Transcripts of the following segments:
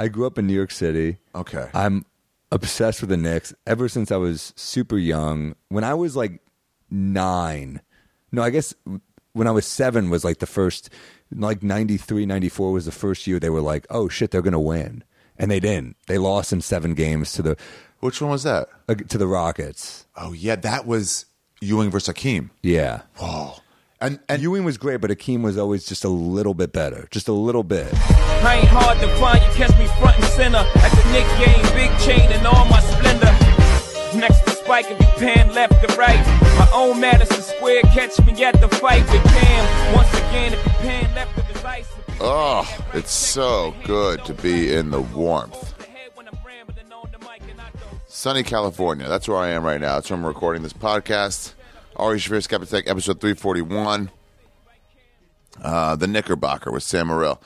I grew up in New York City. Okay. I'm obsessed with the Knicks ever since I was super young. When I was like 9, no, I guess when I was 7 was like the first, like 93, 94 was the first year they were like, oh shit, they're going to win. And they didn't. They lost in 7 games to the... Which one was that? To the Rockets. Oh, yeah, that was Ewing versus Hakeem. Yeah. Whoa. And Ewing was great, but Hakeem was always just a little bit better. Just a little bit. I ain't hard to find, you catch me front and center. At the Knicks game, big chain and all my splendor. Next to Spike if you pan left to right. My own Madison Square, catch me at the fight with Cam. Once again, if you pan left to the ice. oh, it's so good to be in the warmth. Sunny California. That's where I am right now. That's where I'm recording this podcast. Ari Shaffir, Skeptic Tech, episode 341. The Knickerbocker with Sam Morril.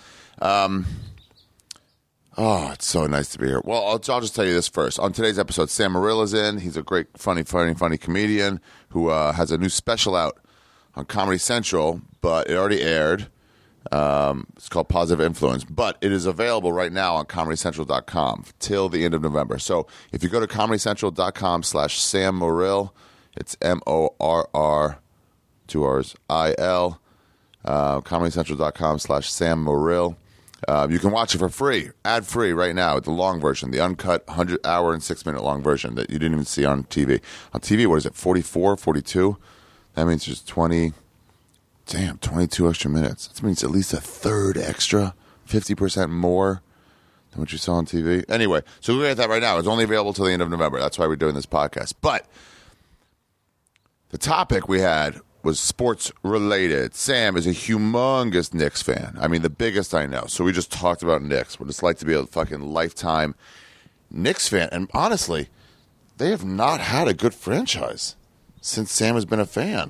It's so nice to be here. Well, I'll just tell you this first. On today's episode, Sam Morril is in. He's a great, funny comedian who has a new special out on Comedy Central, but it already aired. It's called Positive Influence, but it is available right now on ComedyCentral.com till the end of November. So if you go to ComedyCentral.com/Sam Morril, it's MORR, 2 R's, IL, ComedyCentral.com/Sam Morril. You can watch it for free, ad-free right now, the long version, the uncut 100-hour and 6-minute long version that you didn't even see on TV. On TV, what is it, 44, 42? That means just 22 extra minutes. That means at least a third extra, 50% more than what you saw on TV. Anyway, so look at that right now. It's only available till the end of November. That's why we're doing this podcast. But the topic we had was sports related. Sam is a humongous Knicks fan. I mean, the biggest I know. So we just talked about Knicks, what it's like to be a fucking lifetime Knicks fan. And honestly, they have not had a good franchise since Sam has been a fan.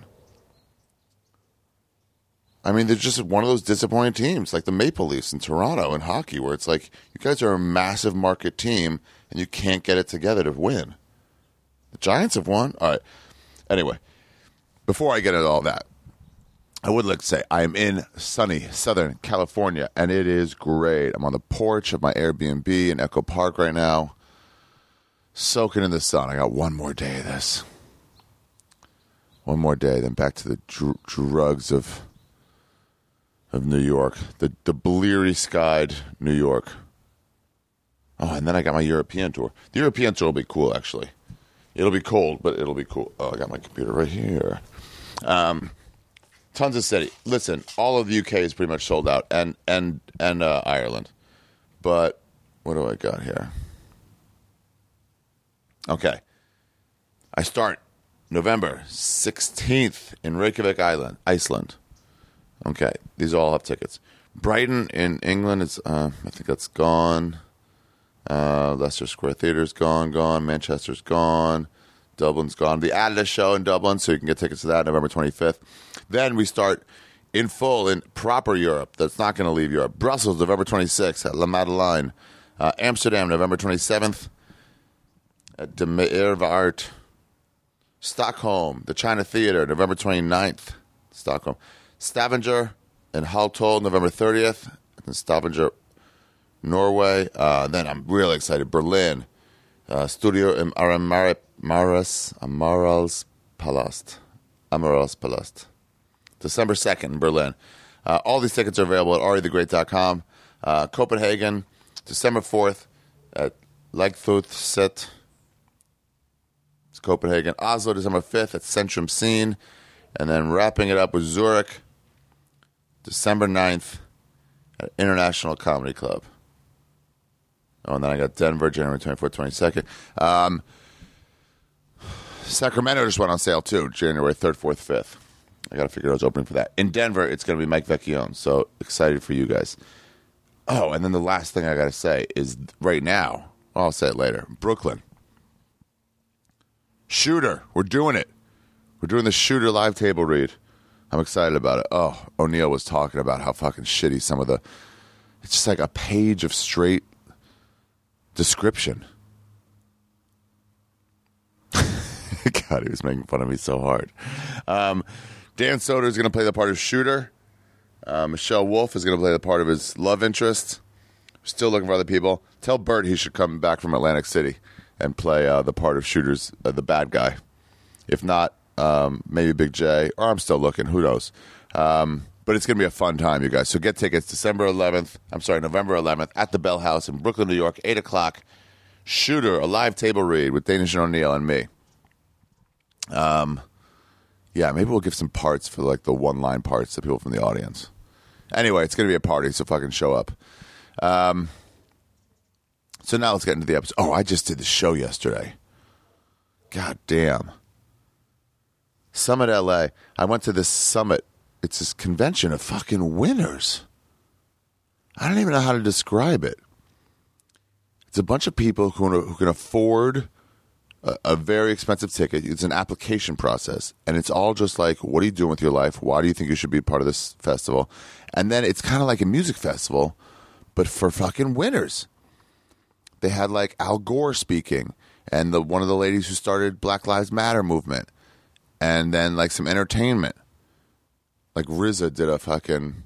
I mean, they're just one of those disappointing teams, like the Maple Leafs in Toronto in hockey, where it's like, you guys are a massive market team, and you can't get it together to win. The Giants have won. All right. Anyway, before I get into all that, I would like to say I am in sunny Southern California, and it is great. I'm on the porch of my Airbnb in Echo Park right now, soaking in the sun. I got one more day of this. One more day, then back to the drugs of New York, the bleary-skied New York. Oh, and then I got my European tour. The European tour will be cool, actually. It'll be cold, but it'll be cool. Oh, I got my computer right here. Tons of city. Listen, all of the UK is pretty much sold out, and Ireland. But what do I got here? Okay. I start November 16th in Reykjavik, Iceland. Okay, these all have tickets. Brighton in England is, I think that's gone. Leicester Square Theatre's gone. Manchester's gone. Dublin's gone. The Atlas show in Dublin, so you can get tickets to that November 25th. Then we start in full in proper Europe. That's not going to leave Europe. Brussels, November 26th at La Madeleine. Amsterdam, November 27th at De Meerwaard. Stockholm, the China Theater, November 29th. Stockholm. Stavanger and Haltol, November 30th. And Stavanger, Norway. Then I'm really excited. Berlin. Studio im Amaralspalast. December 2nd in Berlin. All these tickets are available at arithegreat.com. Copenhagen, December 4th at Legthutset. It's Copenhagen. Oslo, December 5th at Centrum Scene. And then wrapping it up with Zurich, December 9th at International Comedy Club. Oh, and then I got Denver, January 24th, 22nd. Sacramento just went on sale, too, January 3rd, 4th, 5th. I got to figure out what's opening for that. In Denver, it's going to be Mike Vecchione, so excited for you guys. Oh, and then the last thing I got to say is right now, I'll say it later, Brooklyn. Shooter, we're doing it. We're doing the Shooter live table read. I'm excited about it. Oh, O'Neill was talking about how fucking shitty some of the... It's just like a page of straight description. God, he was making fun of me so hard. Dan Soder is going to play the part of Shooter. Michelle Wolf is going to play the part of his love interest, Still looking for other people. Tell Bert he should come back from Atlantic City and play the part of Shooter's the bad guy. If not, maybe Big J, or I'm still looking. Who knows? But it's going to be a fun time, you guys. So get tickets November 11th at the Bell House in Brooklyn, New York, 8 o'clock. Shooter, a live table read with Danish and O'Neill and me. Yeah, maybe we'll give some parts for like the one-line parts to people from the audience. Anyway, it's going to be a party, so fucking show up. So now let's get into the episode. Oh, I just did the show yesterday. God damn. Summit LA. I went to this summit. It's this convention of fucking winners. I don't even know how to describe it. It's a bunch of people who can afford a very expensive ticket. It's an application process. And it's all just like, what are you doing with your life? Why do you think you should be part of this festival? And then it's kind of like a music festival, but for fucking winners. They had like Al Gore speaking and one of the ladies who started Black Lives Matter movement. And then like some entertainment. Like RZA did a fucking,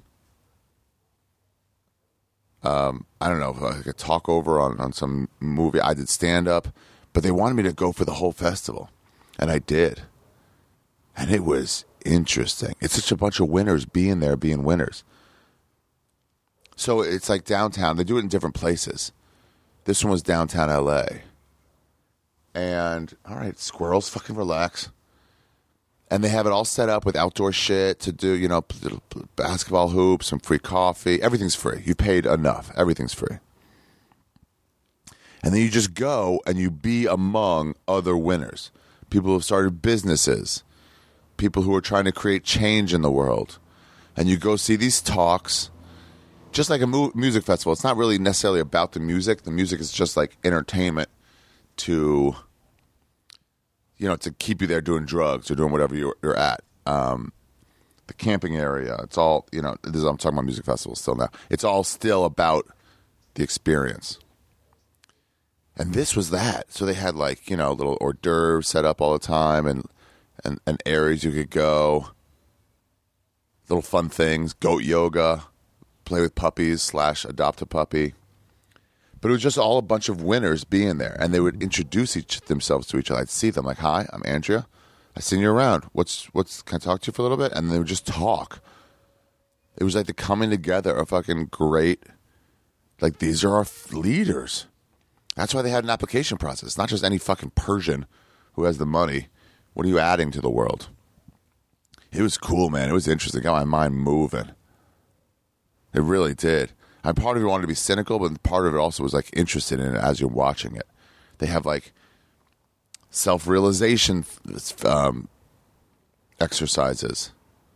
I don't know, like a talk over on some movie. I did stand up, but they wanted me to go for the whole festival. And I did. And it was interesting. It's such a bunch of winners being there, being winners. So it's like downtown. They do it in different places. This one was downtown LA. And, all right, squirrels, fucking relax. And they have it all set up with outdoor shit to do, basketball hoops, some free coffee. Everything's free. You paid enough. Everything's free. And then you just go and you be among other winners. People who have started businesses. People who are trying to create change in the world. And you go see these talks. Just like a music festival. It's not really necessarily about the music. The music is just like entertainment to keep you there doing drugs or doing whatever you're at. The camping area, it's all, I'm talking about music festivals still now. It's all still about the experience. And this was that. So they had like, little hors d'oeuvres set up all the time and areas you could go. Little fun things, goat yoga, play with puppies / adopt a puppy. But it was just all a bunch of winners being there, and they would introduce themselves to each other. I'd see them like, "Hi, I'm Andrea. I've seen you around. What's? Can I talk to you for a little bit?" And they would just talk. It was like the coming together of fucking great. Like these are our leaders. That's why they had an application process. It's not just any fucking Persian who has the money. What are you adding to the world? It was cool, man. It was interesting. It got my mind moving. It really did. And part of it wanted to be cynical, but part of it also was like interested in it as you're watching it. They have like self-realization exercises.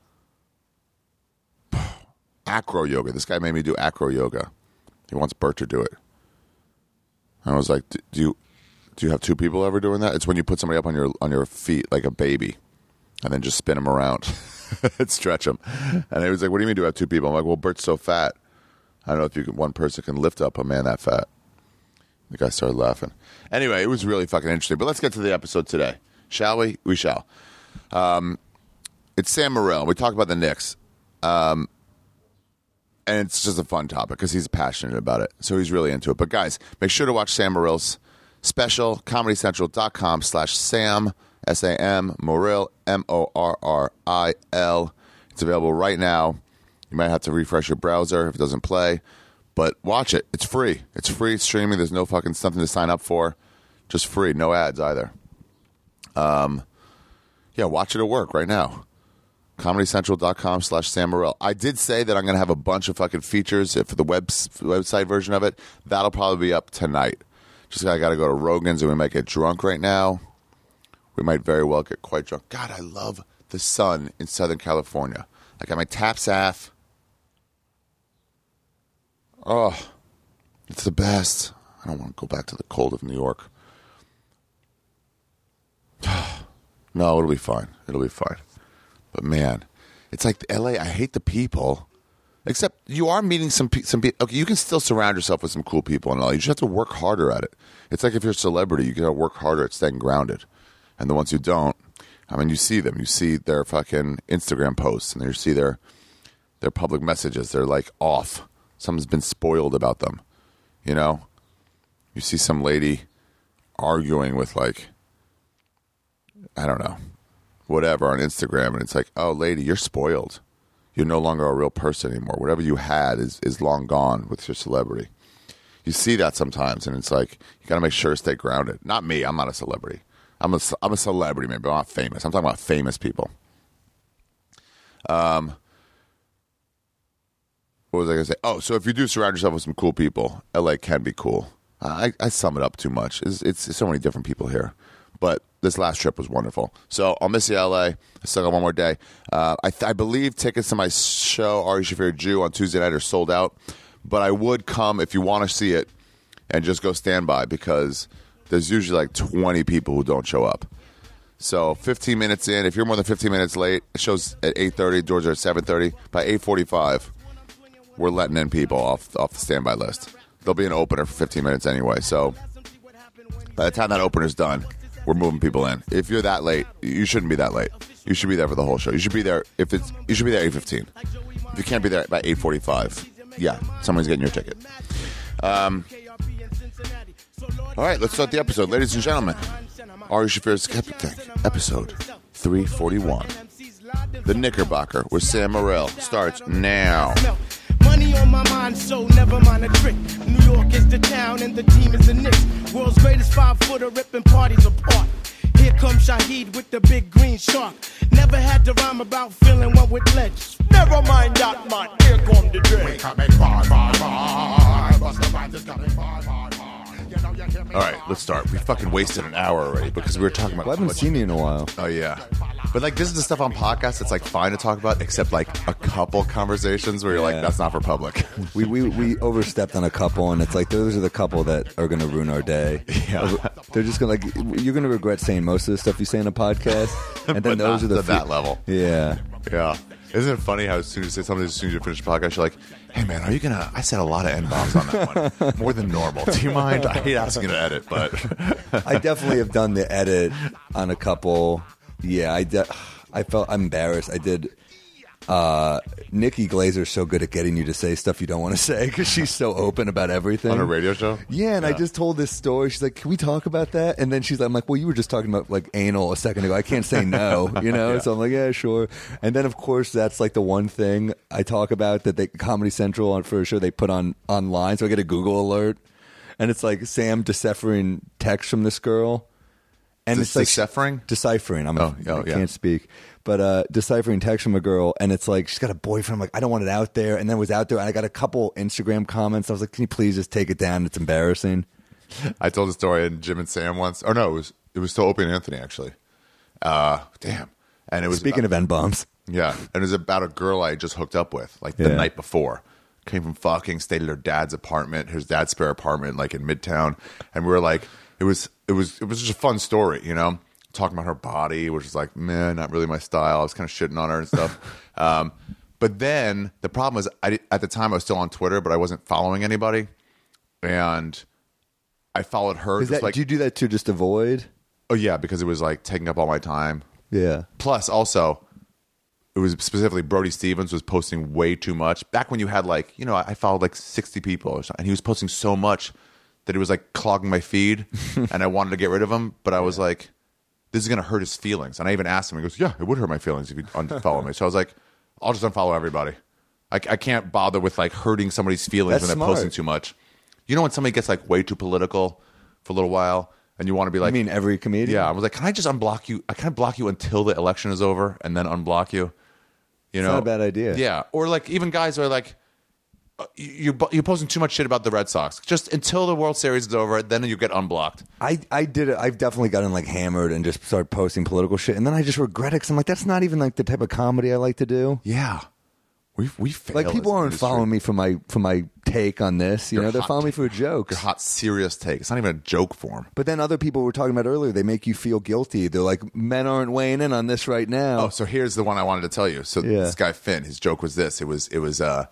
Acro yoga. This guy made me do acro yoga. He wants Bert to do it. And I was like, do you have two people ever doing that? It's when you put somebody up on your feet like a baby and then just spin them around and stretch them. And he was like, what do you mean do you have two people? I'm like, well, Bert's so fat. I don't know if one person can lift up a man that fat. The guy started laughing. Anyway, it was really fucking interesting. But let's get to the episode today. Shall we? We shall. It's Sam Morril. We talk about the Knicks. And it's just a fun topic because he's passionate about it. So he's really into it. But guys, make sure to watch Sam Morril's special, comedycentral.com/Sam, S-A-M, Morril, M-O-R-R-I-L. It's available right now. You might have to refresh your browser if it doesn't play. But watch it. It's free. It's free streaming. There's no fucking something to sign up for. Just free. No ads either. Yeah, watch it at work right now. ComedyCentral.com/Sam Morril. I did say that I'm going to have a bunch of fucking features for the website version of it. That'll probably be up tonight. Just I got to go to Rogan's and we might get drunk right now. We might very well get quite drunk. God, I love the sun in Southern California. I got my TAPSAF. Oh, it's the best. I don't want to go back to the cold of New York. No, it'll be fine. It'll be fine. But man, it's like LA. I hate the people. Except you are meeting some people. Okay, you can still surround yourself with some cool people in LA. You just have to work harder at it. It's like if you're a celebrity, you got to work harder at staying grounded. And the ones who don't, I mean, you see them. You see their fucking Instagram posts, and you see their public messages. They're like off. Something's been spoiled about them. You know, you see some lady arguing with like, I don't know, whatever on Instagram, and it's like, oh, lady, you're spoiled. You're no longer a real person anymore. Whatever you had is long gone with your celebrity. You see that sometimes, and it's like, you got to make sure to stay grounded. Not me. I'm not a celebrity. I'm a celebrity, man, but I'm not famous. I'm talking about famous people. What was I going to say? Oh, so if you do surround yourself with some cool people, LA can be cool. I sum it up too much. It's so many different people here. But this last trip was wonderful. So I'll miss you, LA. I still got one more day. I believe tickets to my show, Ari Shaffir Jew, on Tuesday night are sold out. But I would come if you want to see it and just go standby, because there's usually like 20 people who don't show up. So 15 minutes in, if you're more than 15 minutes late, it shows at 8:30, doors are at 7:30. By 8:45, we're letting in people off the standby list. There'll be an opener for 15 minutes anyway. So by the time that opener's done, we're moving people in. If you're that late, you shouldn't be that late. You should be there for the whole show. You should be there you should be there at 8:15. If you can't be there by 8:45, yeah, someone's getting your ticket. All right, let's start the episode. Ladies and gentlemen, Ari Shaffir's Skeptic Tank, episode 341. The Knickerbocker with Sam Morril starts now. Money on my mind, so never mind a trick. New York is the town and the team is the Knicks. World's greatest 5-footer ripping parties apart. Here comes Shaheed with the big green shark. Never had to rhyme about feeling one with ledge. Never mind that, man. Here come the dread. We coming far. All right, let's start. We fucking wasted an hour already because we were talking about. Well, I haven't seen you in a while. Oh yeah, but like this is the stuff on podcasts. It's like fine to talk about, except like a couple conversations where you're like, that's not for public. We overstepped on a couple, and it's like those are the couple that are going to ruin our day. Yeah, they're just going to like you're going to regret saying most of the stuff you say in a podcast, and then those are the that level. Yeah. Isn't it funny how as soon as you say something, as soon as you finish the podcast, you're like, hey man, are you gonna? I said a lot of N-bombs on that one, more than normal. Do you mind? I hate asking you to edit, but I definitely have done the edit on a couple. Yeah, I felt embarrassed. I did. Nikki Glazer's so good at getting you to say stuff you don't want to say because she's so open about everything on a radio show. Yeah, and I just told this story. She's like, "Can we talk about that?" And then she's like, "I'm like, well, you were just talking about like anal a second ago. I can't say no, you know." So I'm like, "Yeah, sure." And then of course that's like the one thing I talk about that they Comedy Central on for sure they put online. So I get a Google alert, and it's like Sam deciphering text from this girl. And it's like deciphering. I can't speak, but deciphering text from a girl, and it's like she's got a boyfriend. I'm like, I don't want it out there, and then it was out there. And I got a couple Instagram comments. I was like, can you please just take it down? It's embarrassing. I told the story in Jim and Sam once. Oh no, it was still Opie and Anthony actually. Damn, and it was speaking of N-bombs. Yeah, and it was about a girl I just hooked up with like the night before. Came from fucking, stayed at her dad's apartment, his dad's spare apartment, like in Midtown, and we were like. It was just a fun story, you know, talking about her body, which is like, man, not really my style. I was kind of shitting on her and stuff. But then the problem was at the time I was still on Twitter, but I wasn't following anybody. And I followed her. Do you do that to just avoid? Oh, yeah, because it was like taking up all my time. Yeah. Plus, also, it was specifically Brody Stevens was posting way too much. Back when you had like, you know, I followed like 60 people or something, and he was posting so much that it was like clogging my feed, and I wanted to get rid of him, but I was like, this is going to hurt his feelings. And I even asked him, he goes, yeah, it would hurt my feelings if you unfollow me. So I was like, I'll just unfollow everybody. I can't bother with like hurting somebody's feelings when they're posting too much. You know when somebody gets like way too political for a little while, and you want to be like... You mean every comedian? Yeah, I was like, can I just unblock you? I kind of block you until the election is over, and then unblock you. You know? It's not a bad idea. Yeah, or like even guys are like, you're posting too much shit about the Red Sox. Just until the World Series is over, then you get unblocked. I did it. I've definitely gotten like hammered and just started posting political shit, and then I just regret it because I'm like, that's not even like the type of comedy I like to do. Yeah, we fail. Like people aren't following me for my take on this. You know, they're following me for jokes. Your hot, serious take. It's not even a joke form. But then other people were talking about earlier. They make you feel guilty. They're like, men aren't weighing in on this right now. Oh, so here's the one I wanted to tell you. So this guy Finn, his joke was this. It was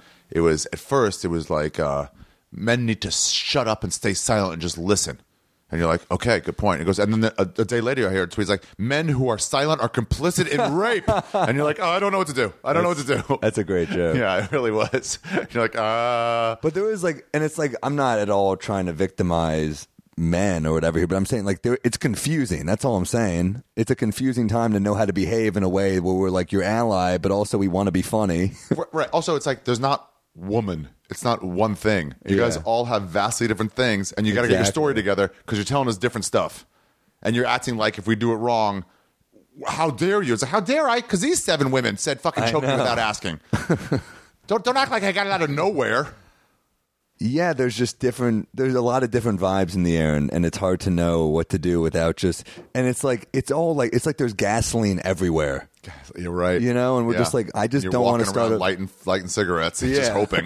at first it was like men need to shut up and stay silent and just listen. And you're like, okay, good point. He goes, and then a day later, I hear a tweet like, men who are silent are complicit in rape. And you're like, oh, I don't know what to do. I don't know what to do. That's a great joke. Yeah, it really was. You're like, But there was like, and it's like, I'm not at all trying to victimize men or whatever here, but I'm saying like it's confusing. That's all I'm saying. It's a confusing time to know how to behave in a way where we're like your ally, but also we want to be funny. Right. Also, it's like there's not woman. It's not one thing. You guys all have vastly different things, and you got to get your story together because you're telling us different stuff, and you're acting like if we do it wrong, how dare you? It's like, how dare I? Because these 7 women said fucking choke me without asking. Don't act like I got it out of nowhere. Yeah, there's a lot of different vibes in the air, and it's hard to know what to do without just, and it's like there's gasoline everywhere. You're right. You know, and we're just like, I just don't want to start lighting cigarettes, just hoping.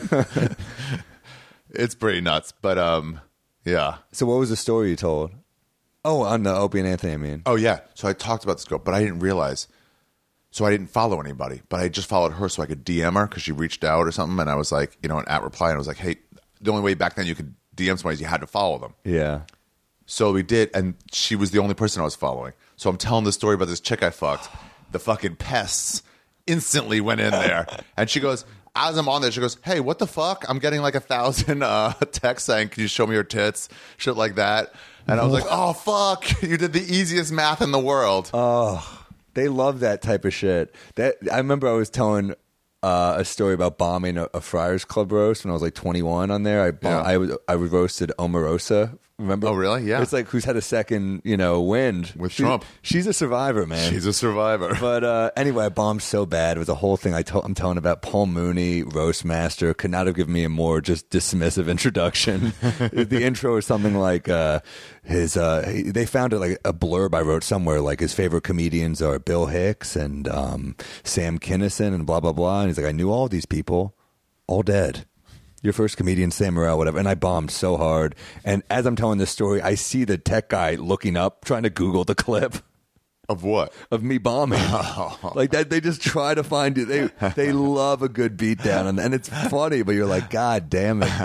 It's pretty nuts, but yeah. So what was the story you told? Oh, on the Opie and Anthony, I mean. Oh yeah. So I talked about this girl, but I didn't realize. So I didn't follow anybody, but I just followed her so I could DM her because she reached out or something, and I was like, an at reply, and I was like, hey, the only way back then you could DM somebody is you had to follow them. Yeah. So we did, and she was the only person I was following. So I'm telling this story about this chick I fucked. The fucking pests instantly went in there, and she goes, as I'm on there, she goes, hey, what the fuck? I'm getting like 1,000 texts saying, can you show me your tits? Shit like that. And I was like, oh, fuck. You did the easiest math in the world. Oh, they love that type of shit. I remember I was telling a story about bombing a Friars Club roast when I was like 21 on there. I roasted Omarosa. Remember? Oh, really? Yeah. It's like who's had a second, wind. With Trump. She's a survivor, man. She's a survivor. But anyway, I bombed so bad. It was a whole thing I'm telling about. Paul Mooney, roast master, could not have given me a more just dismissive introduction. The intro is something like they found it like a blurb I wrote somewhere, like his favorite comedians are Bill Hicks and Sam Kinison and blah, blah, blah. And he's like, I knew all these people, all dead. Your first comedian, Sam Morril, whatever. And I bombed so hard. And as I'm telling this story, I see the tech guy looking up, trying to Google the clip. Of what? Of me bombing. Like that, they just try to find it. They love a good beatdown. And it's funny, but you're like, God damn it.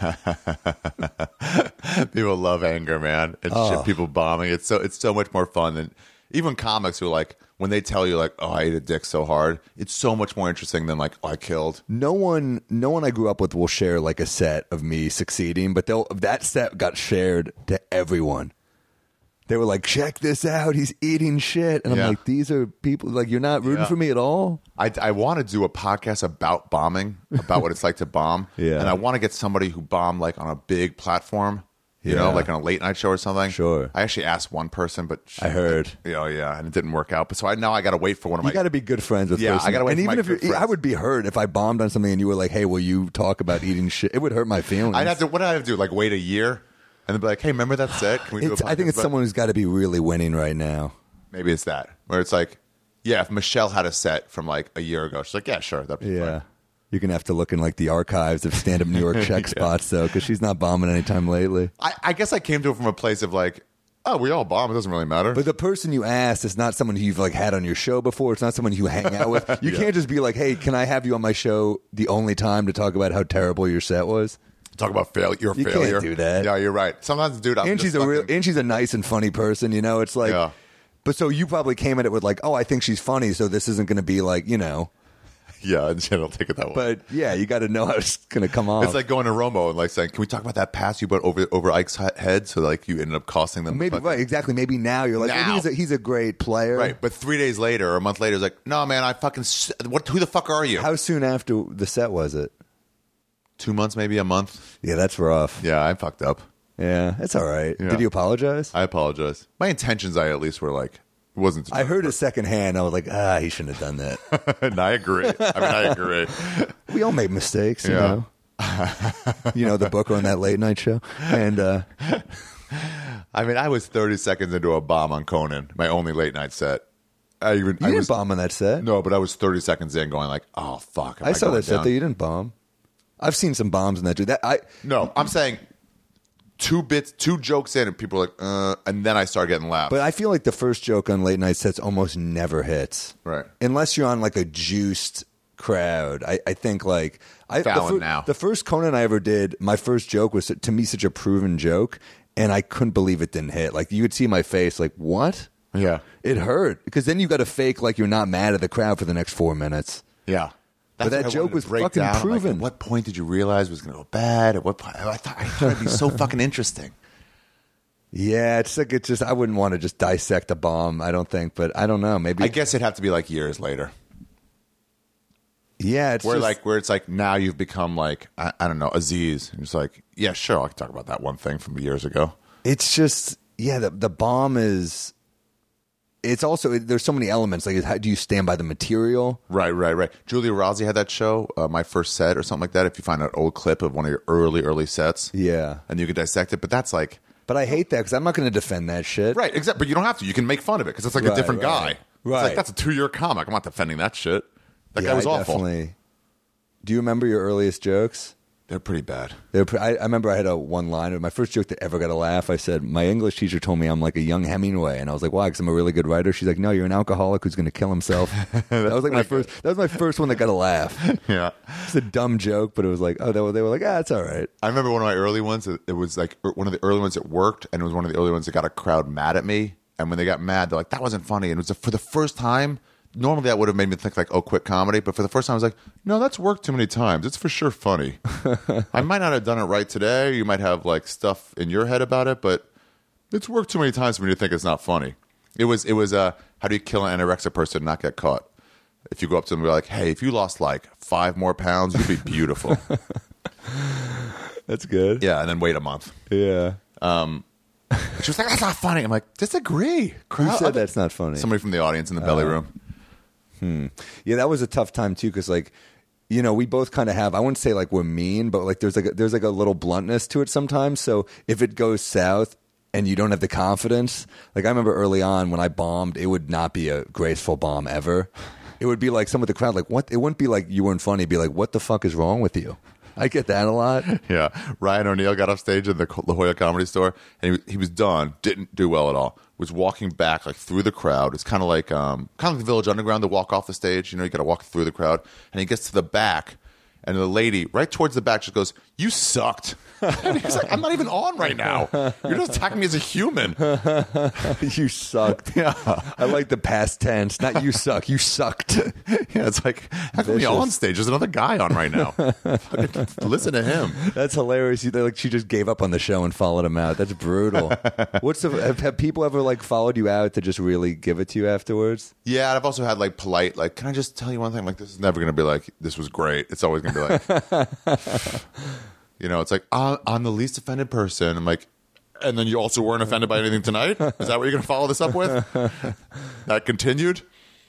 People love anger, man. And shit, people bombing. It's so much more fun than even comics who are like, when they tell you like, oh, I ate a dick so hard, it's so much more interesting than like, oh, I killed. No one I grew up with will share like a set of me succeeding, but that set got shared to everyone. They were like, check this out, he's eating shit. And I'm like, these are people, like, you're not rooting for me at all? I want to do a podcast about bombing, about what it's like to bomb. Yeah. And I want to get somebody who bombed like on a big platform. You know, like on a late night show or something. Sure. I actually asked one person, but I heard. And it didn't work out. But so now I got to wait for one of my. You got to be good friends with. I got to wait. And for even my if good friends. I would be hurt if I bombed on something and you were like, "Hey, will you talk about eating shit?" It would hurt my feelings. I'd have to. What did I have to do? Like wait a year, and then be like, "Hey, remember that set? Can we do a podcast?" I think it's someone who's got to be really winning right now. Maybe it's that where it's like, yeah, if Michelle had a set from like a year ago, she's like, yeah, sure, that'd be fine. You're going to have to look in like the archives of stand-up New York check spots, though, because she's not bombing anytime lately. I guess I came to it from a place of like, oh, we all bomb. It doesn't really matter. But the person you asked is not someone who you've like had on your show before. It's not someone you hang out with. You can't just be like, hey, can I have you on my show the only time to talk about how terrible your set was? Talk about your you failure. You can't do that. Yeah, you're right. Sometimes, dude, and she's a nice and funny person. You know, it's like, but so you probably came at it with like, oh, I think she's funny, so this isn't going to be like, Yeah, and she'll take it that way. But yeah, you got to know how it's going to come off. It's like going to Romo and like saying, "Can we talk about that pass you put over Ike's head?" So like you ended up costing them. Maybe right, exactly. Maybe now you're like, well, he's a great player, right? But 3 days later or a month later, it's like, no, man, I fucking who the fuck are you? How soon after the set was it? 2 months, maybe a month. Yeah, that's rough. Yeah, I fucked up. Yeah, it's all right. Yeah. Did you apologize? I apologize. My intentions, I at least were like. Wasn't I heard it secondhand. I was like, he shouldn't have done that. And I agree. I agree. We all make mistakes, you know. The Booker on that late night show. And I was 30 seconds into a bomb on Conan, my only late night set. You didn't bomb on that set? No, but I was 30 seconds in going like, oh, fuck. I saw that set that you didn't bomb. I've seen some bombs in that. No, I'm saying... 2 jokes in, and people are like, and then I start getting laughs. But I feel like the first joke on late night sets almost never hits. Right. Unless you're on like a juiced crowd. I think like... Fallon now. The first Conan I ever did, my first joke was, to me, such a proven joke. and I couldn't believe it didn't hit. Like, you would see my face, like, what? Yeah. It hurt. Because then you got to fake like you're not mad at the crowd for the next 4 minutes. Yeah. But that joke was fucking proven. Like, at what point did you realize it was going to go bad? At what point? I thought it'd be so fucking interesting. Yeah, it's just I wouldn't want to just dissect a bomb, I don't think, but I don't know, maybe. I guess it'd have to be like years later. Yeah, it's where it's like now you've become like I don't know, Aziz. And it's like, yeah, sure, I can talk about that one thing from years ago. It's just the bomb is. It's also there's so many elements. Like, how do you stand by the material? Right. Julia Rossi had that show, My First Set or something like that. If you find an old clip of one of your early sets, yeah, and you could dissect it. But that's like. But I hate that because I'm not going to defend that shit. Right, exactly. But you don't have to. You can make fun of it because it's like a different guy. Right. It's like, that's a 2-year comic. I'm not defending that shit. That guy was awful. Definitely. Do you remember your earliest jokes? They're pretty bad. I remember I had one line. My first joke that ever got a laugh, I said, my English teacher told me I'm like a young Hemingway. And I was like, why? Because I'm a really good writer. She's like, no, you're an alcoholic who's going to kill himself. That was like that was my first one that got a laugh. Yeah. It's a dumb joke, but it was like, oh, they were like, it's all right. I remember one of my early ones. It was like one of the early ones that worked, and it was one of the early ones that got a crowd mad at me. And when they got mad, they're like, that wasn't funny. And it was for the first time. Normally that would have made me think like, oh, quit comedy. But for the first time, I was like, no, that's worked too many times. It's for sure funny. I might not have done it right today. You might have like stuff in your head about it, but it's worked too many times for me to think it's not funny. It was how do you kill an anorexic person and not get caught? If you go up to them and be like, hey, if you lost like 5 more pounds, you'd be beautiful. That's good. Yeah, and then wait a month. Yeah. She was like, that's not funny. I'm like, disagree. Who said that's not funny? Somebody from the audience in the belly room. Yeah, that was a tough time too, because like, you know, we both kind of have. I wouldn't say like we're mean, but like there's like a little bluntness to it sometimes. So if it goes south and you don't have the confidence, like I remember early on when I bombed, it would not be a graceful bomb ever. It would be like some of the crowd, like what? It wouldn't be like you weren't funny. It'd be like, what the fuck is wrong with you? I get that a lot. Yeah. Ryan O'Neal got off stage at the La Jolla Comedy Store, and he was done. Didn't do well at all. Was walking back like through the crowd. It's kind of like the Village Underground to walk off the stage. You know, you got to walk through the crowd. And he gets to the back, and the lady right towards the back just goes, "You sucked." And he's like, "I'm not even on right now. You're just attacking me as a human." You sucked. Yeah. I like the past tense. Not you suck. You sucked. Yeah, it's like, how come you're on stage? There's another guy on right now. Listen to him. That's hilarious. Like she just gave up on the show and followed him out. That's brutal. Have people ever like followed you out to just really give it to you afterwards? Yeah, and I've also had like polite, like, can I just tell you one thing? Like, this is never going to be like, this was great. It's always going to be like, you know, it's like, I'm the least offended person. I'm like, and then you also weren't offended by anything tonight? Is that what you're going to follow this up with? That continued?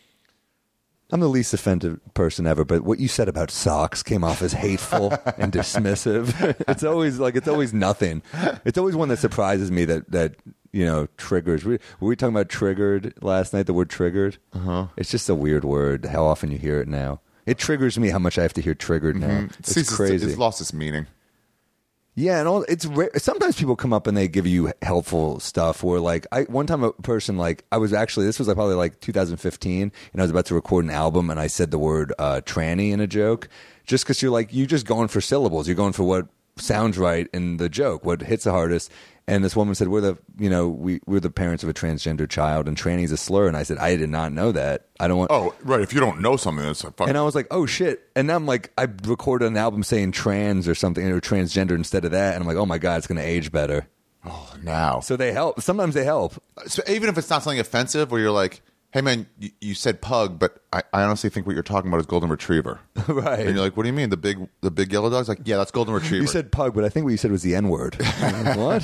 I'm the least offended person ever, but what you said about socks came off as hateful and dismissive. It's always nothing. It's always one that surprises me that you know, triggers. Were we talking about triggered last night, the word triggered? Uh-huh. It's just a weird word, how often you hear it now. It triggers me how much I have to hear triggered now. It's crazy. It's lost its meaning. Yeah, and it's rare. Sometimes people come up and they give you helpful stuff. Where like one time a person like this was like probably like 2015, and I was about to record an album, and I said the word tranny in a joke, just because you're just going for syllables. You're going for what sounds right in the joke, what hits the hardest. And this woman said, we're the parents of a transgender child, and tranny is a slur. And I said, I did not know that. I don't want. Oh, right. If you don't know something, that's a fuck. And I was like, oh shit. And now I'm like, I recorded an album saying trans or something, or transgender instead of that. And I'm like, oh my God, it's going to age better. Oh, now. So they help. Sometimes they help. So even if it's not something offensive, where you're like, hey man, you said pug, but I honestly think what you're talking about is golden retriever. Right. And you're like, what do you mean? The big yellow dog's like, yeah, that's golden retriever. You said pug, but I think what you said was the N-word. What?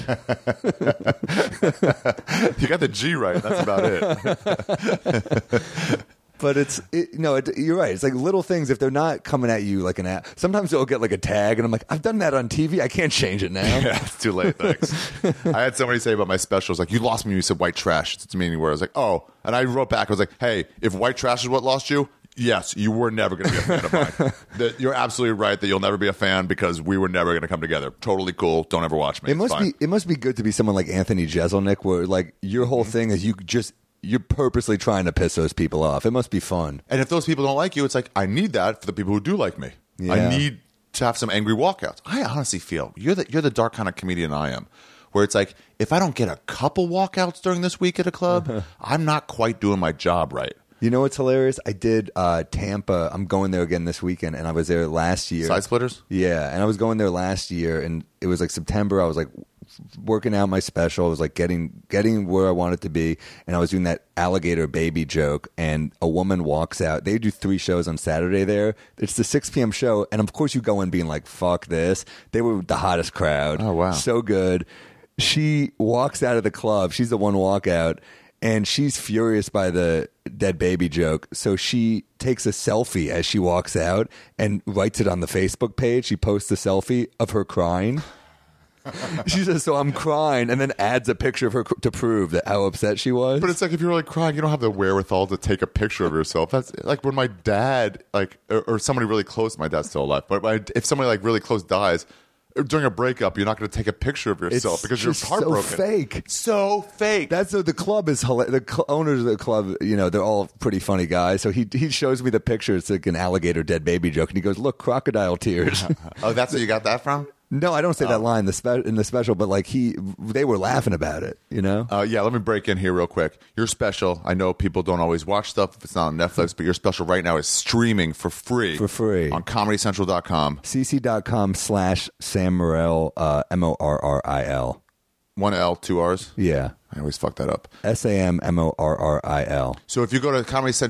You got the G right. That's about it. But you're right. It's like little things. If they're not coming at you like an app, sometimes they'll get like a tag, and I'm like, I've done that on TV. I can't change it now. Yeah, it's too late. Thanks. I had somebody say about my specials, like, you lost me when you said white trash. It's a meaning where I was like, oh, and I wrote back. I was like, hey, if white trash is what lost you, yes, you were never going to be a fan of mine. You're absolutely right that you'll never be a fan because we were never going to come together. Totally cool. Don't ever watch me. It must be good to be someone like Anthony Jeselnik, where like your whole thing is you're purposely trying to piss those people off. It must be fun. And if those people don't like you, it's like, I need that for the people who do like me. Yeah. I need to have some angry walkouts. I honestly feel you're the dark kind of comedian I am, where it's like, if I don't get a couple walkouts during this week at a club, I'm not quite doing my job right. You know what's hilarious? I did Tampa. I'm going there again this weekend, and I was there last year. Side splitters? Yeah, and I was going there last year, and it was like September. I was like working out my special. I was like getting where I wanted to be, and I was doing that alligator baby joke, and a woman walks out. They do 3 shows on Saturday there. It's the 6 p.m. show, and of course you go in being like, fuck this. They were the hottest crowd. Oh, wow. So good. She walks out of the club. She's the one walkout. And she's furious by the dead baby joke. So she takes a selfie as she walks out and writes it on the Facebook page. She posts a selfie of her crying. She says, so I'm crying, and then adds a picture of her to prove that how upset she was. But it's like, if you're like crying, you don't have the wherewithal to take a picture of yourself. That's like when my dad, like, or somebody really close, my dad's still alive, but if somebody like really close dies, during a breakup, you're not going to take a picture of yourself because you're heartbroken. So fake. So fake. That's so the club is hilarious. The owners of the club, they're all pretty funny guys. So he shows me the picture. It's like an alligator dead baby joke, and he goes, "Look, crocodile tears." Oh, that's where you got that from? No, I don't say that line in the special, but like they were laughing about it, Yeah, let me break in here real quick. Your special, I know people don't always watch stuff if it's not on Netflix, but your special right now is streaming for free. For free. On ComedyCentral.com. cc.com/Sam Morril, Morril. 1 L, 2 R's? Yeah. I always fuck that up. SAMMORRIL. So if you go to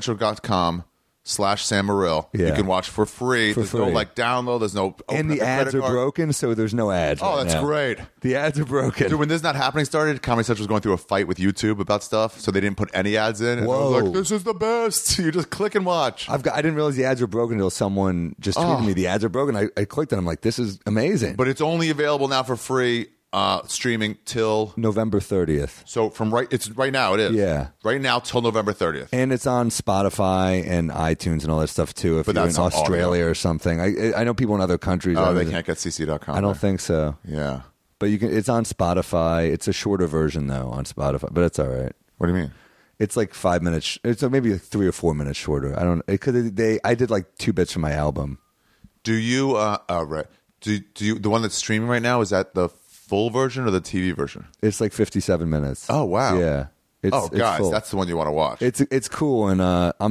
ComedyCentral.com/Sam Morril, yeah. you can watch for free. There's no like download. There's no and the ads are broken, so there's no ads. Oh, that's great. The ads are broken. Dude, when this not happening started, Comedy Central was going through a fight with YouTube about stuff, so they didn't put any ads in. And I was like, this is the best. You just click and watch. I didn't realize the ads were broken until someone just tweeted me the ads are broken. I clicked and I'm like, this is amazing. But it's only available now for free. Streaming till November 30th. So it's right now. It is. Yeah, right now till November 30th, and it's on Spotify and iTunes and all that stuff too. If you're in Australia or something, I know people in other countries. Oh, they can't get CC.com. I don't think so. Yeah, but you can. It's on Spotify. It's a shorter version though on Spotify, but it's all right. What do you mean? It's like 5 minutes. It's maybe like 3 or 4 minutes shorter. I don't because I did like 2 bits from my album. Do you? Right. Do you? The one that's streaming right now, is that the full version or the TV version? It's like 57 minutes. Oh wow! Yeah. Guys, that's the one you want to watch. It's cool, and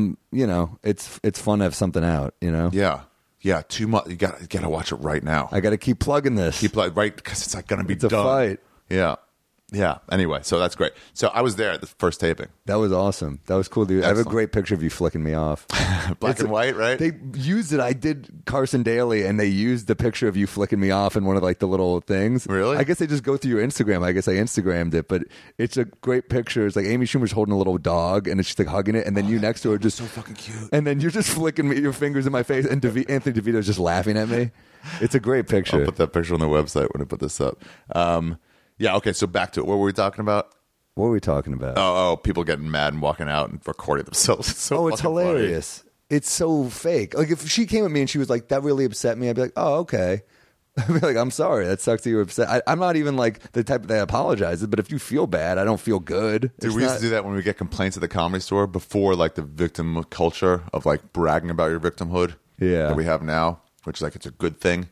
it's fun to have something out. Yeah. Too much. You got to watch it right now. I got to keep plugging this. Right, because it's like going to be done. It's a fight. Yeah. Anyway, so that's great. So I was there at the first taping. That was awesome. That was cool, dude. Excellent. I have a great picture of you flicking me off. Black and white, right? They used it. I did Carson Daly, and they used the picture of you flicking me off in one of like the little things. Really? I guess they just go through your Instagram. I guess I Instagrammed it, but it's a great picture. It's like Amy Schumer's holding a little dog, and it's just like hugging it, and then you next to her just so fucking cute. And then you're just flicking your fingers in my face, and Anthony DeVito's just laughing at me. It's a great picture. I'll put that picture on the website when I put this up. Yeah, okay, so back to it. What were we talking about? What were we talking about? Oh, people getting mad and walking out and recording themselves. It's hilarious. Funny. It's so fake. Like, if she came at me and she was like, that really upset me, I'd be like, oh, okay. I'd be like, I'm sorry. That sucks that you were upset. I'm not even like the type that apologizes, but if you feel bad, I don't feel good. Dude, we used to do that when we get complaints at the Comedy Store before like the victim culture of like bragging about your victimhood that we have now, which is like it's a good thing,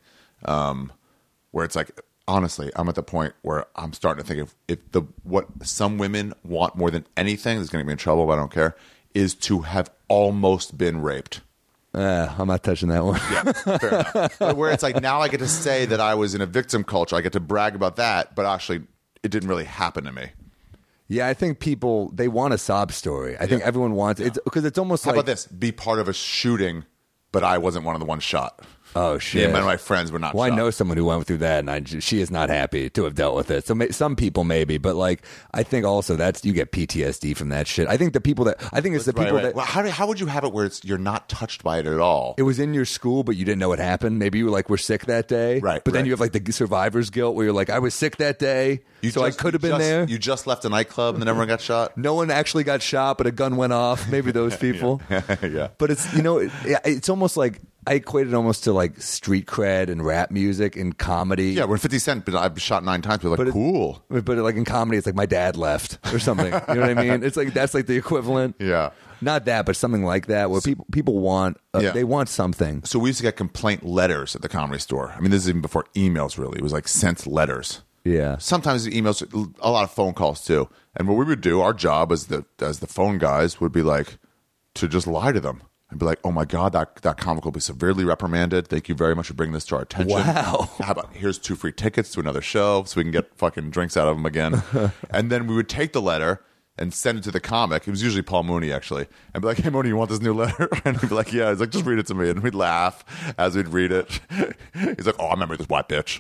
where it's like, honestly, I'm at the point where I'm starting to think if what some women want more than anything that's going to get me in trouble, but I don't care, is to have almost been raped. I'm not touching that one. Yeah, fair enough. But where it's like now I get to say that I was in a victim culture. I get to brag about that, but actually it didn't really happen to me. Yeah, I think people, they want a sob story. I think everyone wants it because it's almost How like. about this? Be part of a shooting, but I wasn't one of the ones shot. Oh, shit. Me and my friends were not shot. I know someone who went through that, and she is not happy to have dealt with it. So some people maybe, but like I think also you get PTSD from that shit. I think the people that that. Well, how would you have it where you're not touched by it at all? It was in your school, but you didn't know what happened. Maybe you were sick that day, right? But then you have like the survivor's guilt, where you're like, I was sick that day, I could have been there. You just left a nightclub, and then everyone got shot. No one actually got shot, but a gun went off. Maybe those people. Yeah. But it's it's almost like. I equate it almost to like street cred and rap music and comedy. Yeah, we're 50 Cent, but I've shot 9 times. We're like, cool. But like in comedy, it's like my dad left or something. You know what I mean? It's like that's like the equivalent. Yeah. Not that, but something like that where people want they want something. So we used to get complaint letters at the Comedy Store. I mean, this is even before emails. Really, it was like sent letters Yeah. Sometimes emails, a lot of phone calls too. And what we would do, our job as the phone guys would be like to just lie to them and be like, "Oh my God, that comic will be severely reprimanded. Thank you very much for bringing this to our attention. Wow. How about here's 2 free tickets to another show so we can get fucking drinks out of them again." And then we would take the letter and send it to the comic. It was usually Paul Mooney, actually. And be like, "Hey, Mooney, you want this new letter?" And he'd be like, "Yeah." He's like, "Just read it to me." And we'd laugh as we'd read it. He's like, "Oh, I remember this white bitch."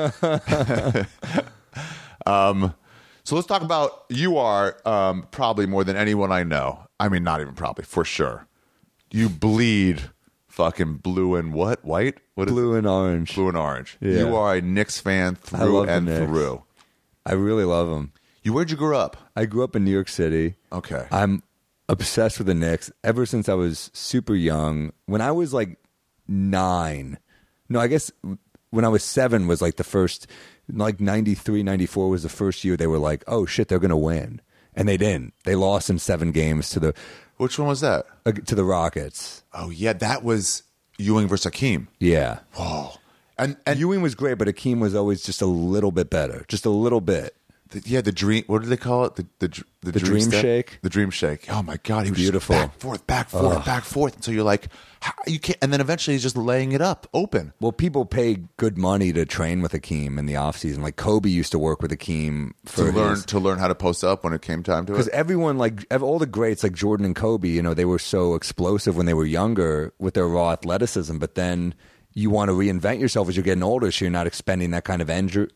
So let's talk about, you are probably more than anyone I know. I mean, not even probably, for sure. You bleed fucking blue and what? White? What is Blue and orange. Blue and orange. Yeah. You are a Knicks fan I through love the and Knicks. through. I really love them. Where'd you grow up? I grew up in New York City. Okay. I'm obsessed with the Knicks ever since I was super young. When I was like 9, no, I guess when I was 7 was like the first, like 93, 94 was the first year they were like, oh shit, they're going to win. And they didn't. They lost in 7 games to Which one was that? the Rockets. Oh, yeah, that was Ewing versus Hakeem. Yeah. Whoa. And Ewing was great, but Hakeem was always just a little bit better. Just a little bit. the dream. What do they call it? The dream step? shake? The dream shake. Oh my God, he was Beautiful. just back forth until you're like, how, you can't. And then eventually he's just laying it up open. Well, people pay good money to train with Hakeem in the offseason. Like Kobe used to work with Hakeem for To learn how to post up when it came time to because it. everyone, like all the greats, like Jordan and Kobe, you know, they were so explosive when they were younger with their raw athleticism. But then you want to reinvent yourself as you're getting older, so you're not expending that kind of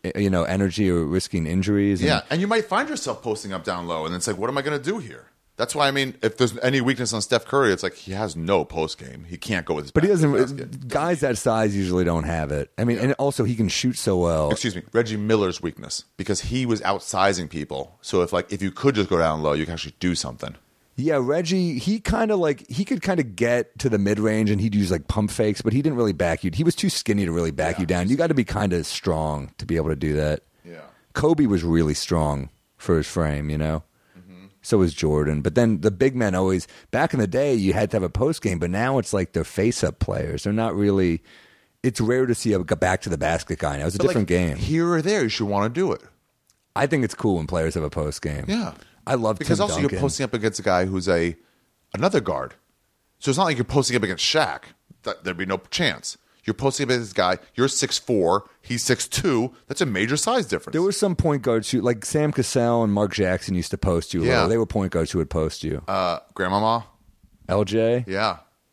energy or risking injuries. Yeah, and you might find yourself posting up down low, and it's like, what am I going to do here? That's why, I mean, if there's any weakness on Steph Curry, it's like he has no post game. He can't go with his. But he back to the doesn't. basket. Guys that size usually don't have it. I mean, and also he can shoot so well. Excuse me, Reggie Miller's weakness, because he was outsizing people. So if you could just go down low, you can actually do something. Yeah, Reggie, he could kind of get to the mid range and he'd use like pump fakes, but he didn't really back you. He was too skinny to really back you down. You got to be kind of strong to be able to do that. Yeah. Kobe was really strong for his frame, you know. So was Jordan. But then the big men always, back in the day, you had to have a post game, but now it's like they're face up players. They're not really. It's rare to see a back to the basket guy now. It's a different game. Here or there, you should want to do it. I think it's cool when players have a post game. Yeah. I love because Tim also Duncan. you're posting up against a guy who's another guard. So it's not like you're posting up against Shaq. There'd be no chance. You're posting up against this guy. You're 6'4", he's 6'2". That's a major size difference. There were some point guards who, like Sam Cassell and Mark Jackson, used to post you. Yeah. They were point guards who would post you. Grandmama. LJ, Yeah.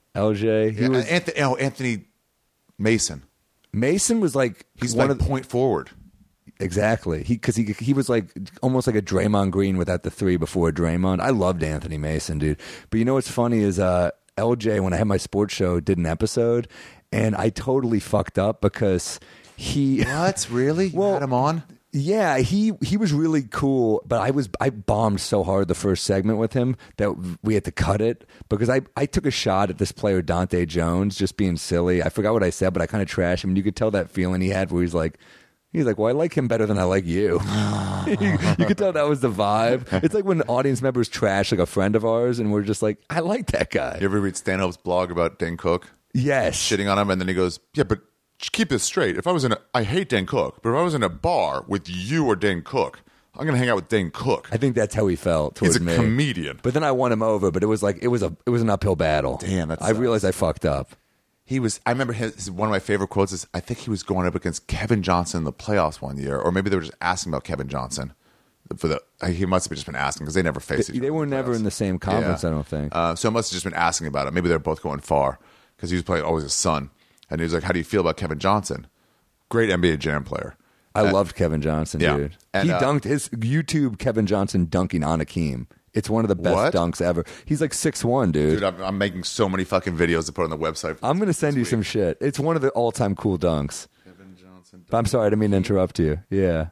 LJ. He Yeah. was Anthony Mason. Mason was like He's one like of the, point forward. exactly. He was like almost like a Draymond Green without the 3 before Draymond. I loved Anthony Mason, dude. But you know what's funny is LJ, when I had my sports show, did an episode, and I totally fucked up because he. What? Really? You had him on? Yeah, he was really cool, but I bombed so hard the first segment with him that we had to cut it because I took a shot at this player Dante Jones just being silly. I forgot what I said, but I kind of trashed him. And you could tell that feeling he had where he's like, well, I like him better than I like you. You could tell that was the vibe. It's like when audience members trash like a friend of ours, and we're just like, I like that guy. You ever read Stanhope's blog about Dane Cook? Yes. Shitting on him, and then he goes, yeah, but keep this straight. If I was I hate Dane Cook, but if I was in a bar with you or Dane Cook, I'm going to hang out with Dane Cook. I think that's how he felt towards He's a me. comedian. But then I won him over, but it was an uphill battle. Damn, that I sucks. realized I fucked up. I remember one of my favorite quotes is, I think he was going up against Kevin Johnson in the playoffs one year, or maybe they were just asking about Kevin Johnson. He must have just been asking because they never faced each other. They were in the never playoffs. in the same conference, Yeah. I don't think. So it must have just been asking about it. Maybe they're both going far because he was playing always his son. And he was like, how do you feel about Kevin Johnson? Great NBA Jam player. I loved Kevin Johnson, yeah. dude. And, He dunked his YouTube Kevin Johnson dunking on Hakeem. It's one of the best What? dunks ever. He's like 6'1", dude. Dude, I'm making so many fucking videos to put on the website. I'm going to send you some shit. It's one of the all-time cool dunks. Kevin Johnson. But I'm sorry, I didn't mean to interrupt you. Yeah.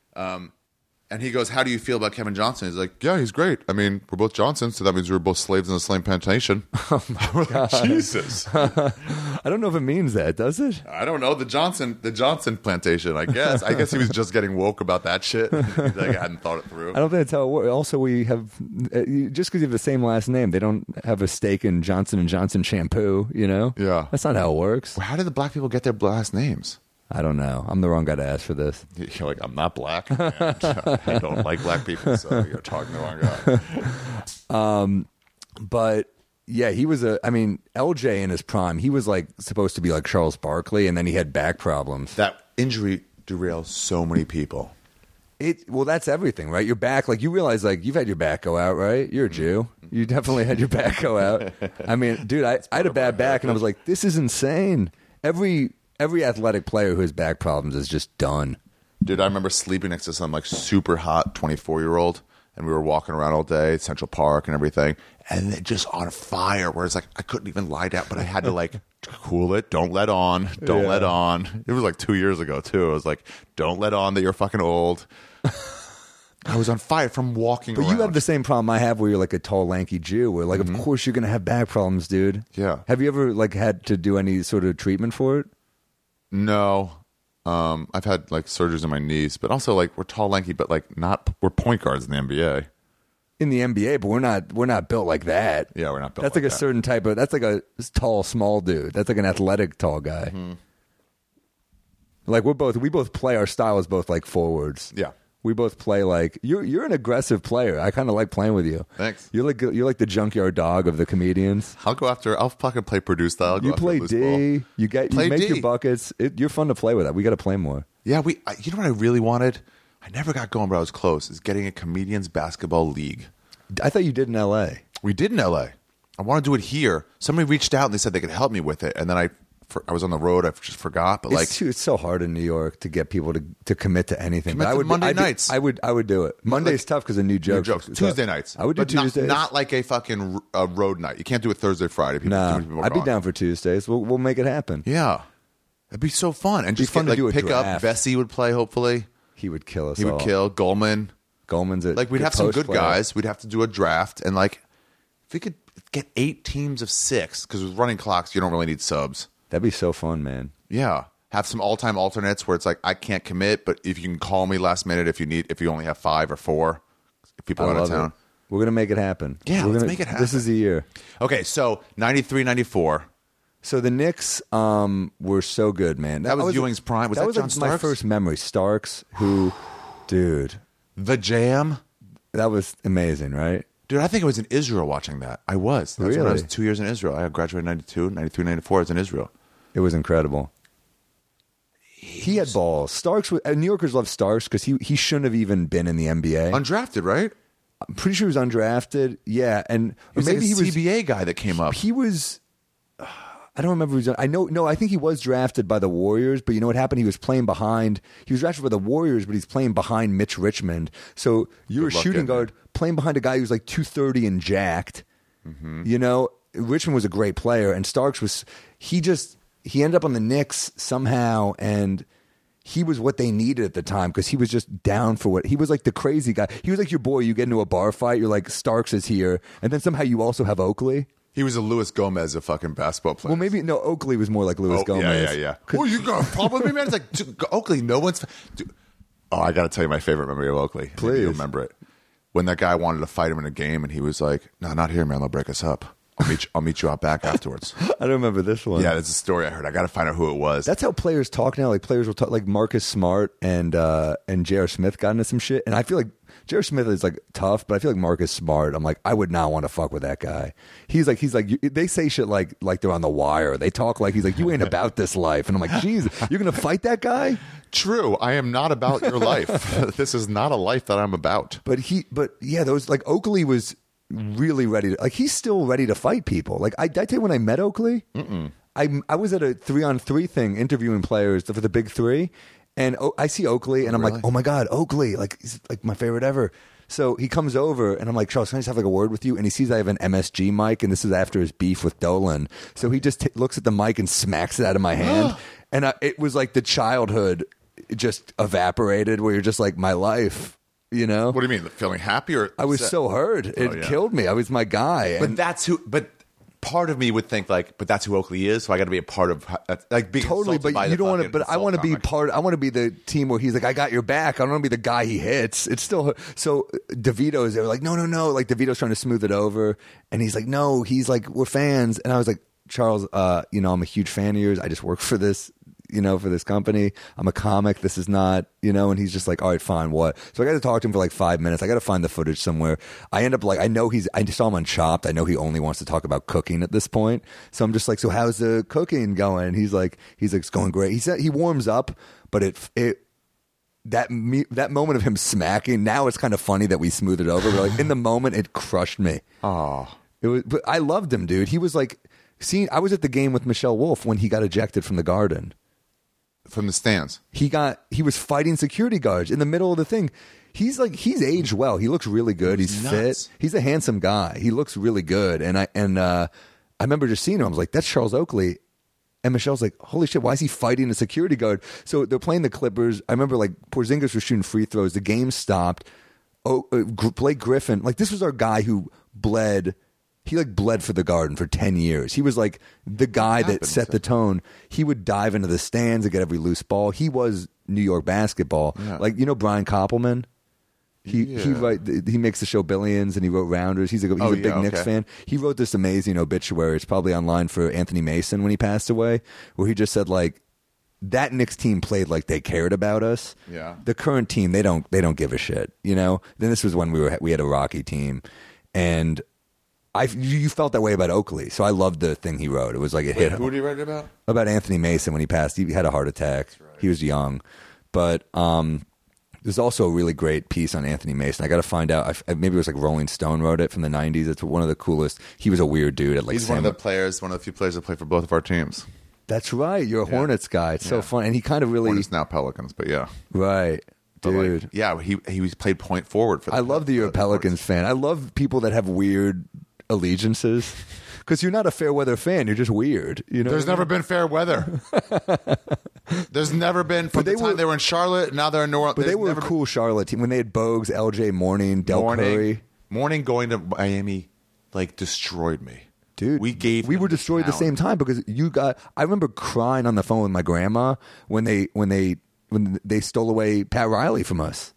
And he goes, how do you feel about Kevin Johnson? He's like, yeah, he's great. I mean, we're both Johnsons, so that means we're both slaves in the slave plantation. Oh, my God. Jesus. I don't know if it means that, does it? I don't know. The Johnson plantation, I guess. I guess he was just getting woke about that shit. Like, I hadn't thought it through. I don't think that's how it works. Also, we have just because you have the same last name, they don't have a stake in Johnson & Johnson shampoo, you know? Yeah. That's not how it works. How did the black people get their last names? I don't know. I'm the wrong guy to ask for this. You're like, I'm not black. And I don't like black people, so you're talking to the wrong guy. But yeah, he was LJ in his prime, he was like supposed to be like Charles Barkley, and then he had back problems. That injury derails so many people. Well, that's everything, right? Your back, like you realize, like you've had your back go out, right? You're a Jew. You definitely had your back go out. I mean, dude, I had a bad back, and I was like, this is insane. Every athletic player who has back problems is just done. Dude, I remember sleeping next to some like super hot 24-year-old, and we were walking around all day at Central Park and everything, and it just on fire, where it's like I couldn't even lie down, but I had to like cool it. Don't let on. Don't let on. It was like 2 years ago too. I was like, don't let on that you're fucking old. I was on fire from walking around. But you have the same problem I have where you're like a tall, lanky Jew, where like, of course you're going to have back problems, dude. Yeah. Have you ever like had to do any sort of treatment for it? No. I've had like surgeries in my knees, but also like we're tall, lanky, but like we're point guards in the NBA. In the NBA, but we're not built like that. Yeah, we're not built That's like like a that. certain type of, that's like a tall, small dude. That's like an athletic tall guy. Like we both play, our style is both like forwards. Yeah. We both play like, you're an aggressive player. I kind of like playing with you. Thanks. You're like the junkyard dog of the comedians. I'll fucking play Purdue style. I'll go You after play loose ball. D. You Play make D. your buckets. You're fun to play with. That we got to play more. Yeah, you know what I really wanted? I never got going, but I was close. Is getting a comedians basketball league. I thought you did in L.A. We did in L.A. I want to do it here. Somebody reached out and they said they could help me with it, and then I was on the road. I just forgot. But It's so hard in New York to get people to commit to anything. Commit But to Monday nights. I would do it. Monday's tough because of new jokes. Tuesday nights. I would do But not- Tuesdays. Not like a fucking road night. You can't do it Thursday, Friday. Too many people are I'd be gone. down for Tuesdays. We'll make it happen. Yeah, it'd be so fun. And Be just fun to like do a pick draft. up. Vesey would play. Hopefully, He would kill us. he would all. kill Goldman. Goldman's a Like we'd good have some post good player. guys. We'd have to do a draft, and like if we could get 8 teams of 6, because with running clocks, you don't really need subs. That'd be so fun, man. Yeah, have some all-time alternates where it's like I can't commit, but if you can call me last minute if you only have 5 or 4, if people I are out of love town. it. We're gonna make it happen. Yeah, We're let's gonna, make it happen. This is the year. Okay, so 93, 94. So the Knicks were so good, man. That was Ewing's prime. Was that that was John like my Starks? first memory. Starks, who, dude, The Jam. that was amazing, right? Dude, I think I was in Israel watching that. I was. That's when I was Really? 2 years in Israel. I graduated in 92, 93, 94. I was in Israel. It was incredible. He had balls. Starks. New Yorkers love Starks because he shouldn't have even been in the NBA. Undrafted, right? I'm pretty sure he was undrafted. Yeah, and He was maybe like a he was. CBA guy that came up. He was. I don't remember. If he was, I know. No, I think he was drafted by the Warriors. But you know what happened? He was playing behind. He was drafted by the Warriors, but he's playing behind Mitch Richmond. So you're a Good luck shooting getting guard playing behind a guy who's like 230 and jacked. Mm-hmm. You know, Richmond was a great player, and Starks was. He ended up on the Knicks somehow, and he was what they needed at the time because he was just down for what he was like the crazy guy. He was like your boy. You get into a bar fight, you're like Starks is here, and then somehow you also have Oakley. He was a Luis Gomez of fucking basketball players. Well, maybe no. Oakley was more like Luis Gomez. Yeah. Well, you got a problem with me, man? It's like, dude, Oakley, no one's... Dude. Oh, I got to tell you my favorite memory of Oakley. Maybe Please. you'll remember it. When that guy wanted to fight him in a game, and he was like, no, not here, man. They'll break us up. I'll meet you out back afterwards. I don't remember this one. Yeah, that's a story I heard. I got to find out who it was. That's how players talk now. Like players will talk. Like Marcus Smart and J.R. Smith got into some shit, and I feel like J.R. Smith is like tough, but I feel like Marcus Smart. I'm like, I would not want to fuck with that guy. He's like they say shit like they're on the wire. They talk like he's like, you ain't about this life, and I'm like, Jesus, you're gonna fight that guy? True. I am not about your life. This is not a life that I'm about. But yeah, those like Oakley was really ready to, like he's still ready to fight people. Like did I tell you when I met Oakley? I was at a 3-on-3 thing interviewing players for the Big Three, and I see Oakley and I'm like, oh my God, Oakley, like he's like my favorite ever. So he comes over and I'm like, Charles, can I just have like a word with you? And he sees I have an MSG mic, and this is after his beef with Dolan. So he just looks at the mic and smacks it out of my hand, and it was like the childhood just evaporated, where you're just like, my life. You know, What do you mean? Feeling happy? Or I was so hurt. It killed me. I was my guy. But that's who. But part of me would think like, but that's who Oakley is. So I got to be a part of like being Totally, insulted by but you the don't want to. fucking But I want to insult be comic. part. I want to be the team where he's like, I got your back. I don't want to be the guy he hits. It's still so. DeVito's they were like, no. Like DeVito's trying to smooth it over, and he's like, no. He's like, we're fans, and I was like, Charles, I'm a huge fan of yours. I just work for this for this company. I'm a comic. This is not, and he's just like, all right, fine, what? So I got to talk to him for like 5 minutes. I got to find the footage somewhere. I end up like, I saw him on Chopped. I know he only wants to talk about cooking at this point. So I'm just like, so how's the cooking going? And he's like, it's going great. He said he warms up, but that moment of him smacking, now it's kind of funny that we smooth it over. But like in the moment, it crushed me. Oh, But I loved him, dude. He was like, I was at the game with Michelle Wolf when he got ejected from the Garden. from the stands. He was fighting security guards in the middle of the thing. He's aged well. He looks really good. He's nuts. fit. He's a handsome guy. He looks really good. And I remember just seeing him. I was like, that's Charles Oakley. And Michelle's like, holy shit, why is he fighting a security guard? So they're playing the Clippers. I remember like Porzingis was shooting free throws. The game stopped. Blake Griffin, like this was our guy who bled. He like bled for the Garden for 10 years. He was like the guy that set the tone. He would dive into the stands and get every loose ball. He was New York basketball. Yeah. Like, Brian Koppelman? He makes the show Billions and he wrote Rounders. He's a big Knicks fan. He wrote this amazing obituary. It's probably online for Anthony Mason when he passed away, where he just said like that Knicks team played like they cared about us. Yeah. The current team, they don't give a shit. Then this was when we had a rocky team, and you felt that way about Oakley. So I loved the thing he wrote. It was like it hit him. Who did he write about? About Anthony Mason when he passed. He had a heart attack. That's right. He was young, but there's also a really great piece on Anthony Mason. I got to find out. Maybe it was like Rolling Stone wrote it from the 90s. It's one of the coolest. He was a weird dude. He's one of the few players that played for both of our teams. That's right. You're a Hornets guy. It's so fun. And he kind of really... Hornets now Pelicans, but yeah. Right. Dude. He played point forward for I love that you're a Pelicans fan. I love people that have weird allegiances. Because you're not a fair weather fan. You're just weird. There's never been fair weather. There's never been from the time they were in Charlotte. Now they're in New Orleans. But they were a cool Charlotte team when they had Bogues, LJ Mourning, Del Curry. Mourning going to Miami like destroyed me. Dude, we were destroyed at the same time because I remember crying on the phone with my grandma when they stole away Pat Riley from us.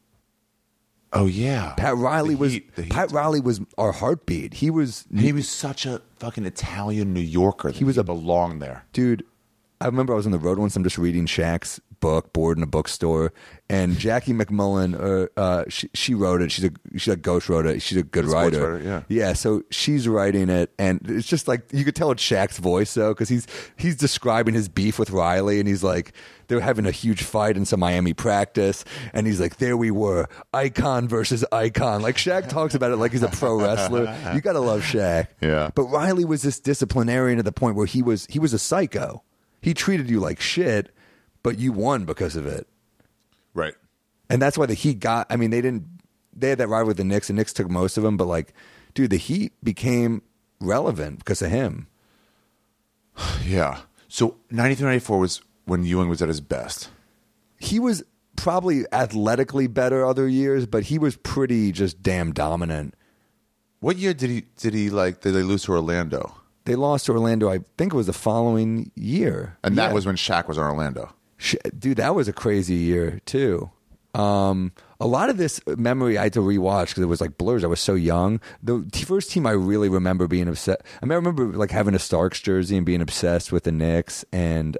Oh yeah, Pat Riley was our heartbeat. He was such a fucking Italian New Yorker. He belonged there, dude. I remember I was on the road once. I'm just reading Shaq's book, bored in a bookstore, and Jackie McMullen, she wrote it. She ghost wrote it. She's a good writer. Yeah. So she's writing it, and it's just like you could tell it's Shaq's voice though, because he's describing his beef with Riley, and he's like they're having a huge fight in some Miami practice, and he's like, there we were, icon versus icon. Like Shaq talks about it like he's a pro wrestler. You gotta love Shaq. Yeah. But Riley was this disciplinarian to the point where he was a psycho. He treated you like shit, but you won because of it. Right. And that's why the Heat got, they had that rivalry with the Knicks, and Knicks took most of them, but like, dude, the Heat became relevant because of him. Yeah. So 93-94 was when Ewing was at his best. He was probably athletically better other years, but he was pretty just damn dominant. What year did they lose to Orlando? They lost to Orlando, I think it was the following year. And that was when Shaq was in Orlando. Dude, that was a crazy year, too. A lot of this memory I had to rewatch because it was like blurs. I was so young. The first team I really remember being upset. I remember like having a Starks jersey and being obsessed with the Knicks. And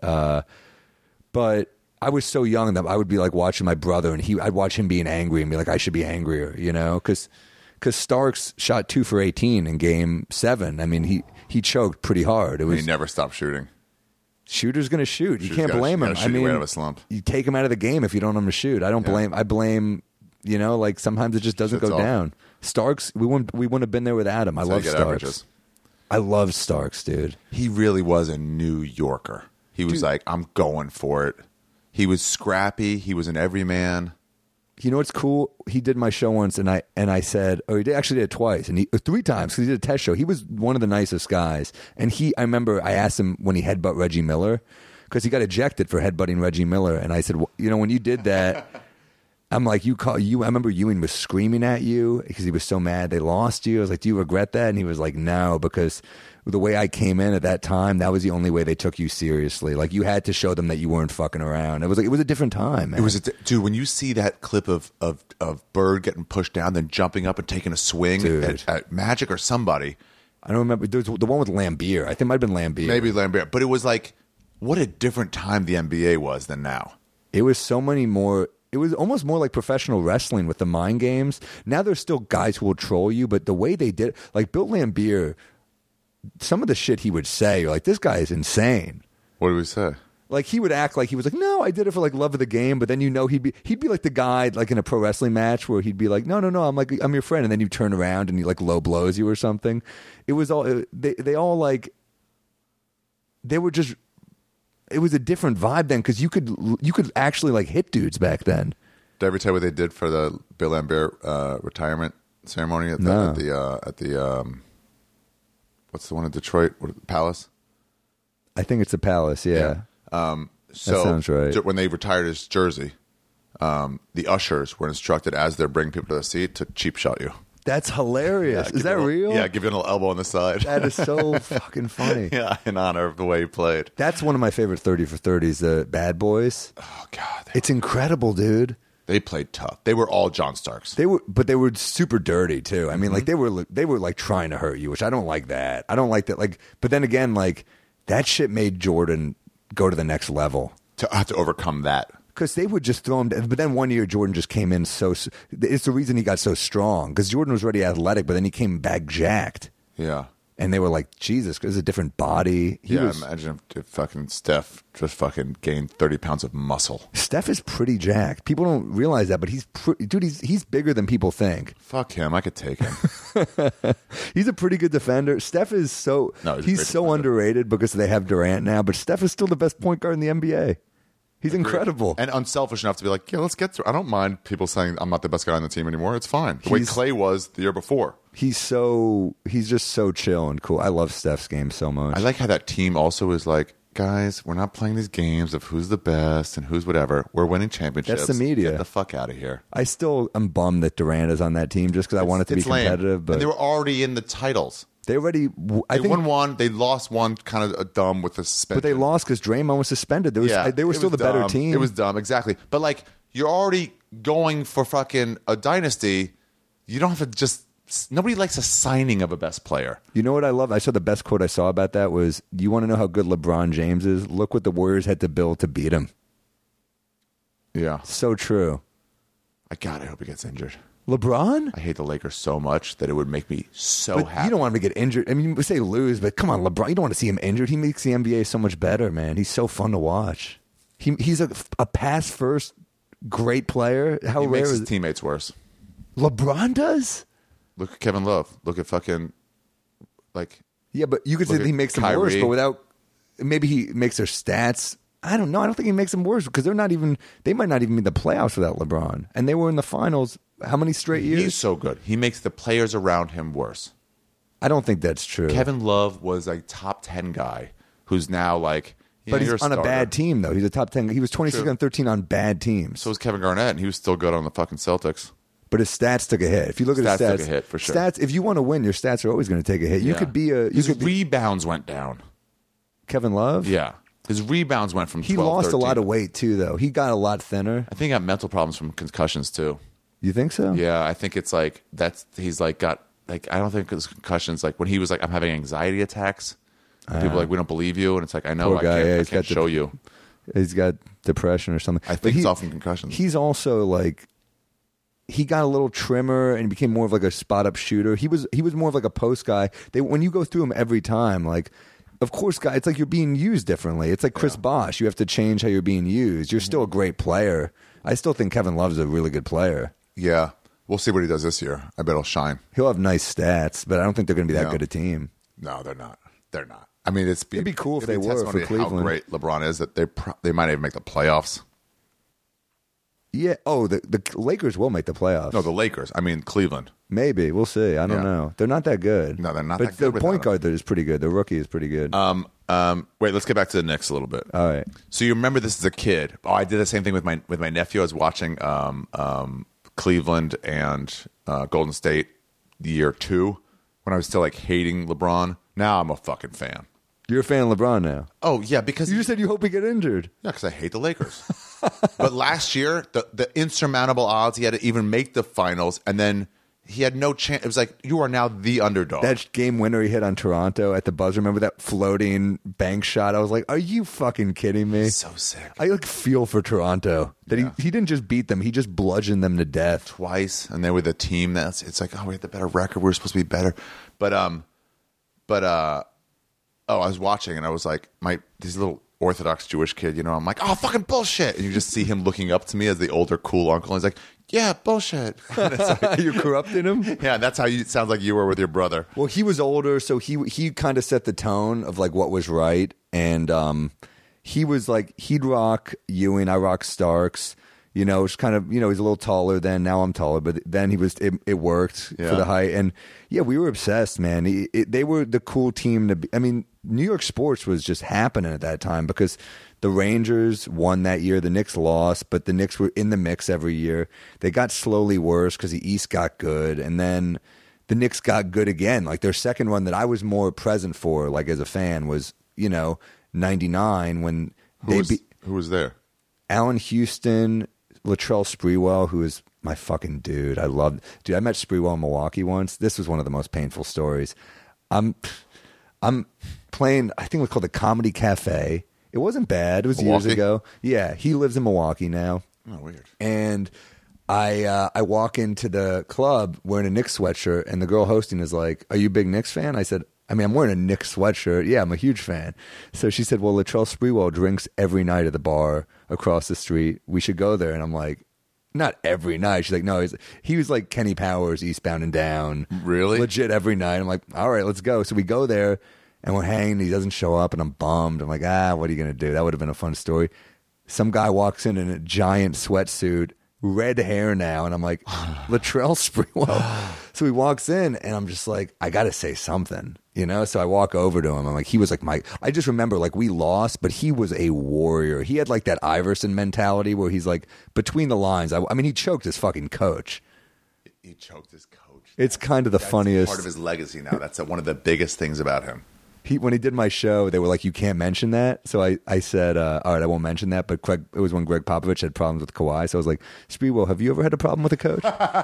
but I was so young that I would be like watching my brother, and I'd watch him being angry and be like, I should be angrier, Because Starks shot 2 for 18 in Game 7. He choked pretty hard. He never stopped shooting. Shooter's going to shoot. You can't blame him. Right out of a slump. You take him out of the game if you don't want him to shoot. I blame, like sometimes it just doesn't go down. Starks, we wouldn't have been there without him. I love Starks. Averages. I love Starks, dude. He really was a New Yorker. He was like, I'm going for it. He was scrappy. He was an everyman. You know what's cool? He did my show once, and I said, he did it twice, and 3 times because he did a test show. He was one of the nicest guys, and I remember I asked him when he headbutt Reggie Miller because he got ejected for headbutting Reggie Miller, and I said, when you did that, I'm like, I remember Ewing was screaming at you because he was so mad they lost you. I was like, do you regret that? And he was like, no, because the way I came in at that time, that was the only way they took you seriously. Like you had to show them that you weren't fucking around. It was a different time, man. Dude, when you see that clip of Bird getting pushed down, then jumping up and taking a swing at Magic or somebody. I don't remember. There was the one with Lambeer. I think it might have been Lambeer. Maybe Lambeer. But it was like What a different time the NBA was than now. It was so many more. It was almost more like professional wrestling with the mind games. Now there's still guys who will troll you, but the way they did, like Bill Laimbeer, some of the shit he would say, you're like, this guy is insane. What did we say? Like he would act like he was like, no, I did it for like love of the game, but then he'd be like the guy like in a pro wrestling match where he'd be like, no, I'm your friend, and then you turn around and he like low blows you or something. It was all they all like they were just. It was a different vibe then because you could actually like hit dudes back then. Did I ever tell you what they did for the Bill Laimbeer retirement ceremony at the what's the one in Detroit? Palace? I think it's the Palace. Yeah. So that sounds right. When they retired his jersey, the ushers were instructed as they're bringing people to the seat to cheap shot you. That's hilarious. Is that real? Yeah, give you an elbow on the side. That is so fucking funny. Yeah, in honor of the way he played. That's one of my favorite 30 for 30s, the Bad Boys. Oh, God. It's incredible, dude. They played tough. They were all John Starks. They were super dirty, too. I mean, like, they were like, trying to hurt you, which I don't like that. I don't like that. Like, but then again, like, that shit made Jordan go to the next level. To have to overcome that. Because they would just throw him. But then one year, Jordan just came in so. It's the reason he got so strong. Because Jordan was already athletic, but then he came back jacked. Yeah. And they were like, Jesus, because it's a different body. Imagine if fucking Steph just fucking gained 30 pounds of muscle. Steph is pretty jacked. People don't realize that, but he's bigger than people think. Fuck him. I could take him. He's a pretty good defender. Steph is so. No, he's so underrated because they have Durant now, but Steph is still the best point guard in the NBA. He's incredible. And unselfish enough to be like, yeah, let's get through. I don't mind people saying I'm not the best guy on the team anymore. It's fine. The way Clay was the year before. He's just so chill and cool. I love Steph's game so much. I like how that team also is like, guys, we're not playing these games of who's the best and who's whatever. We're winning championships. That's the media. Get the fuck out of here. I still am bummed that Durant is on that team just because I want it to be competitive. But and they were already in the titles. They already. They won one. They lost one, kind of dumb with the suspension. But they lost because Draymond was suspended. They were still the better team. It was dumb, exactly. But like, you're already going for fucking a dynasty. You don't have to just. Nobody likes a signing of a best player. You know what I love? I saw the best quote I saw about that was, "You want to know how good LeBron James is? Look what the Warriors had to build to beat him." Yeah, so true. I hope he gets injured. LeBron? I hate the Lakers so much that it would make me so happy. You don't want him to get injured. I mean, we say lose, but come on, LeBron. You don't want to see him injured. He makes the NBA so much better, man. He's so fun to watch. He's a pass first great player. How he rare makes is his teammates worse. LeBron does? Look at Kevin Love. Look at fucking yeah, but you could say he makes them worse, but without maybe he makes their stats. I don't know. I don't think he makes them worse because they might not even be in the playoffs without LeBron. And they were in the finals how many straight years? He's so good. He makes the players around him worse. I don't think that's true. Kevin Love was a top 10 guy who's now like, but he's on a bad team, though. He's a top 10. He was 26 on 13 on bad teams. So was Kevin Garnett, and he was still good on the fucking Celtics. But his stats took a hit. If you look at his stats, took a hit for sure. Stats. If you want to win, your stats are always going to take a hit. You could be his rebounds went down. Kevin Love? Yeah. His rebounds went from 12, He lost 13. a lot of weight, too, though. He got a lot thinner. I think he got mental problems from concussions, too. You think so? Yeah, I think it's like he's like got like I don't think it's concussions. Like when he was like, I'm having anxiety attacks. People are like, we don't believe you, and it's like, I know, I can't show you. He's got depression or something. I think it's all from concussions. He's also like, he got a little trimmer and became more of like a spot up shooter. He was more of like a post guy. When you go through him every time, like, of course, guy, it's like you're being used differently. It's like Chris Bosh. You have to change how you're being used. You're still a great player. I still think Kevin Love's a really good player. Yeah. We'll see what he does this year. I bet he'll shine. He'll have nice stats, but I don't think they're going to be that good a team. No, they're not. They're not. I mean, it'd be cool if they were for Cleveland. How great LeBron is that they might even make the playoffs. Yeah. Oh, the Lakers will make the playoffs. No, the Lakers. I mean, Cleveland. Maybe. We'll see. I don't know. They're not that good. No, they're not that good. But the point guard is pretty good. The rookie is pretty good. Wait, let's get back to the Knicks a little bit. All right. So you remember this as a kid. Oh, I did the same thing with my nephew. I was watching Cleveland and Golden State year 2 when I was still like hating LeBron. Now I'm a fucking fan. You're a fan of LeBron now. Oh, yeah, because you just said you hope he get injured. Yeah, because I hate the Lakers. But last year, the insurmountable odds he had to even make the finals, and then he had no chance. It was like, you are now the underdog. That game winner he hit on Toronto at the buzzer. Remember that floating bank shot? I was like, are you fucking kidding me? so sick. I like feel for Toronto that he didn't just beat them. He just bludgeoned them to death. Twice, and they were the team it's like, oh, we had the better record. We're supposed to be better. But I was watching, and I was like, these little Orthodox Jewish kid, I'm like, oh, fucking bullshit. And you just see him looking up to me as the older, cool uncle. And he's like, yeah, bullshit. You're corrupting him? Yeah, that's how it sounds like you were with your brother. Well, he was older, so he kind of set the tone of like what was right. And he was like, he'd rock Ewing, I rock Starks. It's kind of, he's a little taller then. Now I'm taller, but then it worked for the height. And yeah, we were obsessed, man. They were the cool team to be. I mean, New York sports was just happening at that time because the Rangers won that year. The Knicks lost, but the Knicks were in the mix every year. They got slowly worse because the East got good. And then the Knicks got good again. Like their second run that I was more present for, like as a fan, was, 99 when Who was there? Allen Houston, Latrell Sprewell, who is my fucking dude. I met Sprewell in Milwaukee once. This was one of the most painful stories. I'm playing, I think it was called the Comedy Cafe. It wasn't bad. It was Milwaukee? years ago. Yeah, he lives in Milwaukee now. Oh, weird. And I walk into the club wearing a Knicks sweatshirt, and the girl hosting is like, "Are you a big Knicks fan?" I said, I'm wearing a Knicks sweatshirt. Yeah, I'm a huge fan. So she said, well, Latrell Sprewell drinks every night at the bar across the street. We should go there. And I'm like, not every night. She's like, no, he was like Kenny Powers, Eastbound and Down. Really? Legit every night. I'm like, all right, let's go. So we go there, and we're hanging. He doesn't show up, and I'm bummed. I'm like, what are you going to do? That would have been a fun story. Some guy walks in a giant sweatsuit, red hair now, and I'm like, Latrell Sprewell. So he walks in, and I'm just like, I got to say something, So I walk over to him. I'm like, he was like I just remember like we lost, but he was a warrior. He had like that Iverson mentality where he's like between the lines. I mean, he choked his fucking coach. He choked his coach. It's kind of the funniest part of his legacy now. That's one of the biggest things about him. When he did my show, they were like, you can't mention that. So I said, all right, I won't mention that. But it was when Greg Popovich had problems with Kawhi. So I was like, Sprewell, have you ever had a problem with a coach?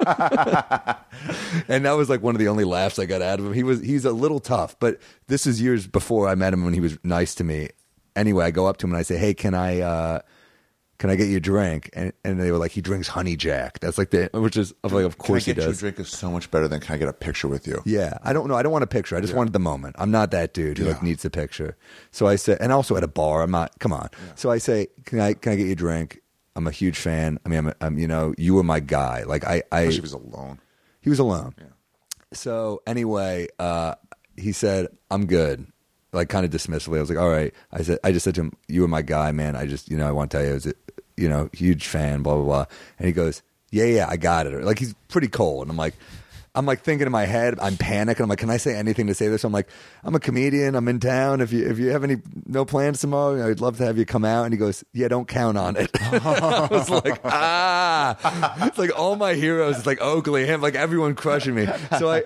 And that was like one of the only laughs I got out of him. He's a little tough, but this is years before I met him when he was nice to me. Anyway, I go up to him and I say, hey, can I get you a drink? And they were like, he drinks Honey Jack. That's like which is like, of course he does. Can I get you a drink is so much better than can I get a picture with you? Yeah. I don't know. I don't want a picture. I just wanted the moment. I'm not that dude who like needs a picture. So I said, and also at a bar, I'm not, come on. Yeah. So I say, can I get you a drink? I'm a huge fan. I mean, I'm you were my guy. Like He was alone. He was alone. Yeah. So anyway, he said, I'm good. Like kind of dismissively. I was like, all right. I just said to him, you were my guy, man. I just, I want to tell you, I was huge fan, blah, blah, blah. And he goes, yeah, I got it. Like he's pretty cold. And I'm like thinking in my head, I'm panicking. I'm like, can I say anything to say this? I'm like, I'm a comedian. I'm in town. If you have no plans tomorrow, I'd love to have you come out. And he goes, yeah, don't count on it. I was like, it's like all my heroes. It's like Oakley, him, like everyone crushing me. So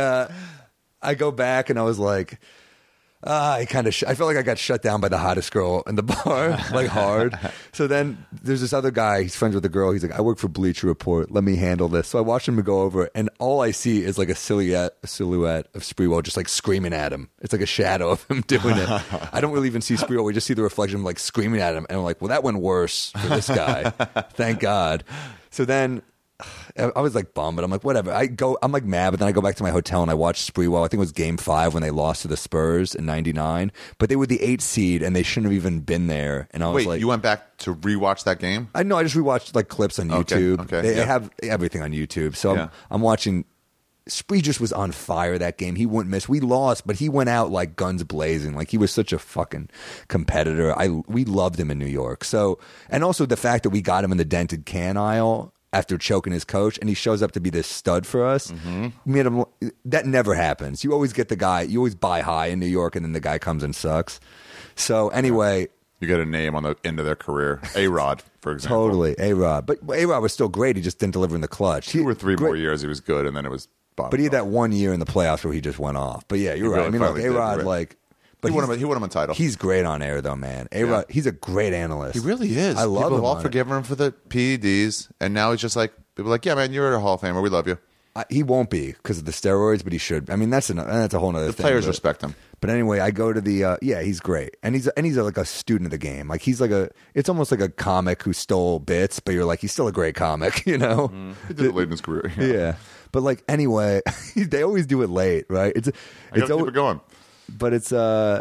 I go back and I was like, I felt like I got shut down by the hottest girl in the bar, like hard. So then there's this other guy, he's friends with the girl. He's like, I work for Bleacher Report. Let me handle this. So I watched him go over, and all I see is like a silhouette of Sprewell just like screaming at him. It's like a shadow of him doing it. I don't really even see Sprewell. We just see the reflection of him like screaming at him. And I'm like, well, that went worse for this guy. Thank God. So then I was like bummed, but I'm like, whatever. I'm like mad, but then I go back to my hotel and I watch Sprewell. I think it was Game 5 when they lost to the Spurs in '99, but they were the 8th seed and they shouldn't have even been there. And I was like, you went back to rewatch that game? I know. I just rewatched like clips on YouTube. Okay. They have everything on YouTube, so I'm watching. Spree just was on fire that game. He wouldn't miss. We lost, but he went out like guns blazing. Like he was such a fucking competitor. We loved him in New York. So, and also the fact that we got him in the dented can aisle after choking his coach, and he shows up to be this stud for us. Mm-hmm. That never happens. You always get the guy, you always buy high in New York, and then the guy comes and sucks. So anyway. You get a name on the end of their career. A-Rod, for example. Totally, A-Rod. But A-Rod was still great. He just didn't deliver in the clutch. 2 or 3 more years he was good, and then it was bottom. But he had that 1 year in the playoffs where he just went off. But yeah, you're right. I mean, look, A-Rod, like... But he won him a title. He's great on air, though, man. A-Rod, he's a great analyst. He really is. I love him. People have all forgiven him for the PEDs, and now he's just like, people are like, yeah, man, you're a Hall of Famer. We love you. He won't be because of the steroids, but he should. I mean, that's a whole other thing. The players but- respect him. But anyway, I go to the he's great, and he's like a student of the game. Like he's like it's almost like a comic who stole bits, but you're like he's still a great comic, you know? He did it late in his career. Yeah. But like anyway, they always do it late, right? I gotta keep it going. But it's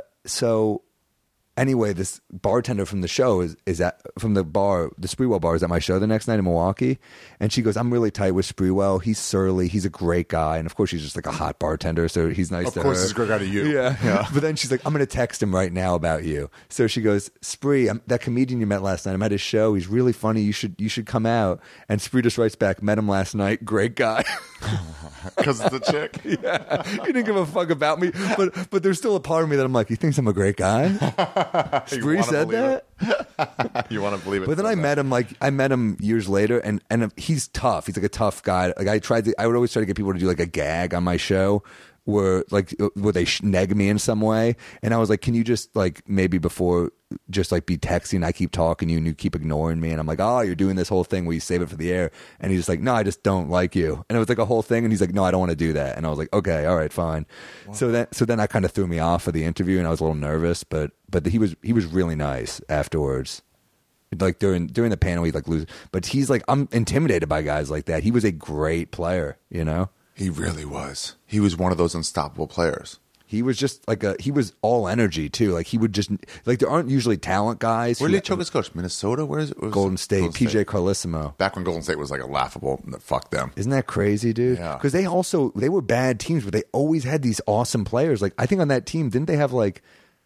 so. Anyway, this bartender from the show is at from the bar, the Sprewell bar is at my show the next night in Milwaukee, and she goes, "I'm really tight with Sprewell. He's surly. He's a great guy, and of course, he's just like a hot bartender, so he's nice to her. Of course, he's a great guy to you. Yeah. But then she's like, I'm going to text him right now about you. So she goes, Spree, that comedian you met last night, I'm at his show. He's really funny. You should come out. And Spree just writes back, met him last night. Great guy. Because it's the chick. Yeah. He didn't give a fuck about me. But there's still a part of me that I'm like, he thinks I'm a great guy? Spree said that? You want to believe it. But then I met him years later, and he's tough. He's like a tough guy. Like I would always try to get people to do like a gag on my show where they neg me in some way, and I was like, can you just like maybe before just like be texting, I keep talking to you and you keep ignoring me, and I'm like, oh, you're doing this whole thing where you save it for the air, and he's just like, no, I just don't like you, and it was like a whole thing, and he's like, no, I don't want to do that, and I was like, okay, all right, fine. Wow. So then I kind of threw me off of the interview, and I was a little nervous, but he was really nice afterwards. Like during the panel, he'd like lose, but he's like, I'm intimidated by guys like that. He was a great player, you know. He really was. He was one of those unstoppable players. He was just like he was all energy too. Like he would just like there aren't usually talent guys. Where did he choke his coach? Minnesota? Where is it? Golden State. PJ Carlissimo. Back when Golden State was like a laughable. Fuck them. Isn't that crazy, dude? Yeah. Because they were bad teams, but they always had these awesome players. Like I think on that team, didn't they have like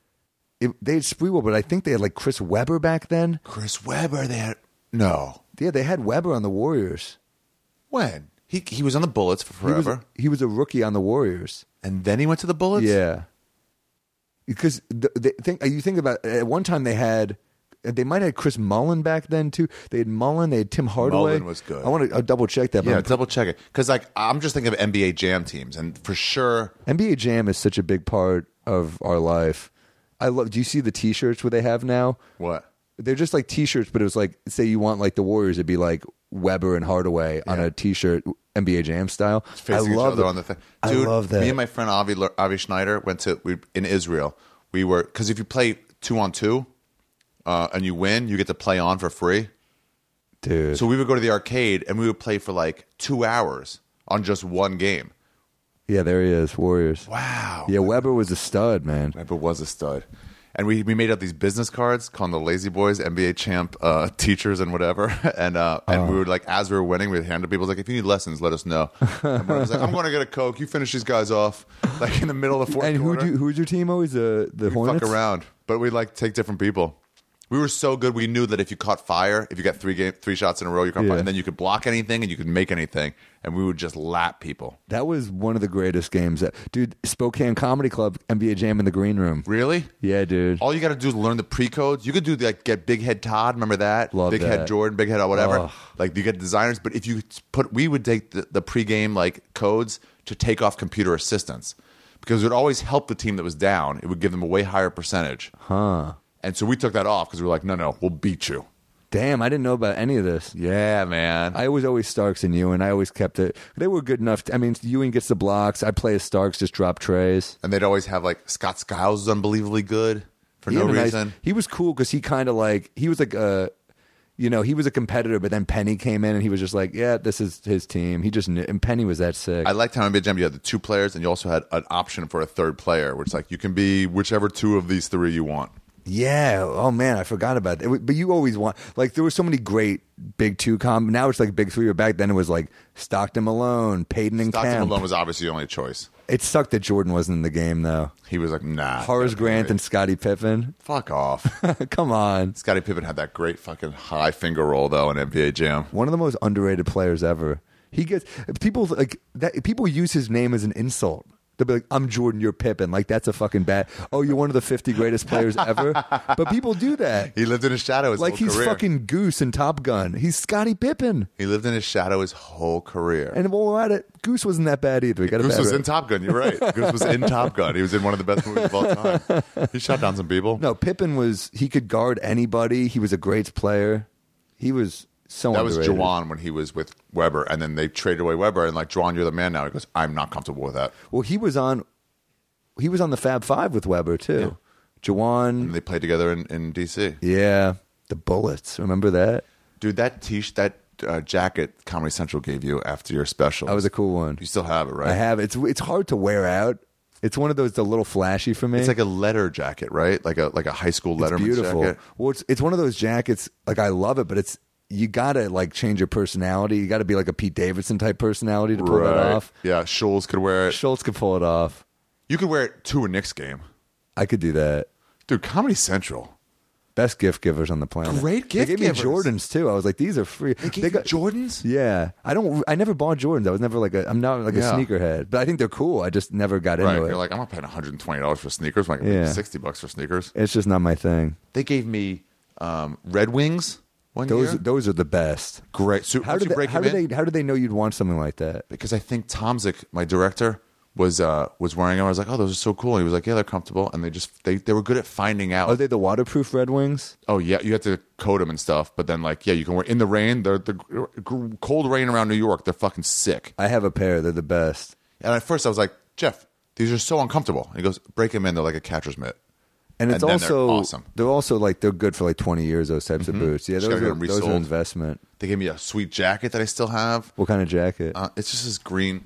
they had Sprewell, but I think they had like Chris Webber back then. Chris Webber. They had no. Yeah, they had Webber on the Warriors. When? He was on the Bullets for forever. He was a rookie on the Warriors. And then he went to the Bullets? Yeah. Because you think about at one time they might have had Chris Mullen back then too. They had Mullen, they had Tim Hardaway. Mullen was good. I want to double check that. Yeah, double check it. Because like I'm just thinking of NBA Jam teams, and for sure NBA Jam is such a big part of our life. Do you see the T-shirts where they have now? What? They're just like T-shirts, but it was like, say you want like the Warriors, it'd be like Webber and Hardaway on a T-shirt, NBA Jam style. I love it on the thing. Dude, I love that. Me and my friend Avi Schneider went in Israel. We were because if you play 2-on-2 and you win, you get to play on for free. Dude. So we would go to the arcade and we would play for like 2 hours on just one game. Yeah, there he is, Warriors. Wow. Yeah, Webber was a stud, man. Webber was a stud. And we made up these business cards calling the Lazy Boys NBA champ teachers and whatever. And we would like, as we were winning, we'd hand to people like, if you need lessons, let us know. And I was like, I'm going to get a Coke. You finish these guys off like in the middle of the fourth quarter. And who's your team always? The Hornets? Fuck around. But we'd like take different people. We were so good. We knew that if you caught fire, if you got three shots in a row, you caught fire, and then you could block anything and you could make anything, and we would just lap people. That was one of the greatest games. Dude, Spokane Comedy Club, NBA Jam in the green room. Really? Yeah, dude. All you got to do is learn the pre-codes. You could do like get Big Head Todd. Remember that? Love Big that. Head Jordan, Big Head whatever. Oh. Like you get designers, but if you we would take the pre-game like codes to take off computer assistance because it would always help the team that was down. It would give them a way higher percentage. Huh. And so we took that off because we were like, no, we'll beat you. Damn, I didn't know about any of this. Yeah, man. I was always Starks and Ewing. I always kept it. They were good enough. I mean, Ewing gets the blocks. I play as Starks, just drop trays. And they'd always have like Scott Skiles was unbelievably good for He no had a nice- reason. he was cool because he kind of like, he was like he was a competitor, but then Penny came in and he was just like, yeah, this is his team. He just knew, and Penny was that sick. I liked how in NBA Jam you had the 2 players and you also had an option for a 3rd player, which like you can be whichever 2 of these 3 you want. Yeah. Oh man, I forgot about that. But you always want like there were so many great big 2 Now it's like big 3. Or back then it was like Stockton Malone, Payton and Stockton Kemp. Malone was obviously the only choice. It sucked that Jordan wasn't in the game though. He was like, nah. Horace Grant and Scottie Pippen. Fuck off. Come on. Scottie Pippen had that great fucking high finger roll though in NBA Jam. One of the most underrated players ever. He gets people like that. People use his name as an insult. They'll be like, I'm Jordan, you're Pippen. Like, that's a fucking bad. Oh, you're one of the 50 greatest players ever? But people do that. He lived in his shadow his like, whole he's career. fucking Goose in Top Gun. He's Scottie Pippen. He lived in his shadow his whole career. And while we're at it, Goose wasn't that bad either. He got a Goose bad was rep. in Top Gun. You're right. Goose was in Top Gun. He was in one of the best movies of all time. He shot down some people. No, Pippen he could guard anybody. He was a great player. He was So that was underrated. Juwan when he was with Weber, and then they traded away Weber, and like, Juwan, you're the man now. He goes, I'm not comfortable with that. Well, he was on the Fab Five with Weber too. Juwan. And they played together in DC. Yeah, the Bullets. Remember that? Dude, that jacket Comedy Central gave you after your special. That was a cool one. You still have it, right? I have. It's hard to wear out. It's one of those a little flashy for me. It's like a letter jacket, right? Like a high school It's letterman's beautiful. jacket. Well, it's one of those jackets. Like I love it, but you gotta like change your personality. You gotta be like a Pete Davidson type personality to pull that off. Yeah, Schultz could wear it. Schultz could pull it off. You could wear it to a Knicks game. I could do that. Dude, Comedy Central. Best gift givers on the planet. Great gift They gave givers. me Jordans too. I was like, these are free. They gave you Jordans? Yeah, I never bought Jordans. I was never I'm not like a sneakerhead, but I think they're cool. I just never got Right. into it. You're like, I'm not paying $120 for sneakers. I'm like, Yeah. $60 for sneakers. It's just not my thing. They gave me Red Wings one year. Those are the best. Great. So How did they know you'd want something like that? Because I think Tomzik, my director, was wearing them. I was like, oh, those are so cool. And he was like, yeah, they're comfortable. And they were good at finding out. Are they the waterproof Red Wings? Oh yeah, you have to coat them and stuff. But then you can wear in the rain. They're the cold rain around New York. They're fucking sick. I have a pair. They're the best. And at first I was like, Jeff, these are so uncomfortable. And he goes, break them in. They're like a catcher's mitt. And it's And then also they're awesome. They're also like they're good for like 20 years. Those types of boots. Yeah, Just those gotta get them are resold. investment. They gave me a sweet jacket that I still have. What kind of jacket? It's just this green.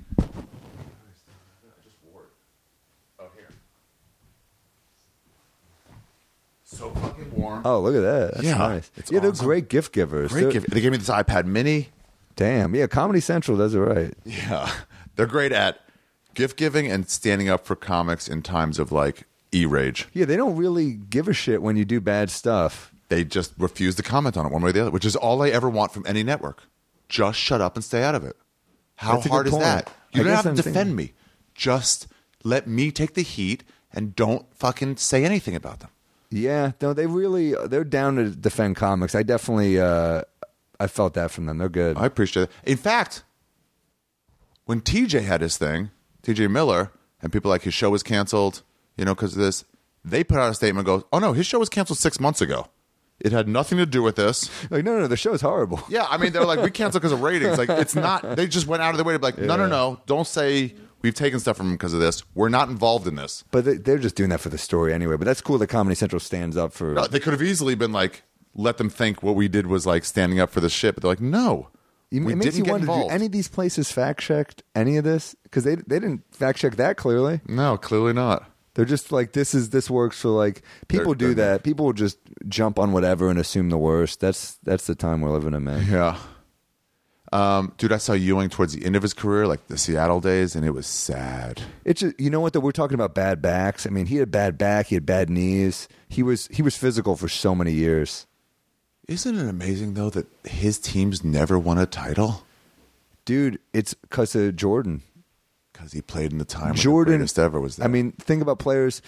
So fucking warm. Oh, look at that. That's Yeah, nice. it's Yeah, they're awesome. great gift givers. Great They're- gift. They gave me this iPad Mini. Damn. Yeah, Comedy Central does it right. Yeah, they're great at gift giving and standing up for comics in times of like e-rage. Yeah, they don't really give a shit when you do bad stuff. They just refuse to comment on it one way or the other, which is all I ever want from any network. Just shut up and stay out of it. How That's a good hard is point. that? You I don't guess have to I'm defend thinking- me. Just let me take the heat and don't fucking say anything about them. Yeah, no, they're down to defend comics. I definitely I felt that from them. They're good. I appreciate it. In fact, when TJ had his thing, TJ Miller, and people like his show was canceled, because of this, they put out a statement and goes, oh no, his show was canceled 6 months ago. It had nothing to do with this. Like, no, the show's horrible. Yeah, I mean, they're like, we canceled because of ratings. Like, it's not, they just went out of their way to be like, no, don't say we've taken stuff from them because of this. We're not involved in this. But they're just doing that for the story anyway. But that's cool that Comedy Central stands up for. No, they could have easily been like, let them think what we did was like standing up for the shit. But they're like, no, It we makes didn't you get wonder, do involved. any of these places fact checked any of this? Because they didn't fact check that clearly. No, clearly not. They're just like, this works for like people do they're- that. People will just jump on whatever and assume the worst. That's the time we're living in, man. Yeah. Dude, I saw Ewing towards the end of his career, like the Seattle days, and it was sad. It's just, you know what though, we're talking about bad backs. I mean, he had bad back, he had bad knees. He was physical for so many years. Isn't it amazing, though, that his teams never won a title? Dude, it's because of Jordan. Because he played in the time when Jordan, the greatest ever was there. I mean, think about players.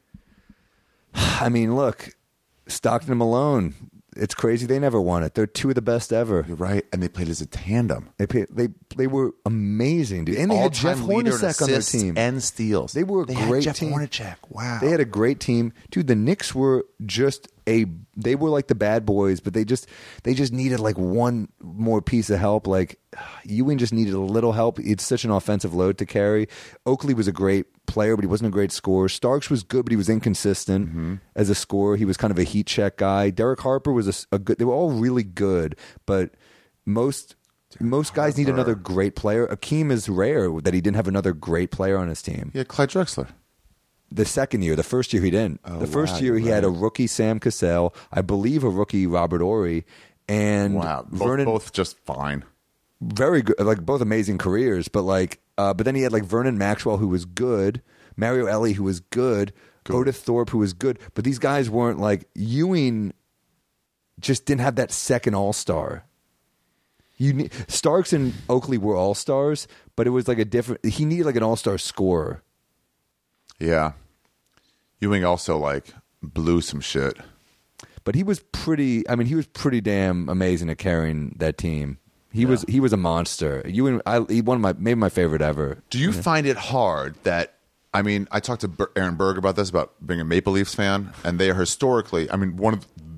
I mean, look, Stockton and Malone. It's crazy they never won it. They're two of the best ever. You're right, and they played as a tandem. They were amazing, dude. And they had Jeff All-time leader in Hornacek on their assists team. and steals. They were a had great Jeff team. Hornacek. Wow. They had a great team, dude. The Knicks were just they were like the bad boys, but they just needed like one more piece of help. Like Ewing just needed a little help. It's such an offensive load to carry. Oakley was a great player, but he wasn't a great scorer. Starks was good, but he was inconsistent as a scorer. He was kind of a heat check guy. Derek Harper was a good. They were all really good, but most guys need another great player. Akeem is rare that he didn't have another great player on his team. Yeah, Clyde Drexler. The second year, the first year he didn't. Oh, the first wow, year he you're had a right. rookie Sam Cassell, I believe a rookie Robert Ory, and Wow. Vernon. Both just fine. Very good, like both amazing careers. But but then he had like Vernon Maxwell, who was good, Mario Elie, who was good, Otis Thorpe, who was good. But these guys weren't like Ewing. Just didn't have that second All Star. Starks and Oakley were All Stars, but it was like a different. He needed like an All Star scorer. Yeah. Ewing also like blew some shit. But he was pretty. I mean, he was pretty damn amazing at carrying that team. He was a monster. He one of maybe my favorite ever. Do you find it hard that, I mean, I talked to Aaron Berg about this, about being a Maple Leafs fan, and they are historically, I mean, one of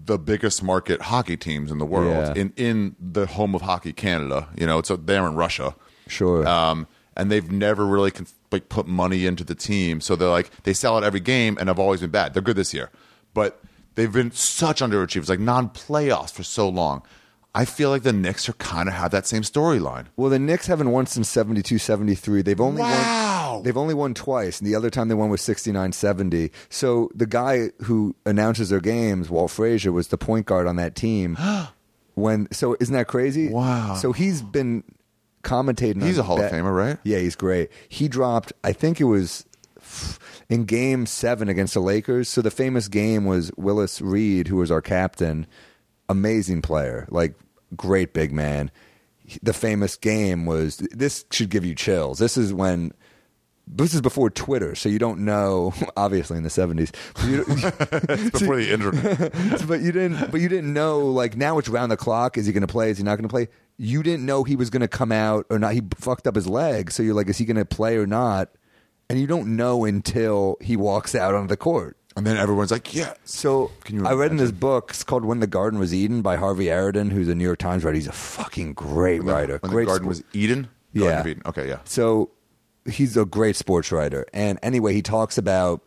the biggest market hockey teams in the world Yeah. in the home of hockey, Canada. So they're in Russia. Sure. And they've never really put money into the team. So they're like, they sell out every game and have always been bad. They're good this year. But they've been such underachievers, like non-playoffs for so long. I feel like the Knicks are kind of have that same storyline. Well, the Knicks haven't won since 72-73. They've only Wow. They've only won twice, and the other time they won was 69-70. So the guy who announces their games, Walt Frazier, was the point guard on that team. So isn't that crazy? Wow. So he's been commentating. He's on a Hall of Famer, right? Yeah, he's great. He dropped, I think it was in Game 7 against the Lakers. So the famous game was Willis Reed, who was our captain, amazing player, like great big man. The famous game was, this should give you chills. This is before Twitter, so you don't know, obviously in the 70s. It's before the internet. but you didn't know, like, now it's round the clock. Is he going to play? Is he not going to play? You didn't know he was going to come out or not. He fucked up his leg, so you're like, is he going to play or not? And you don't know until he walks out onto the court. And then everyone's like, yeah. So Can you I read in this imagine? book, it's called When the Garden Was Eaten by Harvey Aridin, who's a New York Times writer. He's a fucking great writer. When Great the garden was Eden? Yeah. Garden of Eden. Okay, yeah. So he's a great sports writer. And anyway, he talks about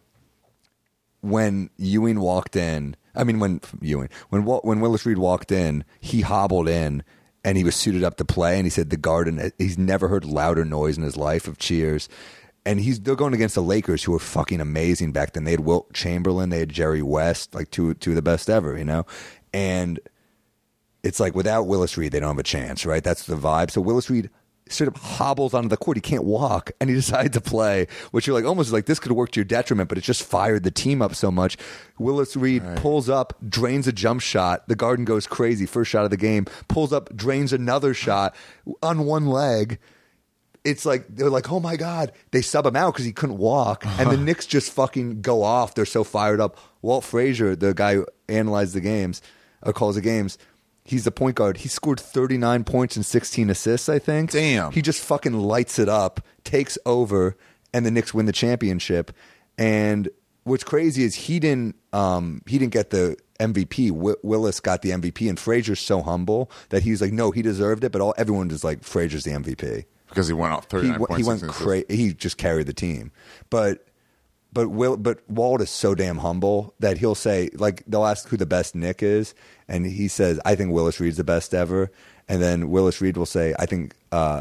when Ewing walked in. I mean, when Willis Reed walked in, he hobbled in and he was suited up to play. And he said the Garden, he's never heard louder noise in his life of cheers. And they're going against the Lakers, who were fucking amazing back then. They had Wilt Chamberlain, they had Jerry West, like two of the best ever, And it's like without Willis Reed, they don't have a chance, right? That's the vibe. So Willis Reed sort of hobbles onto the court. He can't walk, and he decided to play, which you're like almost like this could work to your detriment, but it just fired the team up so much. Willis Reed pulls up, drains a jump shot. The Garden goes crazy. First shot of the game. Pulls up, drains another shot on one leg. It's like, they're like, oh my God. They sub him out because he couldn't walk. And the Knicks just fucking go off. They're so fired up. Walt Frazier, the guy who analyzed the games, or calls the games, he's the point guard. He scored 39 points and 16 assists, I think. Damn. He just fucking lights it up, takes over, and the Knicks win the championship. And what's crazy is he didn't get the MVP. Willis got the MVP, and Frazier's so humble that he's like, no, he deserved it. But everyone is like, Frazier's the MVP. Because he went out 39 points. He went crazy. He just carried the team. But Walt is so damn humble that he'll say, like, they'll ask who the best Knick is, and he says, I think Willis Reed's the best ever. And then Willis Reed will say, I think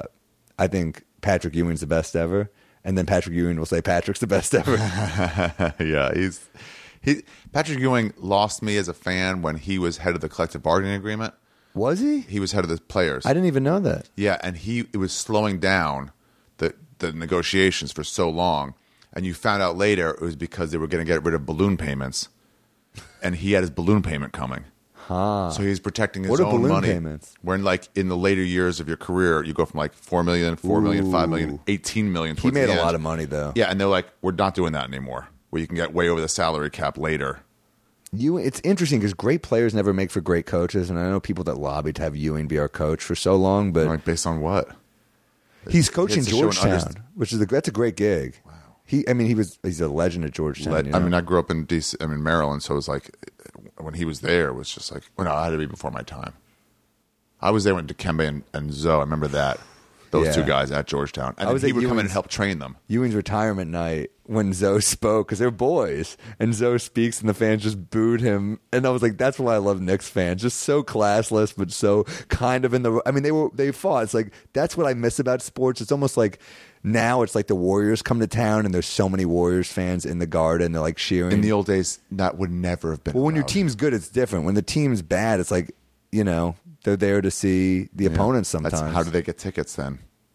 Patrick Ewing's the best ever. And then Patrick Ewing will say, Patrick's the best ever. Yeah, Patrick Ewing lost me as a fan when he was head of the collective bargaining agreement. Was he? He was head of the players. I didn't even know that. Yeah, and it was slowing down the negotiations for so long. And you found out later it was because they were going to get rid of balloon payments. And he had his balloon payment coming. So he's protecting his What are own balloon money. payments? When, like, in the later years of your career, you go from like 4 million, 4 million, 5 million, 18 million. He towards made the a end. lot of money, though. Yeah, and they're like, we're not doing that anymore. Where you can get way over the salary cap later. It's interesting because great players never make for great coaches, and I know people that lobbied to have Ewing be our coach for so long, but Like, based on what? he's coaching It's to show an Georgetown, which is that's a great gig. Wow. He's a legend at Georgetown. I mean, I grew up in DC, Maryland, so it was like when he was there, it was just like, well, no, I had to be before my time. I was there when Dikembe and Zoe. I remember that. Those two guys at Georgetown. And I was he at would come in Ewing's- and help train them. Ewing's retirement night when Zoe spoke, because they're boys, and Zoe speaks and the fans just booed him, and I was like, that's why I love Knicks fans, just so classless but so kind of in the, I mean, they fought. It's like, that's what I miss about sports. It's almost like now it's like the Warriors come to town and there's so many Warriors fans in the Garden, they're like cheering. In the old days, that would never have been Well, when your allowed. team's good, it's different. When the team's bad, it's like, they're there to see the opponents sometimes. That's, how do they get tickets then?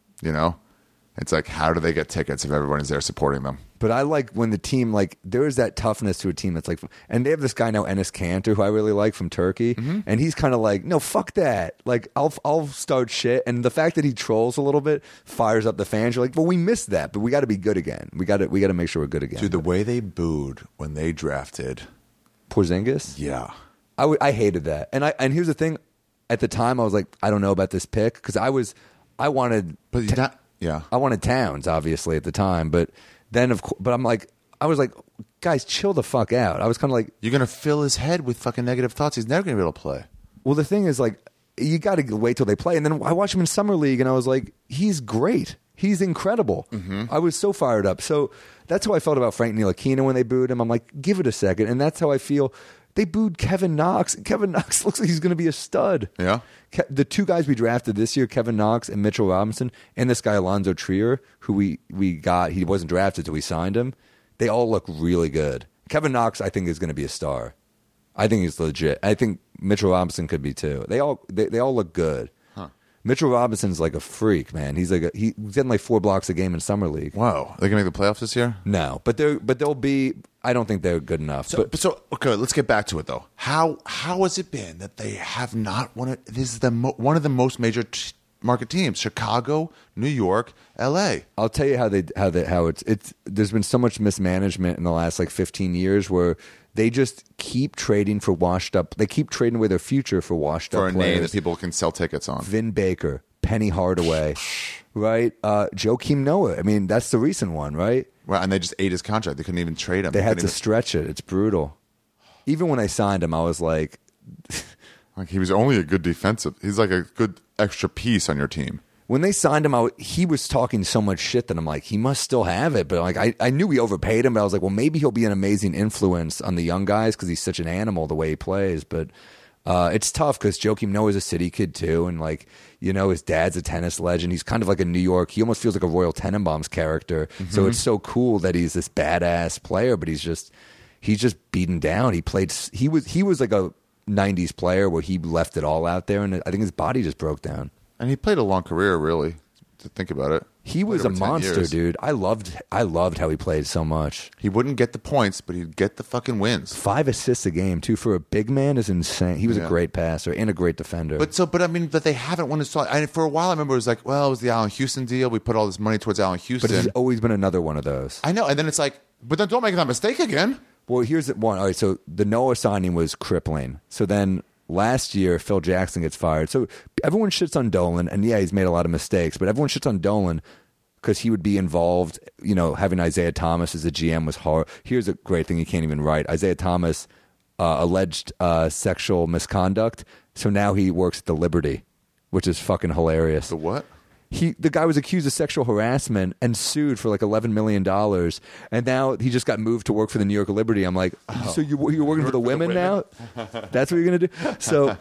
It's like, how do they get tickets if everyone's there supporting them? But I like when the team, like, there is that toughness to a team that's like, and they have this guy now, Enes Kanter, who I really like from Turkey, and he's kind of like, no, fuck that. Like, I'll start shit, and the fact that he trolls a little bit fires up the fans. You're like, well, we missed that, but we got to be good again. We got to make sure we're good again. Dude, the way they booed when they drafted, Porzingis, yeah, I hated that, and here's the thing, at the time I was like, I don't know about this pick because I wanted, but yeah, I wanted Towns obviously at the time, but then but I'm like, I was like, guys, chill the fuck out. I was kind of like, You're gonna fill his head with fucking negative thoughts. He's never gonna be able to play. well, the thing is, like, you got to wait till they play. And then I watched him in Summer League, and I was like, he's great. He's incredible. I was so fired up. So that's how I felt about Frank Ntilikina when they booed him. I'm like, give it a second. And that's how I feel. They booed Kevin Knox. Kevin Knox looks like he's going to be a stud. Yeah. The two guys we drafted this year, Kevin Knox and Mitchell Robinson, and this guy Alonzo Trier, who we got, he wasn't drafted, so we signed him. They all look really good. Kevin Knox, I think, is going to be a star. I think he's legit. I think Mitchell Robinson could be too. They all look good. Huh. Mitchell Robinson's like a freak, man. He's getting like 4 blocks a game in Summer League. Wow. Are they gonna make the playoffs this year? No, but they'll be. I don't think they're good enough. So okay, let's get back to it though. How has it been that they have not won it? This is one of the most major market teams: Chicago, New York, L.A. I'll tell you how it's. There's been so much mismanagement in the last like 15 years where they just keep trading for washed up. They keep trading away their future for washed For up a players. name that people can sell tickets on. Vin Baker, Penny Hardaway, right? Joakim Noah. I mean, that's the recent one, right? Right, and they just ate his contract. They couldn't even trade him. They had couldn't to even- stretch it. It's brutal. Even when I signed him, I was like, Like he was only a good defensive. He's like a good extra piece on your team. when they signed him, he was talking so much shit that I'm like, he must still have it. But like, I knew we overpaid him, but I was like, well, maybe he'll be an amazing influence on the young guys because he's such an animal the way he plays. But it's tough because Joakim Noah is a city kid too, and like, you know, his dad's a tennis legend. He's kind of like a New York. He almost feels like a Royal Tenenbaums character. So it's so cool that he's this badass player, but he's just beaten down. He was like a 90s player where he left it all out there, and I think his body just broke down. And he played a long career, really, to think about it. He was Played a over 10 monster, years. dude. I loved how he played so much. He wouldn't get the points, but he'd get the fucking wins. 5 assists a game too for a big man is insane. He was Yeah. a great passer and a great defender. But they haven't won a song. And for a while, I remember it was like, well, it was the Allen Houston deal. We put all this money towards Allen Houston. But it's always been another one of those. I know. And then it's like, but then don't make that mistake again. Well, here's one. All right, so the Noah signing was crippling. So then last year, Phil Jackson gets fired. So everyone shits on Dolan, and yeah, he's made a lot of mistakes, but everyone shits on Dolan because he would be involved. You know, having Isaiah Thomas as a GM was hard. Here's a great thing you can't even write. Isaiah Thomas alleged sexual misconduct, so now he works at the Liberty, which is fucking hilarious. The what? The guy was accused of sexual harassment and sued for like $11 million, and now he just got moved to work for the New York Liberty. I'm like, so you're working for the women now? That's what you're gonna do? So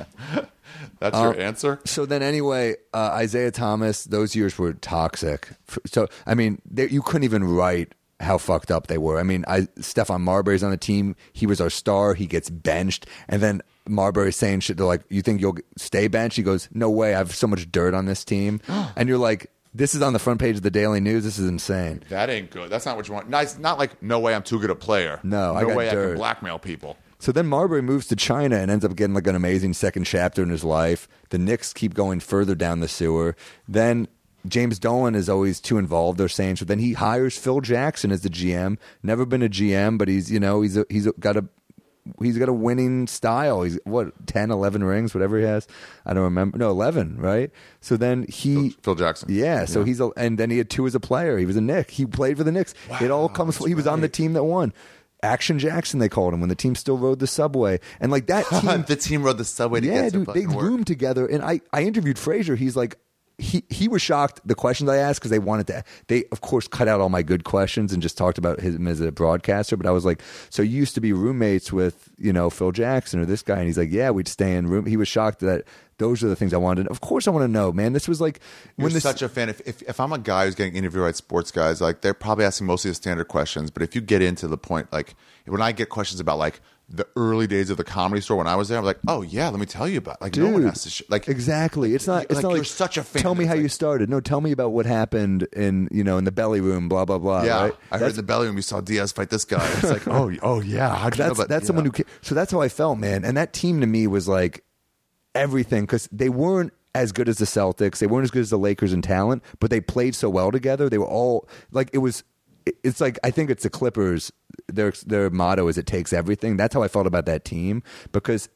That's your answer? so then anyway, Isaiah Thomas, those years were toxic. So I mean, you couldn't even write how fucked up they were. I mean, Stephon Marbury's on the team. He was our star. He gets benched, and then Marbury's saying shit. They're like, "You think you'll stay benched?" He goes, "No way. I have so much dirt on this team." And you're like, "This is on the front page of the Daily News. This is insane." That ain't good. That's not what you want. It's not like, no way I'm too good a player. No, I no got way I dirt. can blackmail people. So then Marbury moves to China and ends up getting like an amazing second chapter in his life. The Knicks keep going further down the sewer. Then James Dolan is always too involved, they're saying. So then he hires Phil Jackson as the GM. Never been a GM, but he's got a winning style. He's 10, 11 rings, whatever he has. I don't remember. No, 11, right? So then Phil Jackson. Yeah, so and then he had 2 as a player. He was a Knick. He played for the Knicks. It all comes. He was on the team that won. Action Jackson, they called him when the team still rode the subway, and like that team. The team rode the subway to Yeah, get to dude, they fucking work. roomed together. And I interviewed Frazier. He's like, he was shocked the questions I asked because they wanted to. They of course cut out all my good questions and just talked about him as a broadcaster. But I was like, so you used to be roommates with Phil Jackson or this guy? And he's like, yeah, we'd stay in room. He was shocked that those are the things I wanted. Of course, I want to know, man. This was like You're such a fan. If I'm a guy who's getting interviewed by sports guys, like they're probably asking mostly the standard questions. But if you get into the point, like when I get questions about like the early days of the Comedy Store when I was there, I'm like, oh yeah, let me tell you about. Like Dude, no one has to like exactly. It's not. It's not you're like such a fan. Tell me It's how like- you started. No, tell me about what happened in in the belly room. Blah blah blah. Yeah, right? I heard in the belly when we saw Diaz fight this guy. It's like, oh yeah, how'd you know about that's someone who. So that's how I felt, man. And that team to me was like everything because they weren't as good as the Celtics. They weren't as good as the Lakers in talent, but they played so well together. They were all like it was. It's like I think it's the Clippers. Their motto is "It takes everything." That's how I felt about that team because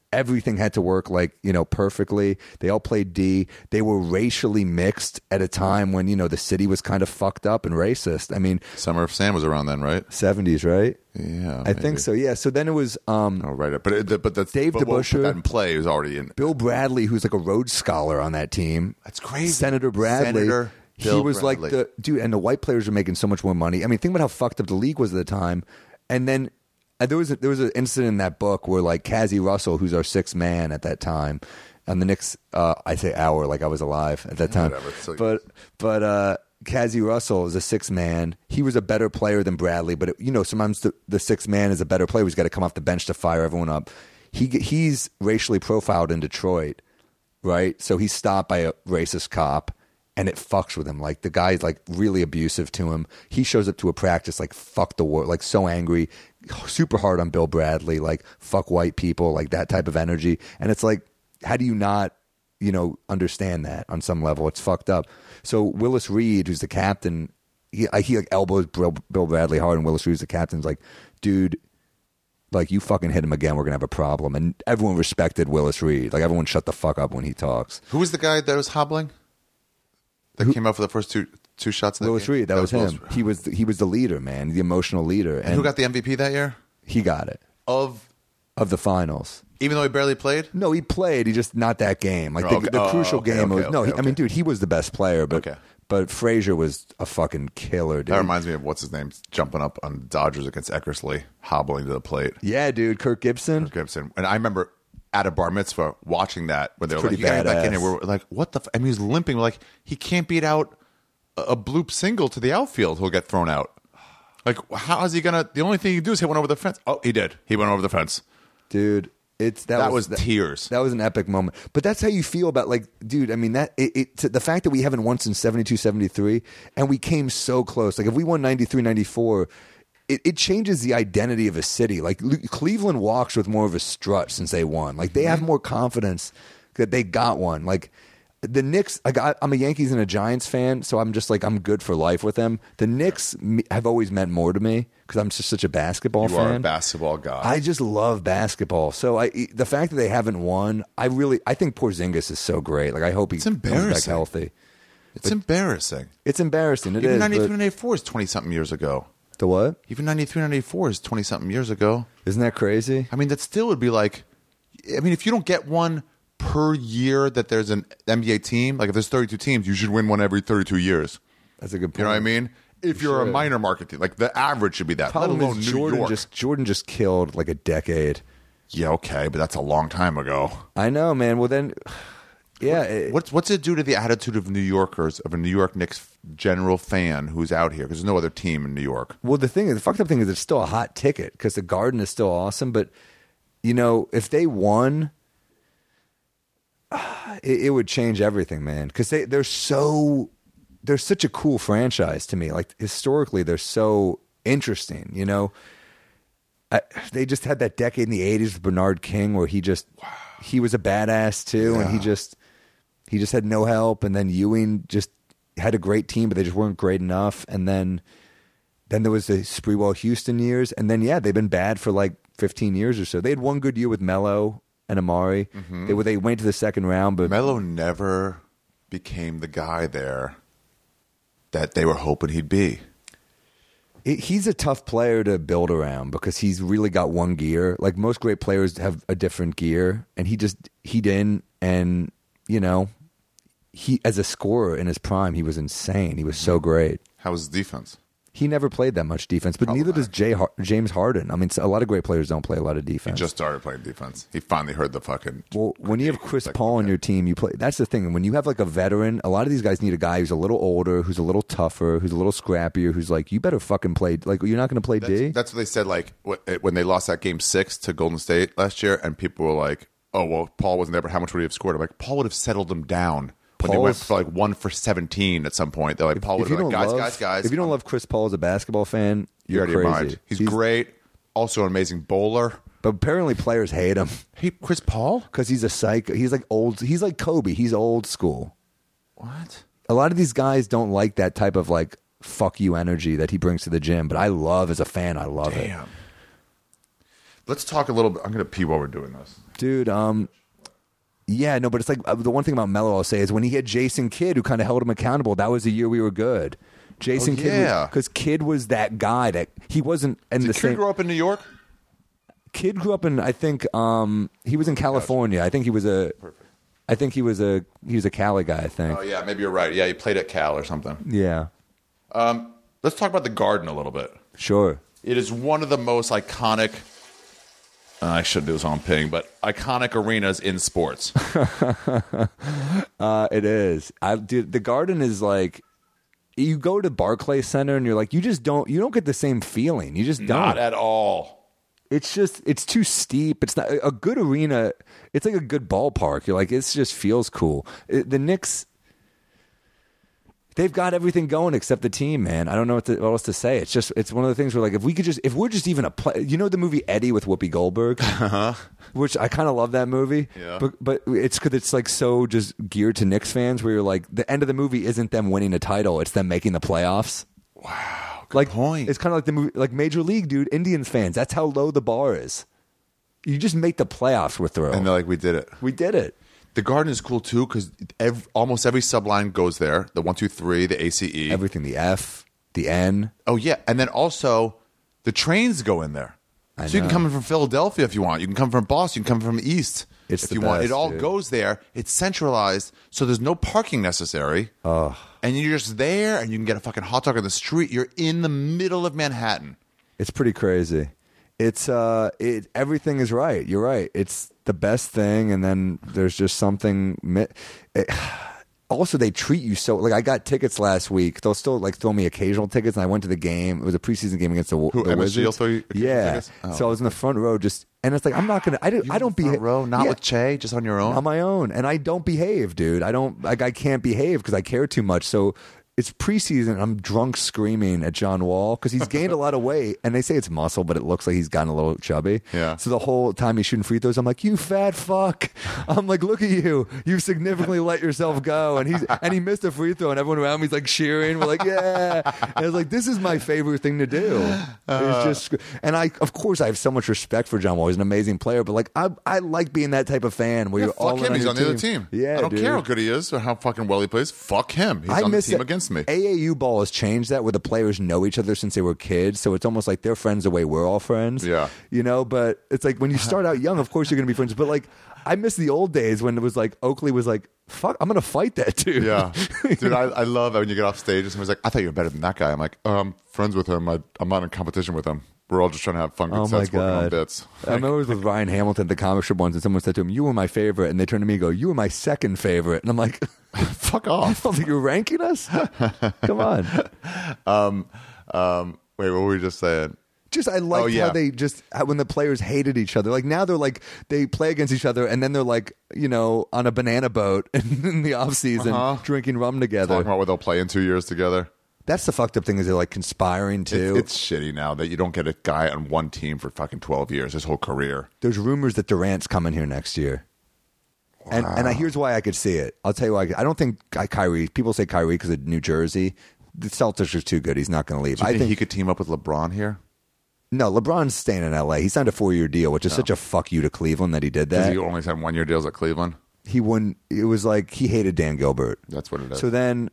everything had to work perfectly. They all played D. They were racially mixed at a time when the city was kind of fucked up and racist. I mean, Summer of Sam was around then, right? 70s, right? Yeah, I think so. Yeah. So then it was right. But that's Dave DeBusschere, that in play was already in. Bill Bradley, who's like a Rhodes Scholar on that team. That's crazy. Senator Bradley. He was Bradley. like the dude, and the white players were making so much more money. I mean, think about how fucked up the league was at the time. And then there was an incident in that book where like Cassie Russell, who's our sixth man at that time, on the Knicks, I say hour, like I was alive at that time. Whatever, but Cassie Russell is a sixth man. He was a better player than Bradley, but sometimes the sixth man is a better player. He's got to come off the bench to fire everyone up. He's racially profiled in Detroit, right? So he's stopped by a racist cop. And it fucks with him. Like the guy's like really abusive to him. He shows up to a practice like fuck the war, like so angry, super hard on Bill Bradley, like fuck white people, like that type of energy. And it's like, how do you not, understand that on some level? It's fucked up. So Willis Reed, who's the captain, he like elbows Bill Bradley hard, and Willis Reed's the captain's like, dude, like you fucking hit him again, we're gonna have a problem. And everyone respected Willis Reed. Like everyone shut the fuck up when he talks. Who was the guy that was hobbling? That came out for the first two shots. Willis Reed, that was him. He was the leader, man, the emotional leader. And who got the MVP that year? He got it of the finals. Even though he barely played? No, he played. He just not that game. Like the crucial game was I mean, dude, he was the best player, but Frazier was a fucking killer, dude. That reminds me of what's his name jumping up on Dodgers against Eckersley, hobbling to the plate. Yeah, dude, Kirk Gibson. And I remember at a bar mitzvah watching that when they were like, pretty you gotta get back in badass. here. We're like, what the I mean, he's limping. We're like, he can't beat out a bloop single to the outfield. He'll get thrown out. Like, how is he gonna? The only thing he can do is hit one over the fence. Oh, he did. He went over the fence. Dude, that was tears. That was an epic moment. But that's how you feel about, like, dude, I mean, the fact that we haven't won since 72, 73, and we came so close. Like, if we won 93, 94, it changes the identity of a city. Like, Cleveland walks with more of a strut since they won. Like, they have more confidence that they got one. Like, the Knicks, I'm a Yankees and a Giants fan, so I'm just like, I'm good for life with them. The Knicks have always meant more to me because I'm just such a basketball fan. You are a basketball guy. I just love basketball. So the fact that they haven't won, I think Porzingis is so great. Like, I hope he comes back healthy. It's embarrassing. It's embarrassing. It Even is. 93 and 94 is 20-something years ago. The what? Even 93 and 94 is 20-something years ago. Isn't that crazy? I mean, that still would be like, I mean, if you don't get one per year that there's an NBA team, like if there's 32 teams, you should win one every 32 years. That's a good point. You know what I mean? If you're a minor market team, like the average should be that. Problem let alone is New York. Jordan just killed like a decade. Yeah, okay, but that's a long time ago. I know, man. Well, then, yeah. What's it do to the attitude of New Yorkers, of a New York Knicks general fan who's out here? Because there's no other team in New York. Well, the fucked up thing is it's still a hot ticket because the Garden is still awesome. But, if they won, it would change everything, man. Because they're such a cool franchise to me. Like, historically, they're so interesting, they just had that decade in the 80s with Bernard King where he was a badass too, and he just had no help, and then Ewing just had a great team, but they just weren't great enough, and then there was the Sprewell Houston years, and then they've been bad for like 15 years or so. They had one good year with Melo and Amari. Mm-hmm. They went to the second round, but Melo never became the guy there that they were hoping he'd be. He's a tough player to build around because he's really got one gear. Like most great players have a different gear, and he didn't. And he as a scorer in his prime, he was insane. He was so great. How was his defense? He never played that much defense, but neither does James Harden. I mean, a lot of great players don't play a lot of defense. He just started playing defense. He finally heard the fucking... Well, when you have Chris Paul on your team, you play. That's the thing. When you have like a veteran, a lot of these guys need a guy who's a little older, who's a little tougher, who's a little scrappier, who's like, you better fucking play. Like, you're not going to play D? That's what they said, like, when they lost that game 6 to Golden State last year, and people were like, oh, well, Paul wasn't there, but how much would he have scored? I'm like, Paul would have settled them down. When they went for like 1 for 17 at some point, they're like, Paul would have been like, guys. If you don't love Chris Paul as a basketball fan, you're out of your crazy. mind. He's great. Also an amazing bowler. But apparently players hate him. Hate Chris Paul? Because he's a psycho. He's like old. He's like Kobe. He's old school. What? A lot of these guys don't like that type of like fuck you energy that he brings to the gym. But I love, as a fan, I love it. Let's talk a little bit. I'm going to pee while we're doing this. Dude, yeah, no, but it's like the one thing about Melo I'll say is when he had Jason Kidd, who kind of held him accountable, that was the year we were good. Jason Kidd, yeah. Because Kidd was that guy that he wasn't in Did the Kidd same. grow up in New York? Kidd grew up in, I think, he was in California. I think he was a. Perfect. I think he was a Cali guy. I think. Oh yeah, maybe you're right. Yeah, he played at Cal or something. Yeah. Let's talk about the Garden a little bit. Sure. It is one of the most iconic. I should do this on ping, but iconic arenas in sports. It is. Dude, the Garden is like. You go to Barclays Center and you're like, you don't get the same feeling. You just don't. Not at all. It's too steep. It's not a good arena. It's like a good ballpark. You're like, it just feels cool. The Knicks, they've got everything going except the team, man. I don't know what else to say. It's one of the things where like, if we're just even a play, you know, the movie Eddie with Whoopi Goldberg, which I kind of love that movie. Yeah. But it's because it's like so just geared to Knicks fans where you're like, the end of the movie isn't them winning a title. It's them making the playoffs. Wow. Like point. It's kind of like the movie, like Major League, dude. Indians fans. That's how low the bar is. You just make the playoffs with throw. And they're like, we did it. We did it. The Garden is cool too because almost every subline goes there. The 1, 2, 3, the ACE, Everything. The F, the N. Oh yeah, and then also the trains go in there. I So you can know. come in from Philadelphia if you want. You can come from Boston. You can come from East It's if the you want. best, It all dude. goes there. It's centralized, so there's no parking necessary. And you're just there, and you can get a fucking hot dog on the street. You're in the middle of Manhattan. It's pretty crazy. It's everything is right. You're right. It's the best thing, and then there's just something. Also, they treat you so. Like I got tickets last week. They'll still like throw me occasional tickets, and I went to the game. It was a preseason game against the Who, the MSG will Wizards. throw you occasional Yeah. tickets? Oh. So I was in the front row, and it's like I'm not gonna. I don't behave. row, not Yeah. with Che, just on your own. On my own, and I don't behave, dude. I can't behave because I care too much. So it's preseason, and I'm drunk screaming at John Wall because he's gained a lot of weight, and they say it's muscle, but it looks like he's gotten a little chubby. Yeah. So the whole time he's shooting free throws, I'm like, "You fat fuck!" I'm like, "Look at you! You've significantly let yourself go." And he missed a free throw, and everyone around me's like cheering. We're like, "Yeah!" And I was like, "This is my favorite thing to do." It's just, and of course, I have so much respect for John Wall. He's an amazing player, but like, I like being that type of fan where Yeah, you're all fuck him. in He's your on the other team. Yeah, I don't dude. care how good he is or how fucking well he plays. Fuck him. He's I on the miss team it. against me. AAU ball has changed that where the players know each other since they were kids, so it's almost like they're friends the way we're all friends. Yeah. You know, but it's like when you start out young, of course you're going to be friends. But like, I miss the old days when it was like Oakley was like, "Fuck, I'm going to fight that dude." Yeah, dude, I love when you get off stage and someone's like, "I thought you were better than that guy." I'm like, I'm friends with him. I'm not in competition with him. We're all just trying to have fun, good Oh my sets, working on god! bits. I remember it was with Ryan Hamilton at the comic strip once, and someone said to him, "You were my favorite," and they turned to me and go, "You were my second favorite," and I'm like, Fuck "I off. don't think you're ranking us." Come on. Wait, what were we just saying? Just I liked yeah. how they just when the players hated each other. Like now they're like they play against each other, and then they're like on a banana boat in the off season drinking rum together. Talking about where they'll play in 2 years together. That's the fucked up thing is they're like conspiring too. It's shitty now that you don't get a guy on one team for fucking 12 years, his whole career. There's rumors that Durant's coming here next year. And here's why I could see it. I'll tell you why. I don't think Kyrie. People say Kyrie because of New Jersey. The Celtics are too good. He's not going to leave. Do you I think think he could team up with LeBron here? no. LeBron's staying in L.A. He signed a 4-year deal, which is such a fuck you to Cleveland that he did Because that. he only signed 1-year deals at Cleveland. He wouldn't. It was like he hated Dan Gilbert. That's what it is. So then,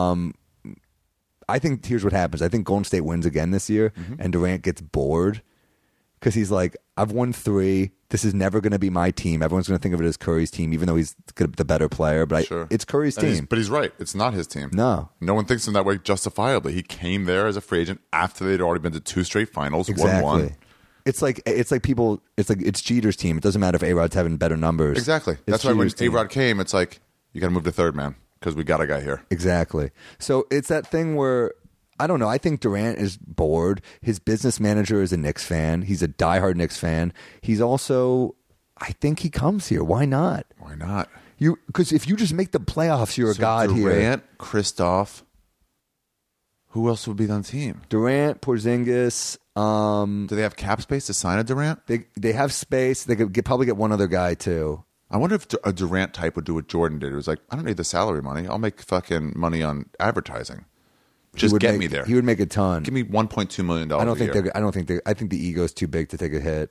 I think here's what happens. I think Golden State wins again this year, and Durant gets bored because he's like, I've won 3. This is never going to be my team. Everyone's going to think of it as Curry's team, even though he's the better player. But Sure. it's Curry's And team. but he's right. It's not his team. No. No one thinks of him that way justifiably. He came there as a free agent after they'd already been to 2 straight finals, Exactly. 1-1. It's like people. It's like it's Jeter's team. It doesn't matter if A-Rod's having better numbers. Exactly. It's That's why when Jeter's team. A-Rod came, it's like, you got to move to third, man, because we got a guy here. Exactly. So it's that thing where I don't know. I think Durant is bored. His business manager is a Knicks fan. He's a diehard Knicks fan. He's also, I think he comes here. Why not? Why not? Because if you just make the playoffs, you're a god here. Durant, Kristoff. Who else would be on the team? Durant, Porzingis. Do they have cap space to sign a Durant? They have space. They could probably get one other guy too. I wonder if a Durant type would do what Jordan did. It was like, I don't need the salary money. I'll make fucking money on advertising. Just get me there. He would make a ton. Give me $1.2 million I don't a think year. they're. I don't think they. I think the ego's too big to take a hit.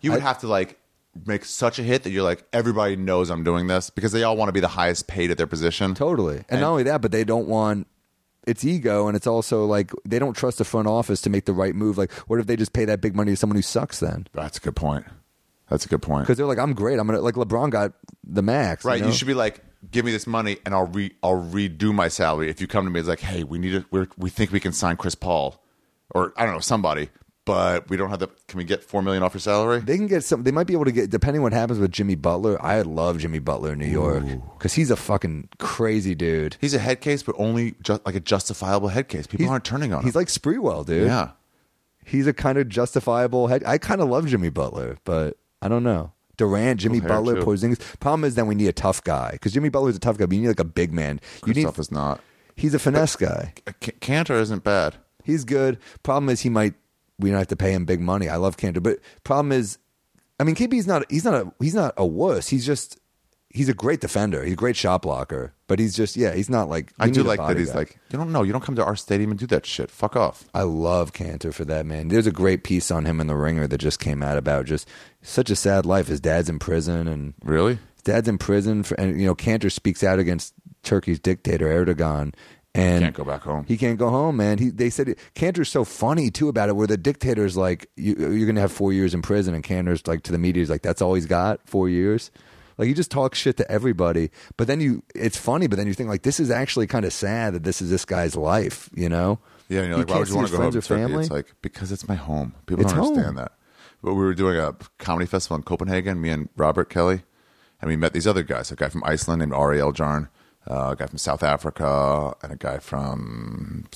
You would have to like make such a hit that you're like, everybody knows I'm doing this, because they all want to be the highest paid at their position. Totally. And not only that, but they don't want, it's ego, and it's also like they don't trust the front office to make the right move. Like, what if they just pay that big money to someone who sucks then? That's a good point. That's a good point. Because they're like, I'm great. I'm gonna, like, LeBron got the max. Right. You know? You should be like, give me this money and I'll redo my salary. If you come to me, it's like, hey, we think we can sign Chris Paul, or I don't know, somebody, but we don't have the. Can we get $4 million off your salary? They can get some. They might be able to get, depending what happens with Jimmy Butler. I love Jimmy Butler in New York because he's a fucking crazy dude. He's a head case, but only like a justifiable head case. People aren't turning on him. He's like Sprewell, dude. Yeah. He's a kind of justifiable head. I kind of love Jimmy Butler, but I don't know. Durant, Jimmy Butler, Porzingis. Problem is that we need a tough guy because Jimmy Butler's a tough guy, but you need like a big man. Kristoff is not. He's a finesse guy. Cantor isn't bad. He's good. Problem is we don't have to pay him big money. I love Cantor, but problem is, I mean, KB's he's not a wuss. He's a great defender. He's a great shot blocker, but he's not like. I do like that he's like, you don't come to our stadium and do that shit. Fuck off. I love Cantor for that, man. There's a great piece on him in The Ringer that just came out about just such a sad life. His dad's in prison, and really, his dad's in prison and Cantor speaks out against Turkey's dictator Erdogan. And can't go back home. He can't go home, man. They said Cantor's so funny too about it, where the dictator's like, you're going to have 4 years in prison, and Cantor's like to the media, he's like, that's all he's got, 4 years. Like, he just talks shit to everybody. But then it's funny, but then you think like, this is actually kind of sad that this is this guy's life, you know? Yeah, and you're like, why would you want to go home to Turkey? It's like, because it's my home. People don't understand that. But we were doing a comedy festival in Copenhagen, me and Robert Kelly, and we met these other guys, a guy from Iceland named Ariel Jarn, a guy from South Africa, and a guy from,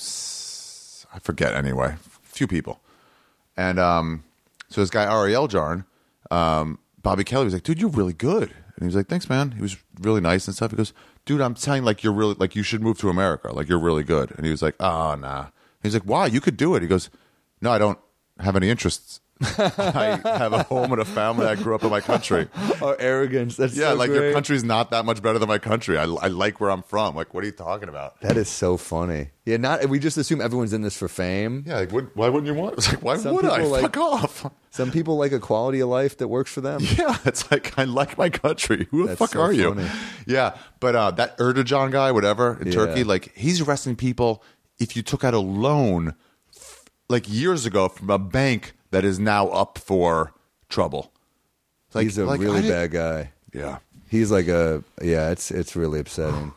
I forget anyway, a few people. And so this guy, Ariel Jarn, Bobby Kelly was like, dude, you're really good. And he was like, thanks, man. He was really nice and stuff. He goes, dude, I'm telling you, like, you're really, like, you should move to America. Like, you're really good. And he was like, oh, nah. He's like, why? You could do it. He goes, no, I don't have any interests. I have a home and a family. I grew up in my country. Oh, arrogance. That's so like great. Your country's not that much better than my country. I like where I'm from. Like, what are you talking about? That is so funny. Yeah, we just assume everyone's in this for fame. Yeah, like, why wouldn't you want? It's like, why would I? Fuck off. Some people like a quality of life that works for them. Yeah, it's like, I like my country. Who the fuck so are you? funny. Yeah, but that Erdogan guy, whatever, in Turkey, like, he's arresting people if you took out a loan like years ago from a bank that is now up for trouble. Like, he's a really bad guy. Yeah. He's like it's really upsetting.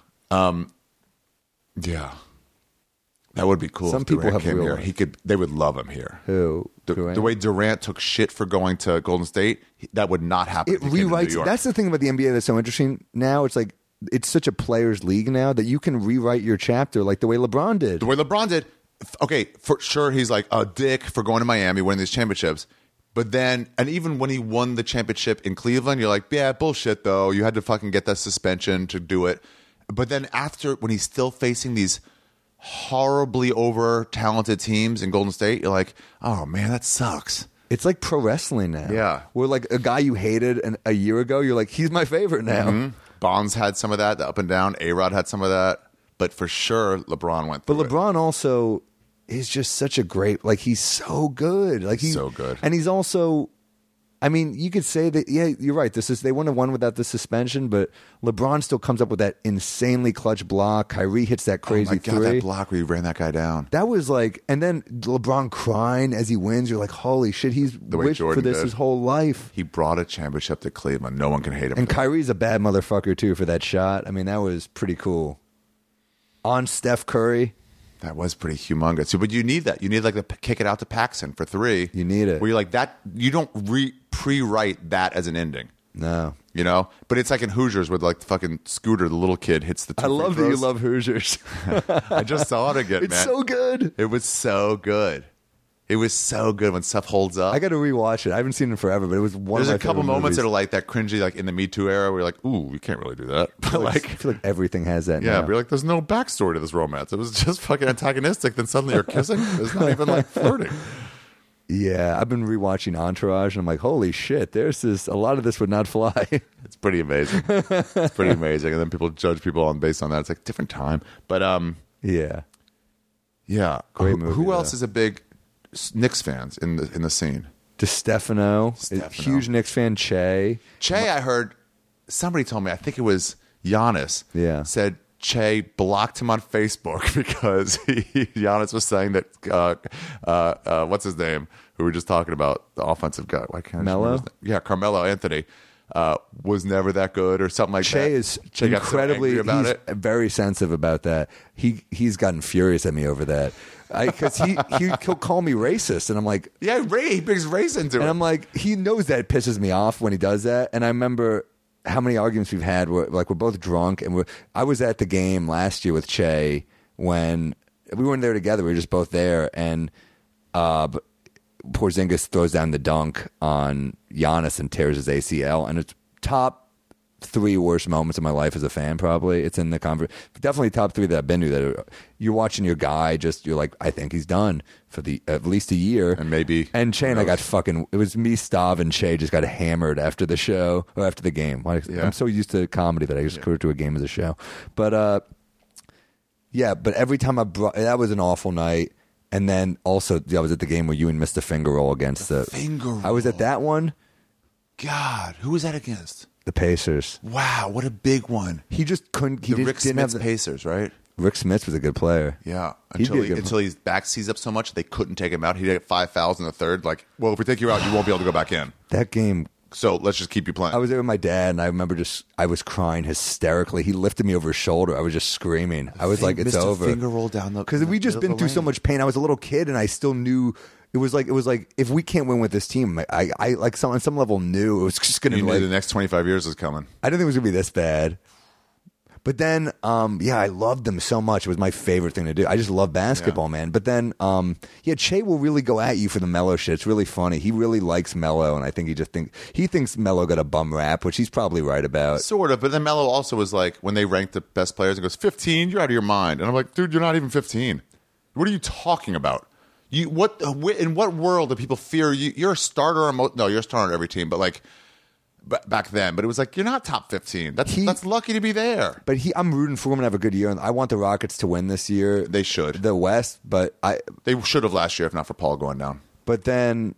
Yeah. That would be cool. Some if people Durant have came real here. They would love him here. Who? The way Durant took shit for going to Golden State, that would not happen. It rewrites. That's the thing about the NBA that's so interesting now. It's like, it's such a players' league now that you can rewrite your chapter like the way LeBron did. The way LeBron did. Okay, for sure, he's like a dick for going to Miami, winning these championships. But then, and even when he won the championship in Cleveland, you're like, yeah, bullshit, though. You had to fucking get that suspension to do it. But then after, when he's still facing these horribly over-talented teams in Golden State, you're like, oh, man, that sucks. It's like pro wrestling now. Yeah. Where like a guy you hated a year ago, you're like, he's my favorite now. Mm-hmm. Bonds had some of that, the up and down. A-Rod had some of that. But for sure, LeBron went through But LeBron also is just such a great, like, he's so good. Like, he's so good. And he's also, I mean, you could say that, yeah, you're right. They wouldn't have won without the suspension, but LeBron still comes up with that insanely clutch block. Kyrie hits that crazy oh my God, three. that block where he ran that guy down. That was like, and then LeBron crying as he wins. You're like, holy shit, he's wished for this his whole life. He brought a championship to Cleveland. No one can hate him. And Kyrie's a bad motherfucker, too, for that shot. I mean, that was pretty cool. On Steph Curry. That was pretty humongous. But you need that. You need like to kick it out to Paxson for three. You need it. Where you're like that. You don't pre-write that as an ending. No. You know? But it's like in Hoosiers where like the fucking Scooter, the little kid, hits the two I love free that you throws. love Hoosiers. I just saw it again, It's man. so good. It was so good. It was so good when stuff holds up. I got to rewatch it. I haven't seen it in forever, but it was one There's of my a couple favorite moments movies. that are like that cringy, like in the Me Too era, where you're like, ooh, we can't really do that. But I feel like everything has that yeah, now. but you're like, there's no backstory to this romance. It was just fucking antagonistic. Then suddenly you're kissing. It's not even like flirting. Yeah, I've been rewatching Entourage, and I'm like, holy shit, a lot of this would not fly. It's pretty amazing. It's pretty amazing. And then people judge people based on that. It's like different time. But Yeah. yeah. Great movie, Who though. else is a big Knicks fans in the scene? DeStefano, Stefano. huge Knicks fan. Che, I heard somebody told me, I think it was Giannis, said Che blocked him on Facebook because Giannis was saying that what's his name, who we were just talking about, the offensive guy, why can't I remember his name? Yeah, Carmelo Anthony was never that good or something like Che that. is Che incredibly got so angry about he's very sensitive about that. He's gotten furious at me over that because he'll call me racist, and I'm like, yeah, he brings race into it, and I'm like, he knows that it pisses me off when he does that. And I remember how many arguments we've had where like we're both drunk, and I was at the game last year with Che when we weren't there together. We were just both there, and Porzingis throws down the dunk on Giannis and tears his ACL, and it's top 3 worst moments of my life as a fan. Probably it's in the definitely top 3 that I've been to. That you're watching your guy, you're like, I think he's done for at least a year, and maybe. And Che and I got fucking. It was me, Stav, and Che just got hammered after the show or after the game. I'm so used to comedy that I just go to a game as a show. But but every time that was an awful night. And then also, I was at the game where you and Mr. Finger Roll against the Finger Roll. I was at that one. God, who was that against? The Pacers. Wow, what a big one. He just couldn't. He the just Rick didn't Smith's have Pacers, right? Rick Smith was a good player. Yeah, He'd be a good until his back seized up so much they couldn't take him out. He had 5 fouls in the third. Like, well, if we take you out, you won't be able to go back in. That game. So let's just keep you playing. I was there with my dad, and I remember I was crying hysterically. He lifted me over his shoulder. I was just screaming. I was like, "It's Mr. over." Finger roll down the because we just been through so much pain. I was a little kid, and I still knew it was like if we can't win with this team, I like on some level knew it was just going to be like the next 25 years is coming. I didn't think it was going to be this bad. But then, I loved them so much. It was my favorite thing to do. I just love basketball, man. But then, Che will really go at you for the Melo shit. It's really funny. He really likes Melo, and I think he thinks Melo got a bum rap, which he's probably right about. Sort of. But then Melo also was like, when they ranked the best players, it goes, 15? You're out of your mind. And I'm like, dude, you're not even 15. What are you talking about? In what world do people fear you? You're a starter. No, you're a starter on every team, but like, back then, but it was like, you're not top 15. That's lucky to be there. But I'm rooting for him to have a good year, and I want the Rockets to win this year. They should. The West, but they should have last year if not for Paul going down. But then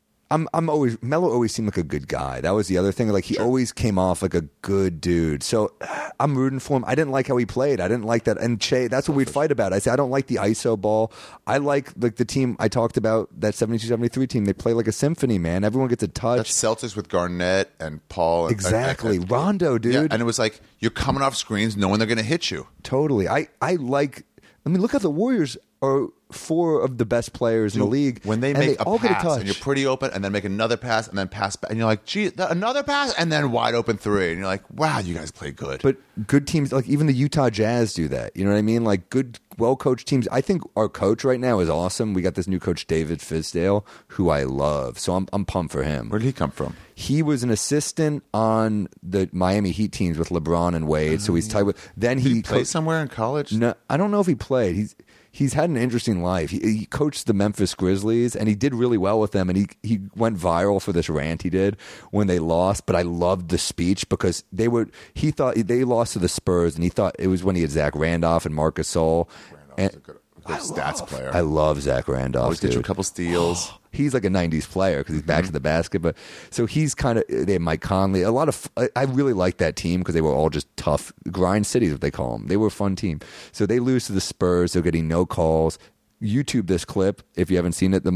Melo always seemed like a good guy. That was the other thing. Like he always came off like a good dude. So I'm rooting for him. I didn't like how he played. I didn't like that. And Che, that's what we'd fight about. I said I don't like the ISO ball. I like the team I talked about, that 72-73 team. They play like a symphony, man. Everyone gets a touch. That's Celtics with Garnett and Paul. Exactly. Rondo, dude. Yeah, and it was like you're coming off screens knowing they're going to hit you. Totally. I like. I mean, look at the Warriors are 4 of the best players in the league. When they make a pass and you're pretty open, and then make another pass, and then pass back, and you're like, gee, another pass, and then wide open 3, and you're like, wow, you guys play good. But good teams, like even the Utah Jazz do that. You know what I mean? Like good, well-coached teams. I think our coach right now is awesome. We got this new coach, David Fizdale, who I love. So I'm pumped for him. Where did he come from? He was an assistant on the Miami Heat teams with LeBron and Wade. So he's tied with. Then he played somewhere in college. No, I don't know if he played. He's had an interesting life. He coached the Memphis Grizzlies, and he did really well with them. And he went viral for this rant he did when they lost. But I loved the speech because he thought they lost to the Spurs, and he thought it was when he had Zach Randolph and Marc Gasol. Randolph's a good stats player. I love Zach Randolph. Always get you a couple steals. He's like a 90s player because he's back to the basket. But so he's kind of, they have Mike Conley. A lot of, I really liked that team because they were all just tough grind cities, what they call them. They were a fun team. So they lose to the Spurs. They're getting no calls. YouTube this clip if you haven't seen it. The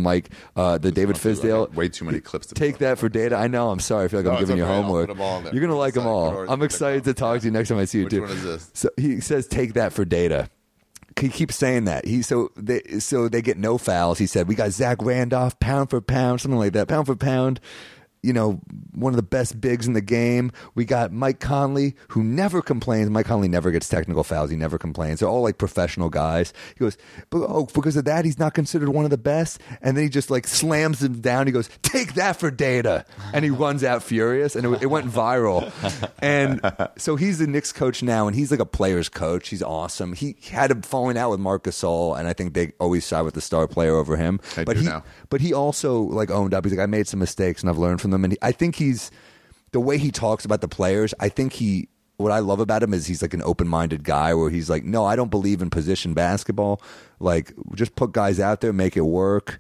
David Fizdale. Way too many clips to take that for data. I know. I'm sorry. I feel like I'm giving you homework. You're gonna like them all. I'm excited to talk to you next time I see you too. Which one is this? So he says, "Take that for data." He keeps saying that. So they get no fouls. He said, "We got Zach Randolph, pound for pound, something like that, pound for pound. You know, one of the best bigs in the game. We got Mike Conley, who never complains. Mike Conley never gets technical fouls. He never complains. They're all like professional guys." He goes, because of that, he's not considered one of the best. And then he just like slams him down. He goes, "Take that for data." And he runs out furious. And it went viral. And so he's the Knicks coach now. And he's like a player's coach. He's awesome. He had a falling out with Marc Gasol. And I think they always side with the star player over him. But he also like owned up. He's like, "I made some mistakes and I've learned from them." And I think the way he talks about the players, I think what I love about him is he's like an open-minded guy where he's like, "No, I don't believe in position basketball. Like, just put guys out there, make it work."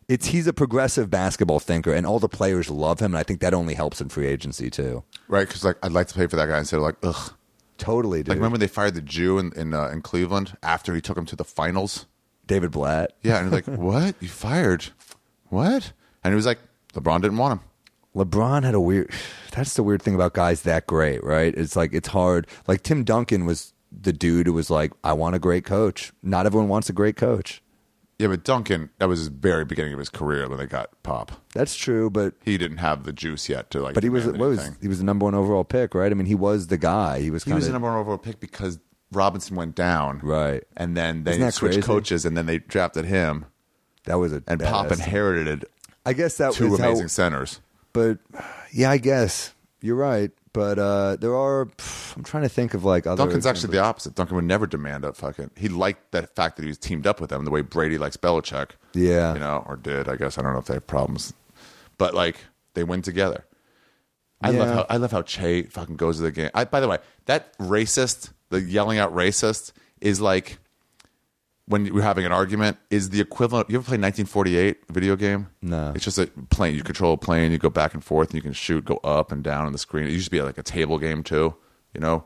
he's a progressive basketball thinker, and all the players love him, and I think that only helps in free agency too. Right, because like I'd like to play for that guy instead of like, ugh. Totally, dude. Like remember they fired the Jew in Cleveland after he took him to the finals? David Blatt. Yeah, and like, what? You fired? What? And he was like, LeBron didn't want him. LeBron had a weird. That's the weird thing about guys that great, right? It's like it's hard. Like Tim Duncan was the dude who was like, I want a great coach. Not everyone wants a great coach. Yeah, but Duncan, that was his very beginning of his career when they got Pop. That's true, but He didn't have the juice yet to like. he was demand anything. he was the number one overall pick, right? I mean, he was the guy. He was He kind was the of number one overall pick because Robinson went down, right. and then they Isn't that switched crazy? coaches, and then they drafted him, That was a and badass Pop thing. inherited I guess that two was amazing how, centers. but yeah, I guess you're right. But there are. I'm trying to think of like other. Duncan's actually the opposite. Duncan would never demand a fucking. He liked that fact that he was teamed up with them, the way Brady likes Belichick. Yeah. You know, or did, I guess. I don't know if they have problems. But like they win together. I love how Che fucking goes to the game. By the way, that racist, the yelling out racist is like when you're having an argument is the equivalent. You ever play 1948 video game? No. It's just a plane. You control a plane. You go back and forth, and you can shoot, go up and down on the screen. It used to be like a table game too. You know,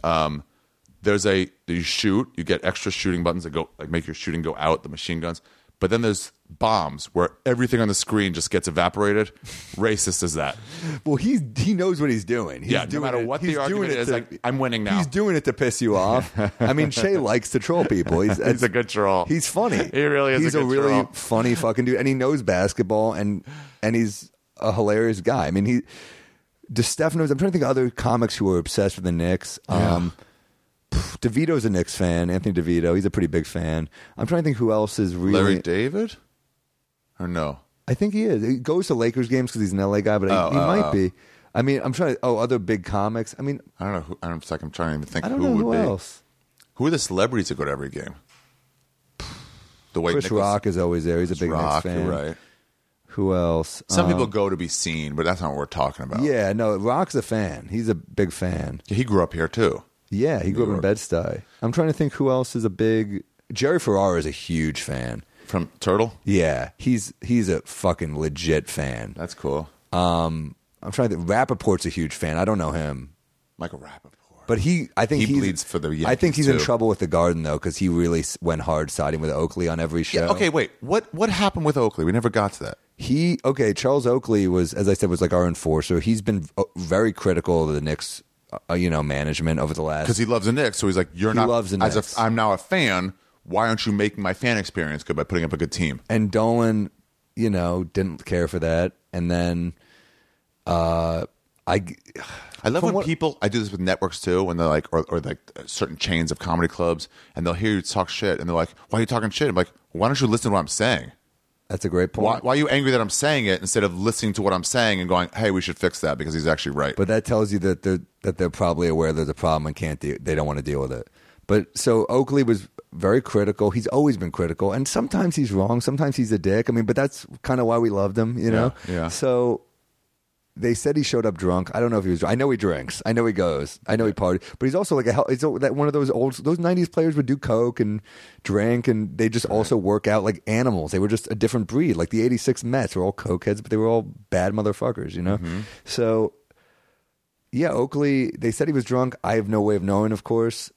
you shoot. You get extra shooting buttons that go like make your shooting go out. The machine guns. But then there's bombs where everything on the screen just gets evaporated. Racist as that. Well, he knows what he's doing. He's Yeah, no doing matter it- what the he's argument doing it is, to- like, I'm winning now. He's doing it to piss you off. I mean, Shea likes to troll people. He's a good troll. He's funny. He really is a He's a good really troll. funny fucking dude, and he knows basketball, and he's a hilarious guy. I mean, DeStefano's. I'm trying to think of other comics who are obsessed with the Knicks. DeVito's a Knicks fan. Anthony DeVito. He's a pretty big fan. I'm trying to think who else is really. Larry David? Or no? I think he is. He goes to Lakers games because he's an LA guy, but he might be. I mean, I'm trying. Other big comics. I mean, I don't know. I'm trying to even think I don't who know would who be. else. Who are the celebrities that go to every game? The way Chris Nicholas- Rock is always there. He's a big Rock, Knicks fan. you're right. Who else? Some people go to be seen, but that's not what we're talking about. Yeah, no, Rock's a fan. He's a big fan. He grew up here too. Yeah, he grew up in York. Bed-Stuy. I'm trying to think who else is a big. Jerry Ferrara is a huge fan. From Turtle? Yeah, he's a fucking legit fan. That's cool. I'm trying to think. Rappaport's a huge fan. I don't know him, Michael Rappaport. but I think He he's- bleeds for the Yankees, I think he's in too. trouble with the Garden though, because he really went hard siding with Oakley on every show. Yeah, okay, wait. What happened with Oakley? We never got to that. Charles Oakley was, as I said, was like our enforcer. He's been very critical of the Knicks, management over the last. Because he loves the Knicks, so he's like, "You're He not." loves the as Knicks. I'm now a fan. Why aren't you making my fan experience good by putting up a good team? And Dolan, didn't care for that. And then, I love when people. I do this with networks too, when they're like, or like certain chains of comedy clubs, and they'll hear you talk shit, and they're like, "Why are you talking shit?" I'm like, "Why don't you listen to what I'm saying? that's a great point. Why are you angry that I'm saying it instead of listening to what I'm saying and going, hey, we should fix that because he's actually right?" But that tells you that they're probably aware there's a problem and they don't want to deal with it. But so Oakley was very critical. He's always been critical, and sometimes he's wrong. Sometimes he's a dick. I mean, but that's kind of why we loved him, Yeah. So they said he showed up drunk. I don't know if he was drunk. I know he drinks. I know he goes. I know he partied. But he's also like he's that one of those those 90s players would do coke and drink, and they just also work out like animals. They were just a different breed. Like the 86 Mets were all cokeheads, but they were all bad motherfuckers, So yeah, Oakley, they said he was drunk. I have no way of knowing, of course.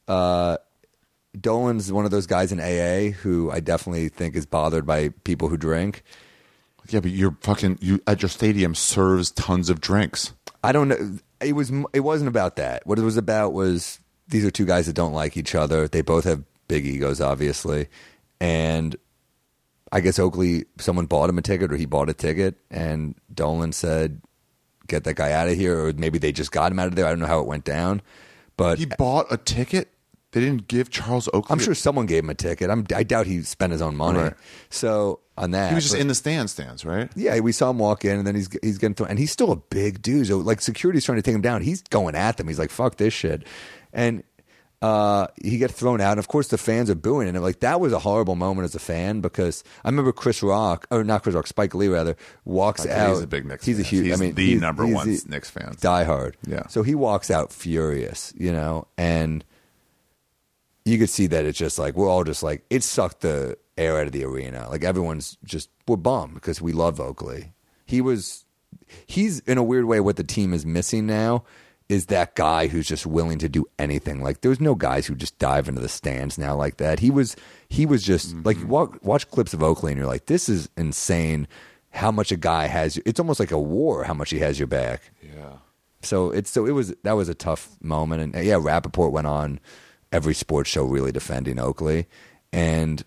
Dolan's one of those guys in AA who I definitely think is bothered by people who drink. Yeah, but you at your stadium serves tons of drinks. I don't know. It wasn't about that. What it was about was these are two guys that don't like each other. They both have big egos, obviously. And I guess Oakley, someone bought him a ticket, or he bought a ticket, and Dolan said, get that guy out of here, or maybe they just got him out of there. I don't know how it went down. But He bought a ticket. They didn't give Charles Oakley. I'm sure someone gave him a ticket. I doubt he spent his own money. Right. So on that, he was just but- in the stands, right? Yeah, we saw him walk in, and then he's getting thrown, and he's still a big dude. So like security's trying to take him down. He's going at them. He's like, "Fuck this shit," and he gets thrown out. And of course, the fans are booing, and like that was a horrible moment as a fan because I remember Spike Lee rather walks out. He's a big Knicks. He's fan. a huge. He's I mean, the he's- number he's one the Knicks fan. diehard. Yeah. So he walks out furious, and you could see that it's just like we're all just like it sucked the air out of the arena. Like everyone's just we're bummed because we love Oakley. He's in a weird way what the team is missing now is that guy who's just willing to do anything. Like there's no guys who just dive into the stands now like that. He was just like watch clips of Oakley and you're like, this is insane how much a guy has. It's almost like a war how much he has your back. Yeah. That was a tough moment. And yeah, Rappaport went on every sports show really defending Oakley. And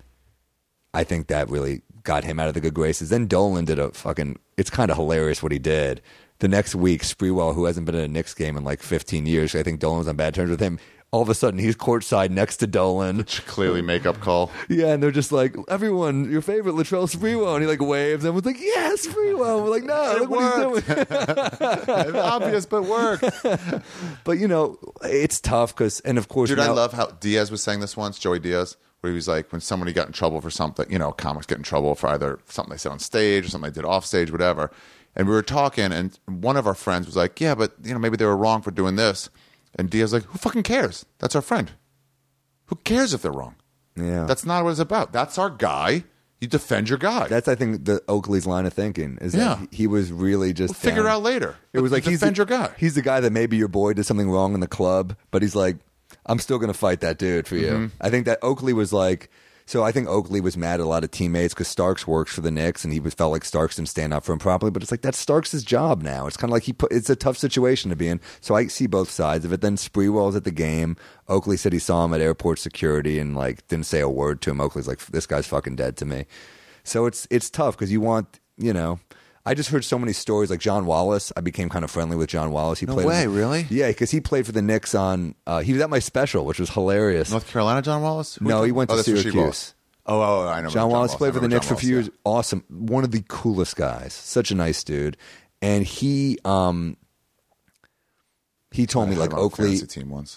I think that really got him out of the good graces. Then Dolan did it's kind of hilarious what he did. The next week, Sprewell, who hasn't been in a Knicks game in like 15 years, I think Dolan was on bad terms with him. All of a sudden, he's courtside next to Dolan. Clearly makeup call. Yeah, and they're just like, everyone, your favorite, Latrell Sprewell. And he like waves and was like, yeah, Sprewell. We're like, no, look what he's doing. It's obvious, but worked. But, it's tough because, and of course, Dude, I love how Diaz was saying this once, Joey Diaz, where he was like, when somebody got in trouble for something, comics get in trouble for either something they said on stage or something they did off stage, whatever. And we were talking, and one of our friends was like, yeah, but, maybe they were wrong for doing this. And Diaz was like, who fucking cares? That's our friend. Who cares if they're wrong? Yeah. That's not what it's about. That's our guy. You defend your guy. That's, I think, the Oakley's line of thinking is that he was really just figure it out later. It was like, defend your guy. He's the guy that maybe your boy did something wrong in the club, but he's like, I'm still going to fight that dude for you. I think that Oakley was like, so I think Oakley was mad at a lot of teammates because Starks works for the Knicks and he felt like Starks didn't stand up for him properly. But it's like that's Starks' job now. It's kind of like it's a tough situation to be in. So I see both sides of it. Then Sprewell's at the game. Oakley said he saw him at airport security and like didn't say a word to him. Oakley's like, this guy's fucking dead to me. So it's tough because you want, I just heard so many stories like John Wallace. I became kind of friendly with John Wallace. He played really? Yeah, because he played for the Knicks on. He was at my special, which was hilarious. North Carolina, John Wallace? No, he went to Syracuse. Oh, I know. John Wallace played for the Knicks for a few years. Awesome, one of the coolest guys. Such a nice dude. And he told me like Oakley team once.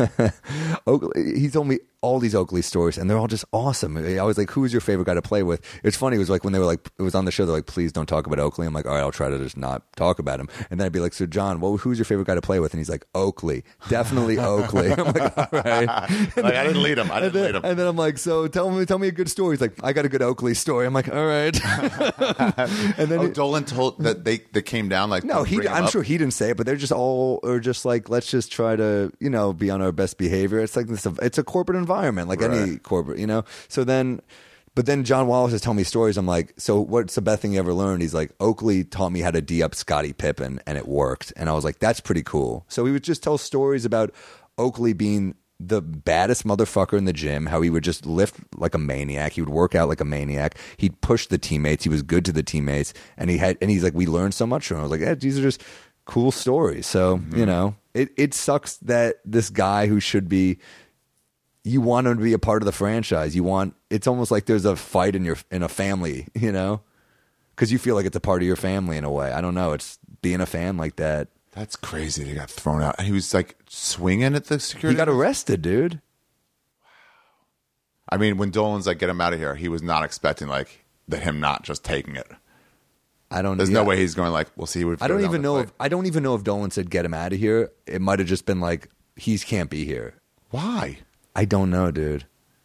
He told me all these Oakley stories, and they're all just awesome. I was like, "Who's your favorite guy to play with?" It's funny. It was like when they were like, it was on the show. They're like, "Please don't talk about Oakley." I'm like, "All right, I'll try to just not talk about him." And then I'd be like, "So John, who's your favorite guy to play with?" And he's like, "Oakley, definitely Oakley." I'm like, "All right." Like I didn't lead him. And then I'm like, "So tell me a good story." He's like, "I got a good Oakley story." I'm like, "All right." And then Dolan told that they came down like no, I'm sure he didn't say it, but they're just all or just like let's just try to be on our best behavior. It's like it's a corporate environment, like any corporate, So then, but then John Wallace is telling me stories. I'm like, so what's the best thing you ever learned? He's like, Oakley taught me how to D up Scottie Pippen, and it worked. And I was like, that's pretty cool. So he would just tell stories about Oakley being the baddest motherfucker in the gym, how he would just lift like a maniac. He would work out like a maniac. He'd push the teammates. He was good to the teammates. And he's like, we learned so much from him. I was like, yeah, these are just cool stories. So, it sucks that this guy who should be, you want him to be a part of the franchise. It's almost like there's a fight in a family, because you feel like it's a part of your family in a way. I don't know. It's being a fan like that. That's crazy. He got thrown out. And he was like swinging at the security. He got arrested, dude. Wow. I mean, when Dolan's like, get him out of here, he was not expecting like him not just taking it. There's no way he's going like, we'll see. I don't even know if Dolan said get him out of here. It might have just been like, he can't be here. Why? I don't know, dude.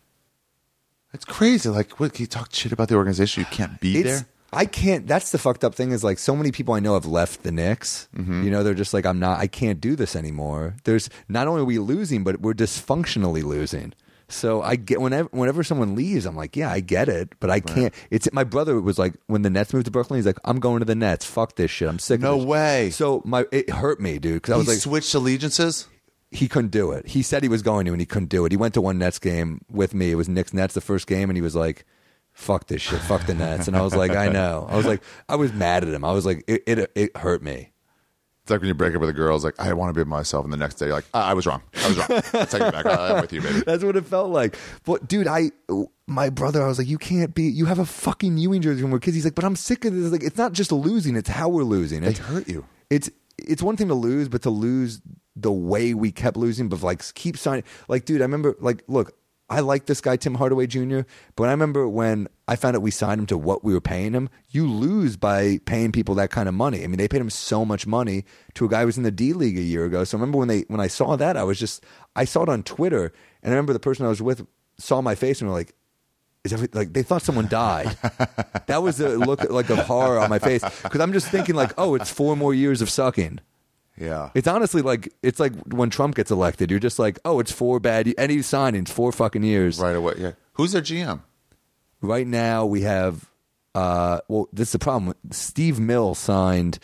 It's crazy. Like, what? He talked shit about the organization. You can't be there. I can't. That's the fucked up thing is like so many people I know have left the Knicks. They're just like, I can't do this anymore. There's not only are we losing, but we're dysfunctionally losing. So I get whenever someone leaves, I'm like, yeah, I get it, but I can't. It's my brother was like when the Nets moved to Brooklyn, he's like, I'm going to the Nets. Fuck this shit. I'm sick. No of this. way. So it hurt me, dude, because I was like, switched allegiances. He couldn't do it. He said he was going to, and he couldn't do it. He went to one Nets game with me. It was Knicks Nets the first game, and he was like, fuck this shit, fuck the Nets. And I was like, I know. I was mad at him. I was like, it hurt me. It's like when you break up with a girl, it's like, I want to be myself. And the next day, you're like, I was wrong. I'll take it back. I'm with you, baby. That's what it felt like. But, dude, my brother, I was like, you have a fucking Ewing jersey when we're kids. He's like, but I'm sick of this. Like, it's not just losing, it's how we're losing. It hurt you. It's one thing to lose, but to lose the way we kept losing, but like keep signing. Like, dude, I remember, like, look, I like this guy, Tim Hardaway Jr., but I remember when I found out we signed him to what we were paying him, you lose by paying people that kind of money. I mean, they paid him so much money to a guy who was in the D League a year ago. So I remember when I saw that, I saw it on Twitter, and I remember the person I was with saw my face and were like, is everything like they thought someone died? That was a look like of horror on my face because I'm just thinking like, oh, it's 4 more years of sucking. Yeah. It's honestly like it's like when Trump gets elected, you're just like, oh, it's 4 bad any signings, 4 fucking years. Right away. Yeah. Who's their GM? Right now we have well, this is the problem. Steve Mills signed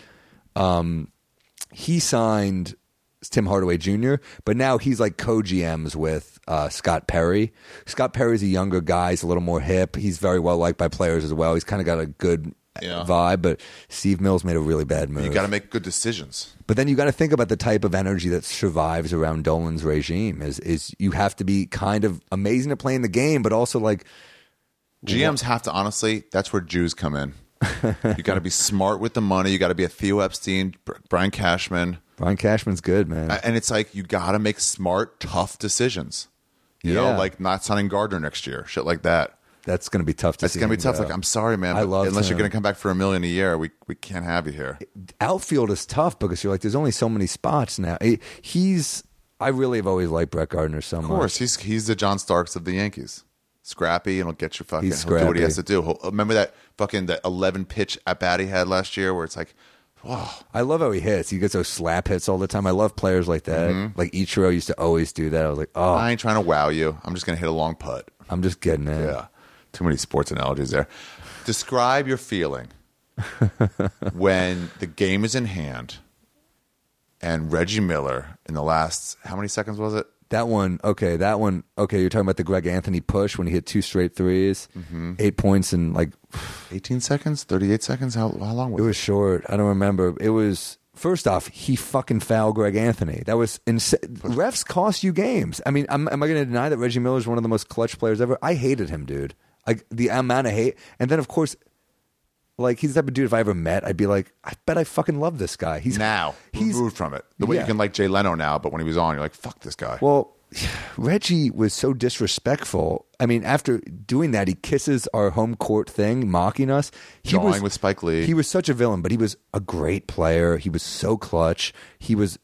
he signed Tim Hardaway Jr., but now he's like co-GMs with Scott Perry. Scott Perry's a younger guy. He's a little more hip. He's very well liked by players as well. He's kind of got a good vibe, but Steve Mills made a really bad move. You got to make good decisions. But then you got to think about the type of energy that survives around Dolan's regime. Is you have to be kind of amazing at playing the game, but also like GMs have to, honestly, that's where Jews come in. You got to be smart with the money. You got to be a Theo Epstein, Brian Cashman. Brian Cashman's good, man. And it's like you got to make smart, tough decisions. You know, like not signing Gardner next year, shit like that. That's going to be tough to That's see. going to be him tough. go. Like, I'm sorry, man. I But love unless him. you're going to come back for $1 million a year, we can't have you here. Outfield is tough because you're like, there's only so many spots now. I really have always liked Brett Gardner so much. Of course, he's the John Starks of the Yankees. Scrappy, and he'll get you fucking. He's He'll do what he scrappy. has to do. Remember that 11 pitch at bat he had last year, where it's like, wow. I love how he hits. He gets those slap hits all the time. I love players like that. Mm-hmm. Like Ichiro used to always do that. I was like, oh, I ain't trying to wow you. I'm just going to hit a long putt. I'm just getting it. Yeah. Too many sports analogies there. Describe your feeling when the game is in hand and Reggie Miller in the last, how many seconds was it? That one, okay, you're talking about the Greg Anthony push when he hit 2 straight threes, 8 points in like 18 seconds? 38 seconds? How long was it it? was short. I don't remember. It was first off, he fucking fouled Greg Anthony. That was insane. Refs cost you games. I mean, am I going to deny that Reggie Miller is one of the most clutch players ever? I hated him, dude. Like the amount of hate, and then of course, like he's the type of dude. If I ever met, I'd be like, I bet I fucking love this guy. He's removed from it. The way you can like Jay Leno now, but when he was on, you're like, fuck this guy. Well, Reggie was so disrespectful. I mean, after doing that, he kisses our home court thing, mocking us. Jawing with Spike Lee. He was such a villain, but he was a great player. He was so clutch. He was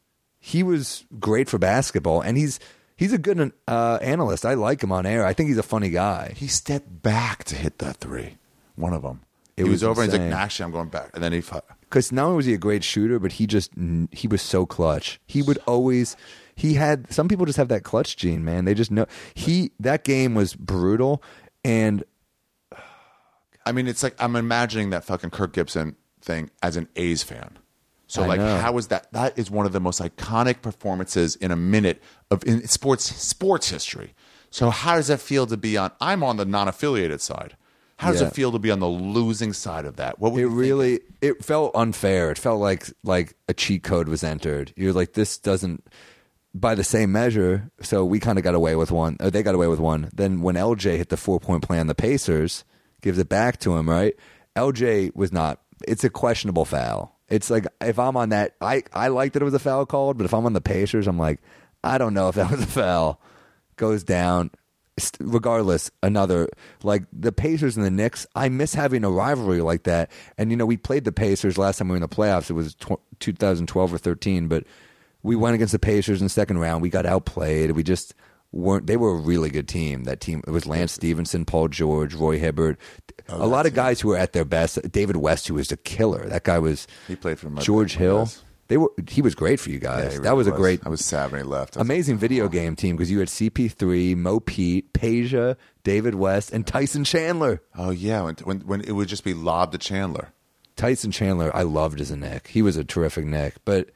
great for basketball, and he's a good analyst. I like him on air. I think he's a funny guy. He stepped back to hit that three. One of them. It He was was over and he's like, insane. nah, actually, I'm going back. And then he Because not only was he a great shooter, but he was so clutch. He would always. He had some people just have that clutch gene, man. They just know that game was brutal, and I mean, it's like I'm imagining that fucking Kirk Gibson thing as an A's fan. So I like, know. how is that? That is one of the most iconic performances in a minute in sports history. So how does that feel to be on? I'm on the non-affiliated side. How does Yeah. it feel to be on the losing side of that? What would you think? it felt unfair. It felt like a cheat code was entered. You're like, this doesn't by the same measure. So we kind of got away with one. Or they got away with one. Then when LJ hit the 4-point play on the Pacers, gives it back to him. Right? LJ was not. It's a questionable foul. It's like if I'm on that, I like that it was a foul called, but if I'm on the Pacers, I'm like, I don't know if that was a foul. Goes down. Regardless, another like the Pacers and the Knicks. I miss having a rivalry like that. And we played the Pacers last time we were in the playoffs. It was 2012 or 13, but we went against the Pacers in the second round. We got outplayed. We just weren't. They were a really good team. That team. It was Lance Stevenson, Paul George, Roy Hibbert, a lot of guys who were at their best. David West, who was a killer. That guy was. He played for George my Hill. guys. He was great for you guys. Yeah, he that was really a great. I was sad when he left. Amazing video game team because you had CP3, Mo Pete, Peja, David West, and Tyson Chandler. Oh yeah, when it would just be lobbed to Chandler. Tyson Chandler, I loved as a Knick. He was a terrific Knick, but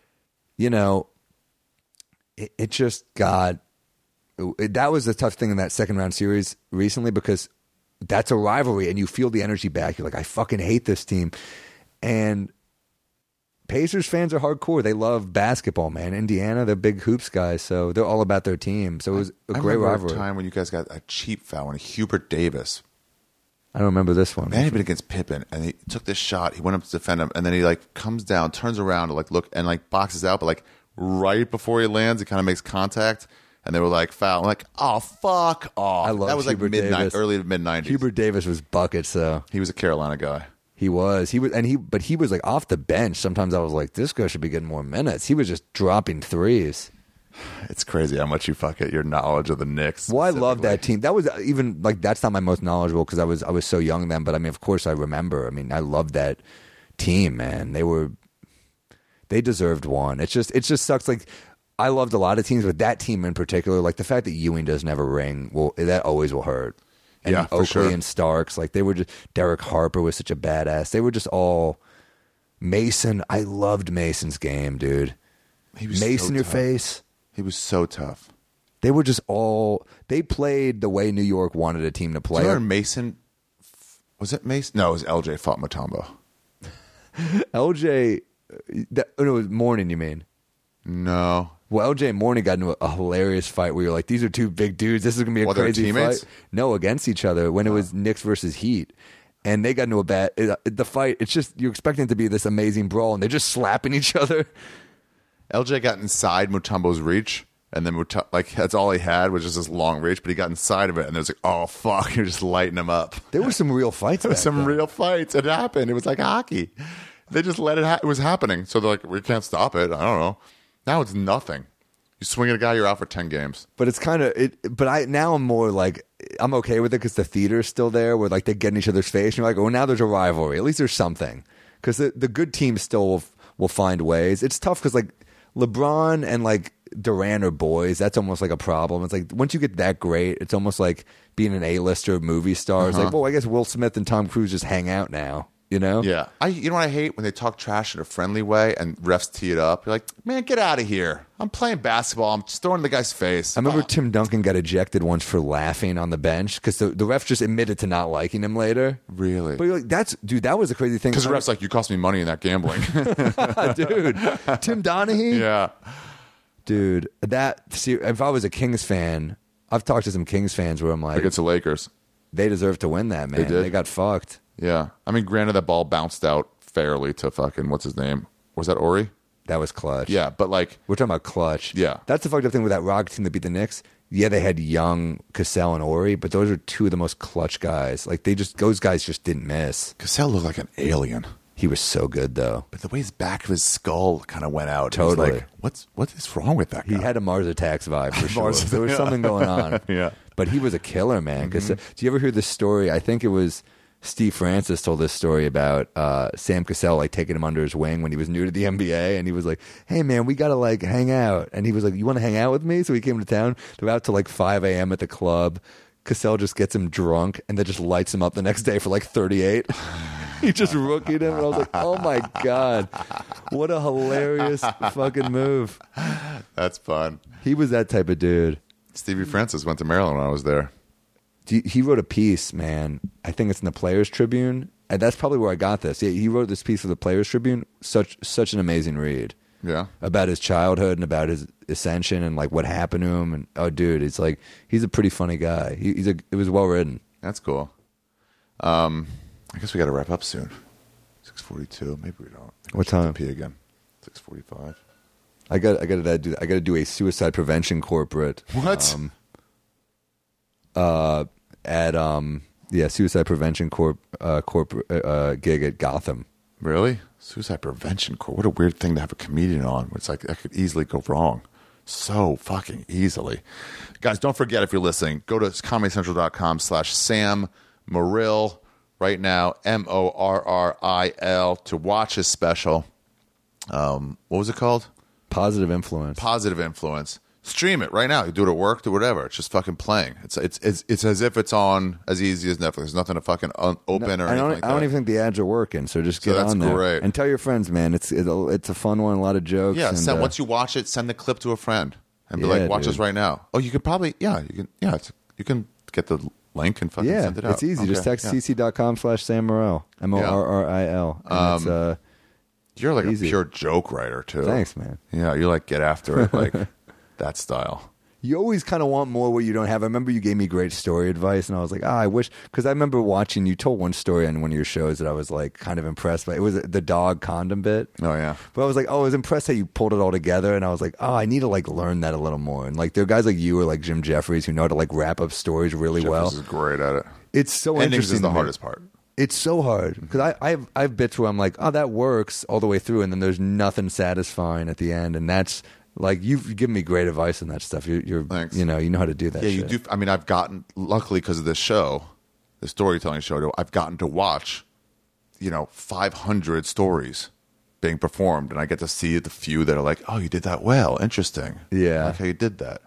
it just got. That was the tough thing in that second round series recently because that's a rivalry and you feel the energy back. You're like, I fucking hate this team, and Pacers fans are hardcore. They love basketball, man. Indiana, they're big hoops guys, so they're all about their team. So it was a great remember rivalry. a time when you guys got a cheap foul when Hubert Davis. I don't remember this one. Man, had been against Pippen, and he took this shot. He went up to defend him, and then he comes down, turns around to look and boxes out, but right before he lands, he kind of makes contact, and they were like foul. I'm like, oh fuck off! I love that was Hubert Davis. early to mid '90s. Hubert Davis was buckets, though. He was a Carolina guy. He was, but he was like off the bench. Sometimes I was like, this guy should be getting more minutes. He was just dropping threes. It's crazy how much you fuck it. Your knowledge of the Knicks. Well, I love specifically. that team. That was even like that's not my most knowledgeable because I was so young then. But I mean, of course, I remember. I mean, I loved that team, man. They deserved one. It just sucks. Like I loved a lot of teams, but that team in particular, like the fact that Ewing doesn't have a ring, well, that always will hurt. And Yeah, for Oakley sure. and Starks, like they were just. Derek Harper was such a badass. They were just all. Mason, I loved Mason's game, dude. He was Mason, so your tough. face. He was so tough. They were just all. They played the way New York wanted a team to Do play. you remember Mason? Was it Mason? No, it was LJ fought Mutombo. LJ, it was Morning, you mean? No. Well, LJ and Morning got into a hilarious fight where you're like, these are two big dudes. This is going to be a Well, they were crazy teammates? fight. No, against each other when it was Knicks versus Heat. And they got into the fight. It's just, you're expecting it to be this amazing brawl, and they're just slapping each other. LJ got inside Mutombo's reach, and then that's all he had was just this long reach, but he got inside of it, and it was like, oh, fuck, you're just lighting him up. There were some real fights. There was back some then. real fights. It happened. It was like hockey. They just let it it was happening. So they're like, we can't stop it. I don't know. Now it's nothing. You swing at a guy, you're out for 10 games. But it's kind of But I'm more like I'm okay with it because the theater's still there, where like they get in each other's face. And you're like, oh, now there's a rivalry. At least there's something. Because the good teams still will find ways. It's tough because like LeBron and like Durant are boys. That's almost like a problem. It's like once you get that great, it's almost like being an A-lister movie star. It's like, well, I guess Will Smith and Tom Cruise just hang out now. You know? Yeah. You know what I hate? When they talk trash in a friendly way and refs tee it up. You're like, man, get out of here. I'm playing basketball. I'm just throwing in the guy's face. I remember Tim Duncan got ejected once for laughing on the bench because the ref just admitted to not liking him later. Really? But you're like, that was a crazy thing. Because the ref's like, you cost me money in that gambling. Dude, Tim Donaghy? Yeah. Dude, if I was a Kings fan, I've talked to some Kings fans where I'm like, Against the Lakers. they deserve to win that, man. They did? They got fucked. Yeah. I mean, granted, that ball bounced out fairly to fucking, what's his name? Was that Ori? That was clutch. Yeah, but like, We're talking about clutch. Yeah. That's the fucked up thing with that Rock team that beat the Knicks. Yeah, they had Young, Cassell, and Ori, but those are two of the most clutch guys. Like, those guys just didn't miss. Cassell looked like an alien. He was so good, though. But the way his back of his skull kind of went out. Totally. It was like, what is wrong with that guy? He had a Mars Attacks vibe for sure. Mars- There was something going on. Yeah. But he was a killer, man. Do you ever hear this story? I think it was Steve Francis told this story about Sam Cassell like taking him under his wing when he was new to the NBA, and he was like, "Hey man, we gotta like hang out." And he was like, "You want to hang out with me?" So he came to town. They're out till like 5 a.m. at the club. Cassell just gets him drunk and then just lights him up the next day for like 38. He just rookied him, and I was like, "Oh my god, what a hilarious fucking move!" That's fun. He was that type of dude. Stevie Francis went to Maryland when I was there. He wrote a piece, man. I think it's in the Players Tribune, and that's probably where I got this. Yeah, he wrote this piece for the Players Tribune. Such an amazing read. Yeah. About his childhood and about his ascension and like what happened to him. And oh, dude, it's like he's a pretty funny guy. It was well written. That's cool. I guess we got to wrap up soon. 6:42. Maybe we don't. What time? Pee again. 6:45. I got to do a suicide prevention corporate. What? Suicide prevention corporate gig at Gotham. Really? Suicide prevention corps. What a weird thing to have a comedian on. It's like that could easily go wrong. So fucking easily. Guys, don't forget, if you're listening, go to ComedyCentral.com/Sam Morrill right now, MORRIL, to watch his special. What was it called? Positive Influence. Positive Influence. Stream it right now. You do it at work, do whatever. It's just fucking playing. It's as if it's on as easy as Netflix. There's nothing to fucking open or anything like that. I don't even think the ads are working, so just get that's on there. great. And tell your friends, man. It's a fun one, a lot of jokes. Yeah, and, once you watch it, send the clip to a friend and be Yeah, like, "Watch dude. this right now." Oh, you could probably, you can get the link and fucking send it out. it's easy. Just Okay, text yeah. cc.com/Sam Morrill, MORRIL. And it's, You're like easy. a pure joke writer too. Thanks, man. Yeah, you like get after it like that style. You always kind of want more what you don't have. I remember you gave me great story advice, and I was like, I wish, because I remember watching, you told one story on one of your shows that I was like kind of impressed by. It was the dog condom bit. Oh yeah. But I was like, I was impressed how you pulled it all together, and I was like, I need to like learn that a little more. And like there are guys like you or like Jim Jeffries who know how to like wrap up stories really well. Jeffers is great at it. It's so Endings interesting. is the to me. hardest part. It's so hard because I have bits where I'm like, that works all the way through, and then there's nothing satisfying at the end, and that's Like you've given me great advice on that stuff. You're Thanks. you know how to do that. Yeah, shit. you do. I mean, I've gotten, luckily because of this show, the storytelling show, I've gotten to watch, 500 stories being performed, and I get to see the few that are like, oh, you did that well, interesting. Yeah. I like how you did that.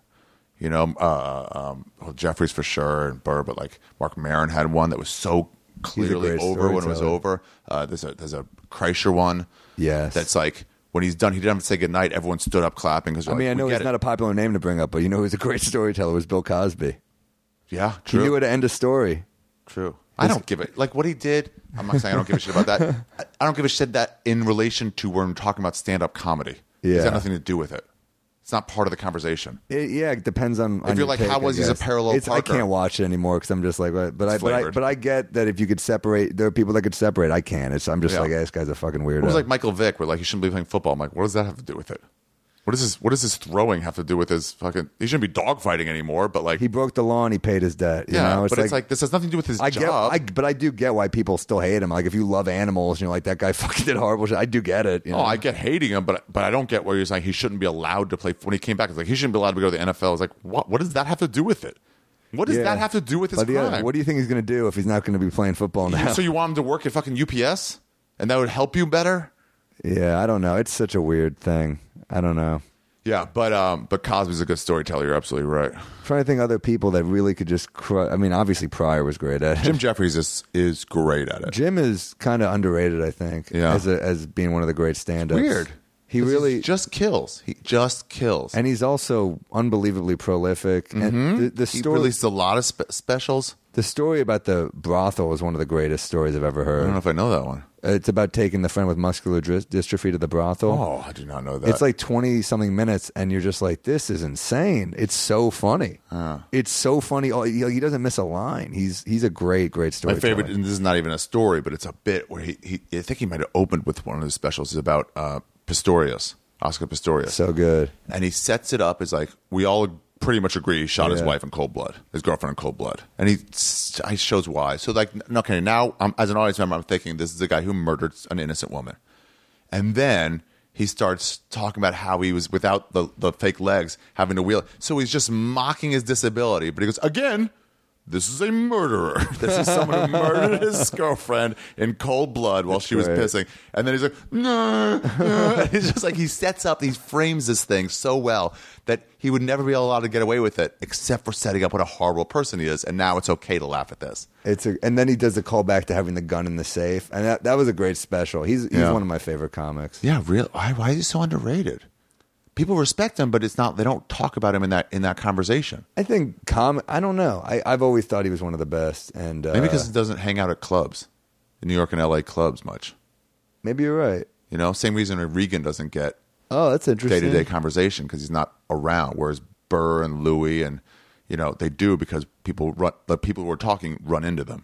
Jeffries for sure, and Burr, but like Mark Maron had one that was so clearly great over when it was storyteller. over. There's a Kreischer one. Yes. That's like, when he's done, he didn't have to say goodnight. Everyone stood up clapping. Cause I mean, I know it's not a popular name to bring up, but who's a great storyteller was Bill Cosby. Yeah, He true. knew how to end a story. True. I don't give it. Like what he did, I'm not saying I don't give a shit about that. I don't give a shit that in relation to when we're talking about stand-up comedy. Yeah. It's got nothing to do with it. It's not part of the conversation. It depends on. If you're like, how was he as a parallel I Parker? can't watch it anymore because I'm just like, but flavored. I get that if you could separate, there are people that could separate. I can't. I'm just Yeah. like, this guy's a fucking weirdo. It was like Michael Vick, where like he shouldn't be playing football. I'm like, what does that have to do with it? What does his throwing have to do with his fucking? He shouldn't be dogfighting anymore. But like, he broke the law and he paid his debt. You yeah, know? but it's like this has nothing to do with his I job. but I do get why people still hate him. Like if you love animals, and you're like that guy fucking did horrible shit. I do get it. You know? Oh, I get hating him, but I don't get where you're saying he shouldn't be allowed to play. When he came back, it's like he shouldn't be allowed to go to the NFL. It's like, what does that have to do with it? What does Yeah. that have to do with his But yeah, crime? what do you think he's going to do if he's not going to be playing football now? So you want him to work at fucking UPS, and that would help you better? Yeah, I don't know. It's such a weird thing. I don't know. Yeah, but Cosby's a good storyteller. You're absolutely right. I'm trying to think other people that really could just crush. I mean, obviously Pryor was great at it. Jim Jeffries is great at it. Jim is kind of underrated, I think. Yeah. as being one of the great stand-ups. Weird. He 'Cause really he just kills. He just kills. and he's also unbelievably prolific. And the he story, released a lot of specials. the story about the brothel is one of the greatest stories I've ever I don't know heard. if I know that one. It's about taking the friend with muscular dystrophy to the brothel. Oh, I do not know that. It's like 20 something minutes, and you're just like, this is insane. It's so funny. It's so funny. Oh, he doesn't miss a line. He's a great my storyteller. favorite, and this is not even a story, but it's a bit where he I think he might have opened with one of his specials. Is about Pistorius, Oscar Pistorius. So good. And he sets it up as like, we all pretty much agree he shot his Yeah. wife in cold blood, his girlfriend in cold blood. And he shows why. So like, okay, now as an audience member, I'm thinking this is a guy who murdered an innocent woman. And then he starts talking about how he was, without the fake legs, having to wheel. So he's just mocking his disability. But he goes, again, this is a murderer. This is someone who murdered his girlfriend in cold blood while she was great. pissing. And then he's like, no. And he's just like, he sets up, he frames this thing so well that he would never be allowed to get away with it except for setting up what a horrible person he is. And now it's okay to laugh at this. And then he does the callback to having the gun in the safe, and that was a great special. He's Yeah. one of my favorite comics. Yeah, really. Why is he so underrated? People respect him, but it's not. They don't talk about him in that conversation. I think I don't know. I've always thought he was one of the best, and Maybe because he doesn't hang out at clubs, in New York and L.A. clubs much. maybe you're right. You know, same reason Regan doesn't get Oh, that's interesting. day-to-day conversation because he's not around. Whereas Burr and Louis and they do because the people who are talking run into them.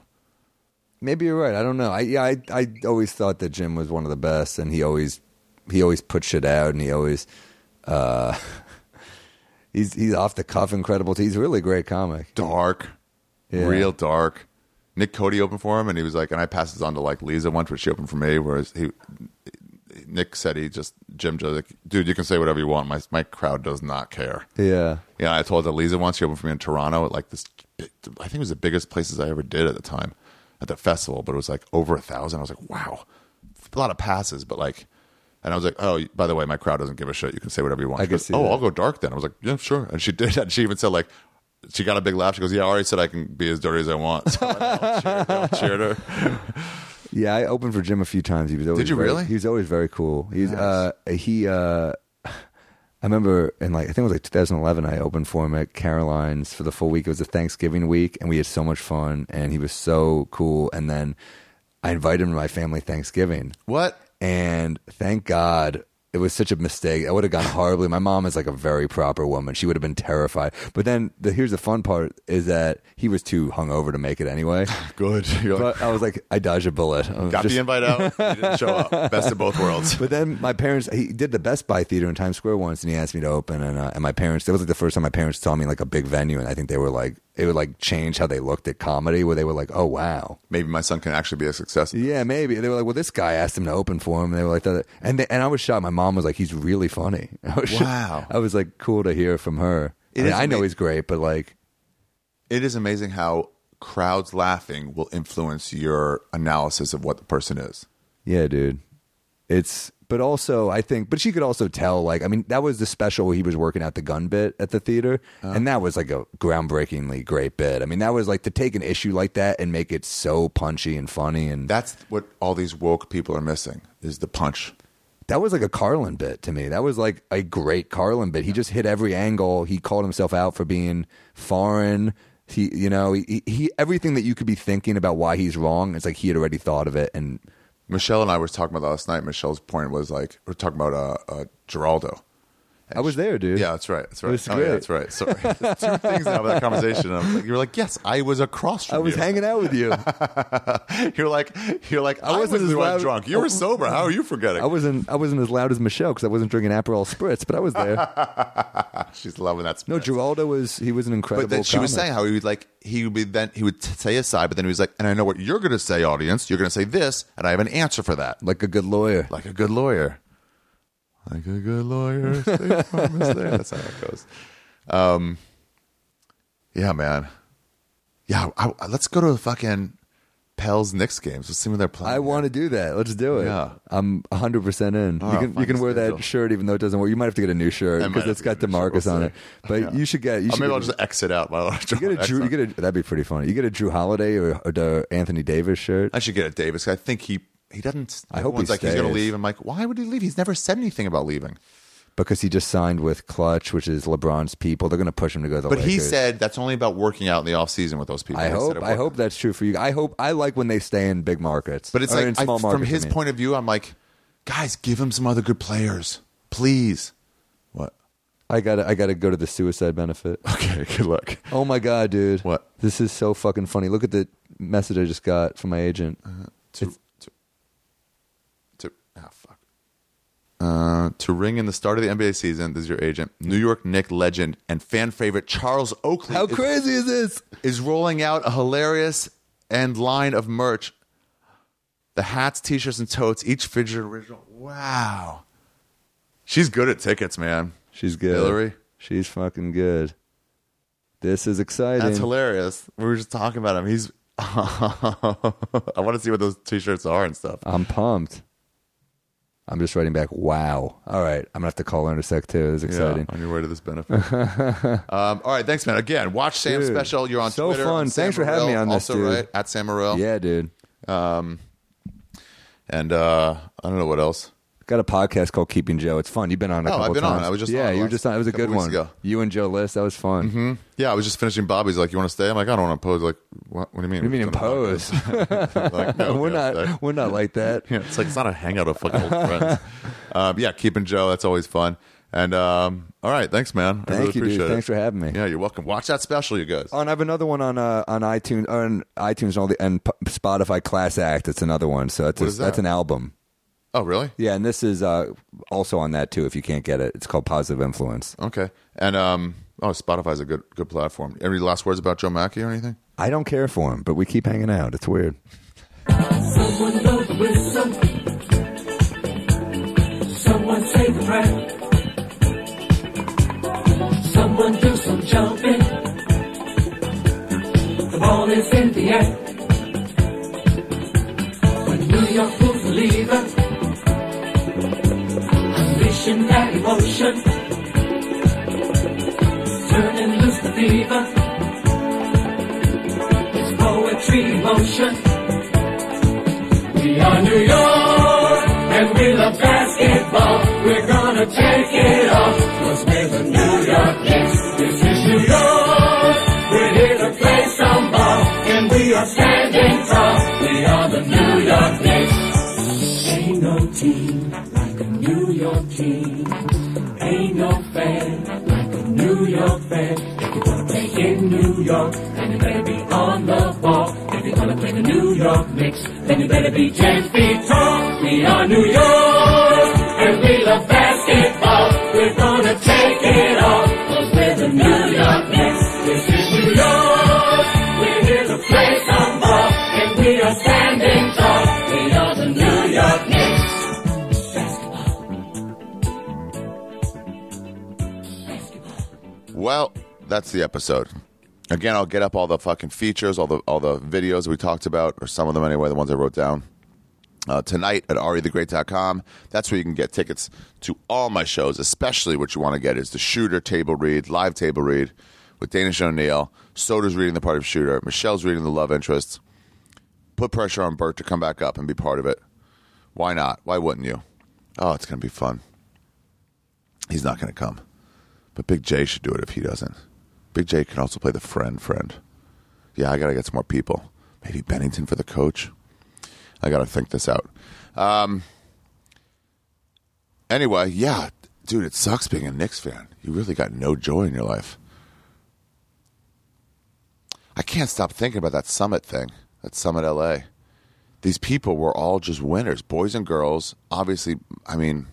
Maybe you're right. I don't know. I always thought that Jim was one of the best, and he always put shit out, and he always he's off the cuff, incredible. He's a really great comic. Dark, Yeah. real dark. Nick Cody opened for him, and he was like, and I passed this on to like Lisa once, but she opened for me. Whereas Nick said Jim just like, dude, you can say whatever you want. My crowd does not care. Yeah. Yeah, I told Lisa once, she opened for me in Toronto at like this, I think it was the biggest places I ever did at the time at the festival, but it was like over 1,000. I was like, wow, a lot of passes, but like, and I was like, oh, by the way, my crowd doesn't give a shit. You can say whatever you want. I She can goes, see oh, that. I'll go dark then. I was like, yeah, sure. And she did. And she even said like, she got a big laugh. She goes, yeah, I already said I can be as dirty as I want. So I cheered her. Yeah, I opened for Jim a few times. He was always Did you really? He was always very cool. He's Nice. I remember in I think it was 2011. I opened for him at Caroline's for the full week. It was a Thanksgiving week, and we had so much fun. And he was so cool. And then I invited him to my family Thanksgiving, What? and thank God. It was such a mistake. I would have gone horribly. My mom is like a very proper woman. She would have been terrified. But then here's the fun part is that he was too hungover to make it anyway. Good. You're like, But I was like, I dodged a bullet. I was got just- the invite out. You didn't show up. Best of both worlds. But then my parents, he did the Best Buy Theater in Times Square once, and he asked me to open. And my parents, that was like the first time my parents saw me in like a big venue, and I think they were like it would like change how they looked at comedy, where they were like, oh wow, Maybe my son can actually be a success. yeah, maybe. They were like, well, this guy asked him to open for him, and they were like that, and I was shocked. My mom was like, he's really funny. I was Wow. I was like, cool to hear from her. I know he's great, but like, It is amazing how crowds laughing will influence your analysis of what the person is. yeah, dude, but also, I think, but she could also tell, like, I mean, that was the special where he was working out the gun bit at the theater, and that was like a groundbreakingly great bit. I mean, that was like to take an issue like that and make it so punchy and funny, and That's what all these woke people are missing, is the punch. that was like a Carlin bit to me. That was like a great Carlin bit. He just hit every angle. He called himself out for being foreign. He everything that you could be thinking about why he's wrong, it's like he had already thought of it. And Michelle and I were talking about that last night. Michelle's point was like, we're talking about Geraldo. I was there, dude. Yeah, that's right. That's right. was Oh, great. yeah, that's right. Sorry. There's two things now about that conversation. You were like, yes, I was across from I was you. hanging out with you. You're like, I wasn't was as the one loud- drunk. You were sober. How are you forgetting? I wasn't as loud as Michelle because I wasn't drinking Aperol Spritz, but I was there. She's loving that. No, Geraldo was an incredible. But then she was comic. saying how he would say a side, but then he was like, and I know what you're going to say, audience. You're going to say this, and I have an answer for that. like a good lawyer. Like a good lawyer. Like a good lawyer. State Farm is there. That's how it goes. Yeah, man. Yeah, let's go to the fucking Pels Knicks games. Let's see when they're playing. I want to do that. Let's do it. Yeah. I'm 100% in. All right, You can wear schedule. that shirt even though it doesn't work. You might have to get a new shirt I might because have it's to got get a new shirt. DeMarcus We'll on see. it. But Yeah. you should get. Maybe I'll just exit out. You get a Drew. That'd be pretty funny. You get a Drew Holiday or the Anthony Davis shirt. I should get a Davis. I think he doesn't. I hope he everyone's like he's going to stays. leave. I'm like, why would he leave? He's never said anything about leaving. Because he just signed with Clutch, which is LeBron's people. They're going to push him to go to the But Lakers. he said that's only about working out in the off season with those people. I instead of hope working. that's true for you. I like when they stay in big markets. But it's Or like in small markets, from his I mean. point of view, I'm like, guys, give him some other good players, please. What? I gotta go to the suicide benefit. Okay, good luck. Oh my god, dude! What? This is so fucking funny. Look at the message I just got from my agent. To ring in the start of the NBA season, this is your agent, New York Knicks legend and fan favorite Charles Oakley. How crazy is this? Is rolling out a hilarious and line of merch. The hats, t-shirts, and totes, each featured original. Wow. She's good at tickets, man. She's good. Hillary. She's fucking good. This is exciting. That's hilarious. We were just talking about him. He's. I want to see what those t-shirts are and stuff. I'm pumped. I'm just writing back. Wow. All right. I'm gonna have to call her in a sec too. This is exciting. Yeah, on your way to this benefit. All right, thanks, man. Again, watch Sam's Dude, special. You're on so Twitter. fun. on Sam Thanks for having me Morril, on this, also, dude. right? At Sam Morril. Yeah, dude. And I don't know what else. Got a podcast called Keeping Joe. It's fun. You've been on a couple I've been times. on. I was just yeah. on You were last- just on. It was a couple good weeks one. ago. You and Joe List. That was fun. Mm-hmm. Yeah, I was just finishing Bobby's. Like, you want to stay? I'm like, I don't want to pose. Like, what do you mean? What do you mean We're impose? like, no, we're yeah, not. We're not like that. Yeah, it's like it's not a hangout of fucking old friends. Yeah, keeping Joe. That's always fun. And all right, thanks, man. I really Thank you, appreciate dude. it. Thanks for having me. Yeah, you're welcome. Watch that special, you guys. Oh, and I have another one on iTunes, and all the and Spotify Class Act. It's another one. So What is that? that's an album. Oh, really? Yeah, and this is also on that too. If you can't get it, it's called Positive Influence. Okay. And Spotify's a good platform. Any last words about Joe Mackey or anything? I don't care for him, but we keep hanging out. It's weird. Someone blow the whistle. Someone say the prayer. Someone do some jumping. The ball is in the air. When New York pulls the lever, unleashing that emotion, turning loose the fever. It's poetry in motion. We are New York, and we love basketball. We're gonna take it off, 'cause we're the New York Knicks. This is New York, we're here to play some ball, and we are standing tall. We are the New York Knicks. Ain't no team like a New York team. Ain't no fan like a New York fan. If you're gonna play in New York, then you better be on the ball. If you're gonna play the New York Knicks, then you better be 10 feet tall. We are New York, and we love basketball. We're gonna take it all, 'cause we're the New York Knicks. This is New York. Well, that's the episode. Again, I'll get up all the fucking features, all the videos we talked about, or some of them anyway, the ones I wrote down. Tonight at arithegreat.com. That's where you can get tickets to all my shows, especially what you want to get is the Shooter table read, live table read with Danish O'Neill. Soder's reading the part of Shooter. Michelle's reading the love interest. Put pressure on Bert to come back up and be part of it. Why not? Why wouldn't you? Oh, it's going to be fun. He's not going to come. But Big J should do it if he doesn't. Big J can also play the friend. Yeah, I got to get some more people. Maybe Bennington for the coach. I got to think this out. Anyway, yeah, dude, it sucks being a Knicks fan. You really got no joy in your life. I can't stop thinking about that Summit thing, that Summit LA. These people were all just winners, boys and girls. Obviously, I mean,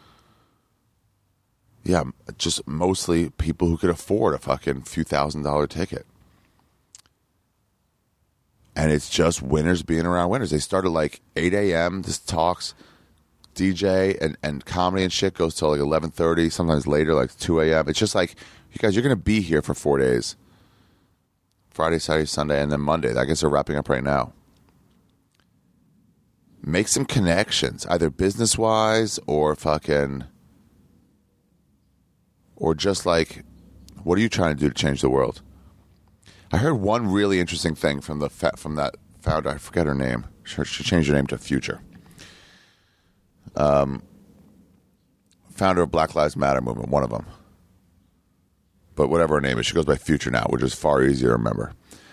yeah, just mostly people who could afford a fucking few $1,000 ticket. And it's just winners being around winners. They started like 8 a.m. This talks, DJ and comedy and shit goes till like 11:30, sometimes later, like 2 a.m. It's just like, you guys, you're going to be here for 4 days. Friday, Saturday, Sunday, and then Monday. I guess they're wrapping up right now. Make some connections, either business-wise or fucking, or just like, what are you trying to do to change the world? I heard one really interesting thing from that founder. I forget her name. She changed her name to Future. Founder of Black Lives Matter movement, one of them. But whatever her name is, she goes by Future now, which is far easier to remember.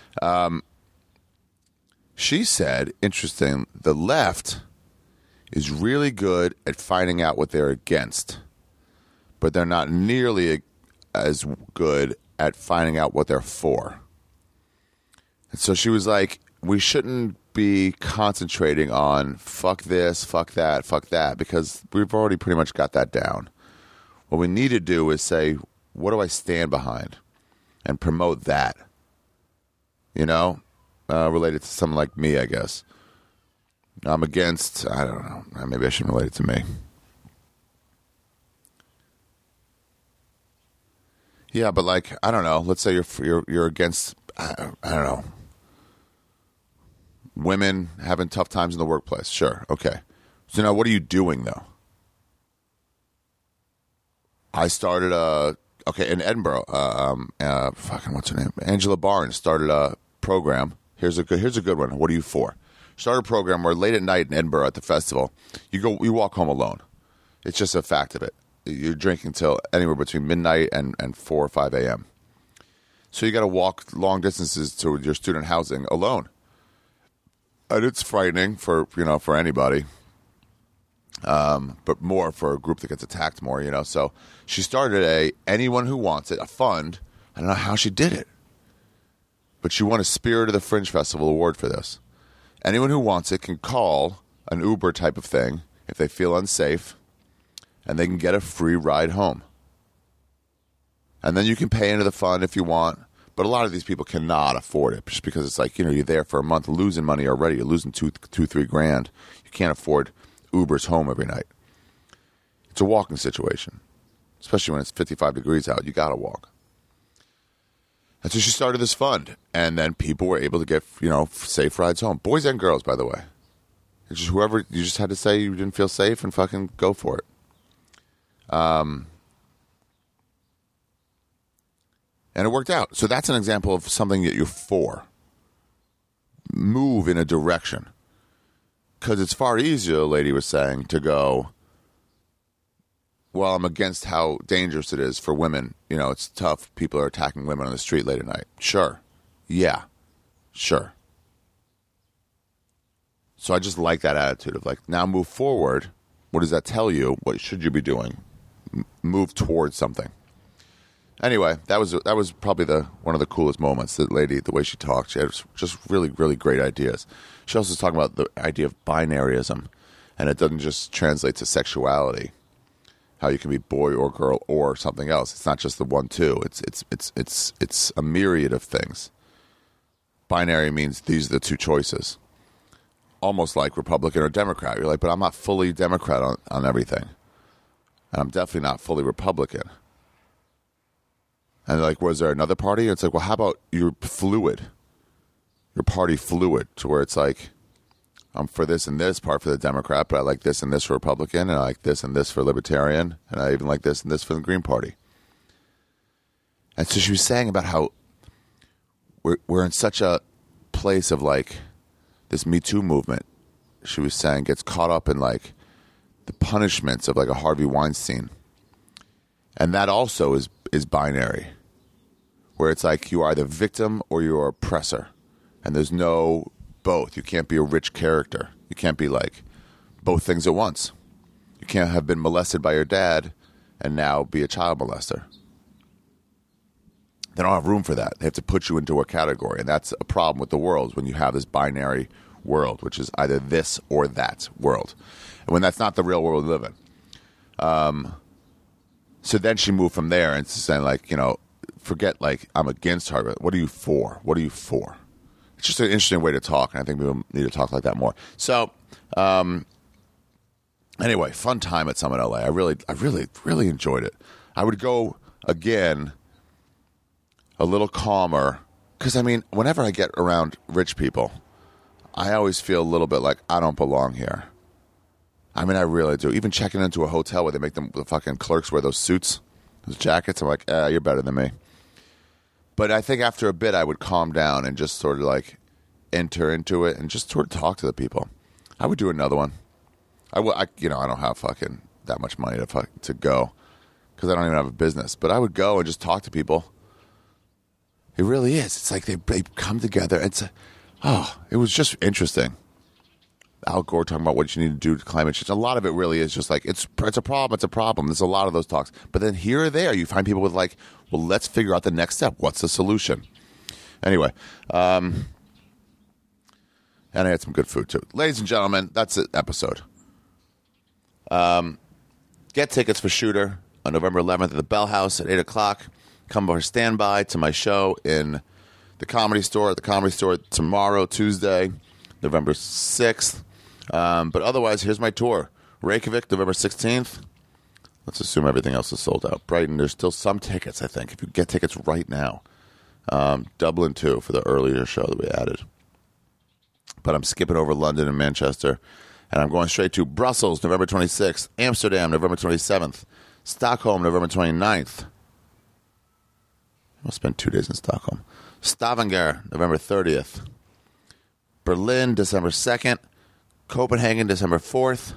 She said, interesting, the left is really good at finding out what they're against, but they're not nearly as good at finding out what they're for. And so she was like, we shouldn't be concentrating on fuck this, fuck that, because we've already pretty much got that down. What we need to do is say, what do I stand behind? And promote that. You know? Related to someone like me, I guess. I'm against, I don't know, maybe I shouldn't relate it to me. Yeah, but like, I don't know, let's say you're against, I don't know, women having tough times in the workplace. Sure, okay. So now what are you doing, though? I started in Edinburgh, what's her name? Angela Barnes started a program. Here's a good one. What are you for? Started a program where late at night in Edinburgh at the festival, you walk home alone. It's just a fact of it. You're drinking till anywhere between midnight and 4 or 5 a.m. So you got to walk long distances to your student housing alone. And it's frightening for anybody. But more for a group that gets attacked more, So she started anyone who wants it, a fund. I don't know how she did it. But she won a Spirit of the Fringe Festival award for this. Anyone who wants it can call an Uber type of thing if they feel unsafe, and they can get a free ride home. And then you can pay into the fund if you want. But a lot of these people cannot afford it just because it's like, you're there for a month losing money already. You're losing $2-3 grand. You can't afford Ubers home every night. It's a walking situation, especially when it's 55 degrees out. You got to walk. And so she started this fund, and then people were able to get, safe rides home. Boys and girls, by the way. It's just whoever, you just had to say you didn't feel safe and fucking go for it. And it worked out. So that's an example of something that you're for. Move in a direction. Because it's far easier, a lady was saying, to go, well, I'm against how dangerous it is for women. It's tough. People are attacking women on the street late at night. Sure. Yeah. Sure. So I just like that attitude of like, now move forward. What does that tell you? What should you be doing? Move towards something. Anyway, that was probably one of the coolest moments. That lady, the way she talked, she had just really, really great ideas. She also was talking about the idea of binaryism, and it doesn't just translate to sexuality. How you can be boy or girl or something else. It's not just the 1-2. It's a myriad of things. Binary means these are the two choices. Almost like Republican or Democrat. You're like, but I'm not fully Democrat on everything. And I'm definitely not fully Republican. And like, was there another party? It's like, well, how about you're fluid? Your party fluid to where it's like, I'm for this and this part for the Democrat, but I like this and this for Republican, and I like this and this for Libertarian, and I even like this and this for the Green Party. And so she was saying about how we're in such a place of like this Me Too movement. She was saying gets caught up in like the punishments of like a Harvey Weinstein, and that also is binary, where it's like you are the victim or you're oppressor, and there's no both. You can't be a rich character. You can't be like both things at once. You can't have been molested by your dad and now be a child molester. They don't have room for that. They have to put you into a category, and that's a problem with the world when you have this binary world, which is either this or that world, and when that's not the real world we live in. So then she moved from there and saying like, you know, forget like I'm against her. What are you for? What are you for? It's just an interesting way to talk, and I think we need to talk like that more. So, anyway, fun time at Summit LA. I really enjoyed it. I would go again a little calmer, because I mean, whenever I get around rich people, I always feel a little bit like I don't belong here. I mean, I really do. Even checking into a hotel where they make the fucking clerks wear those suits, those jackets, I'm like, you're better than me. But I think after a bit, I would calm down and just sort of like enter into it and just sort of talk to the people. I would do another one. I don't have fucking that much money to go because I don't even have a business. But I would go and just talk to people. It really is. It's like they come together. It was just interesting. Al Gore talking about what you need to do to climate change. A lot of it really is just like, it's a problem, it's a problem. There's a lot of those talks. But then here or there, you find people with like, well, let's figure out the next step. What's the solution? Anyway, and I had some good food too. Ladies and gentlemen, that's the episode. Get tickets for Shooter on November 11th at the Bell House at 8 o'clock. Come for standby to my show in the Comedy Store, at the Comedy Store tomorrow, Tuesday, November 6th. But otherwise, here's my tour. Reykjavik, November 16th. Let's assume everything else is sold out. Brighton, there's still some tickets, I think, if you get tickets right now. Dublin, too, for the earlier show that we added. But I'm skipping over London and Manchester. And I'm going straight to Brussels, November 26th. Amsterdam, November 27th. Stockholm, November 29th. I'll spend 2 days in Stockholm. Stavanger, November 30th. Berlin, December 2nd. Copenhagen, December 4th.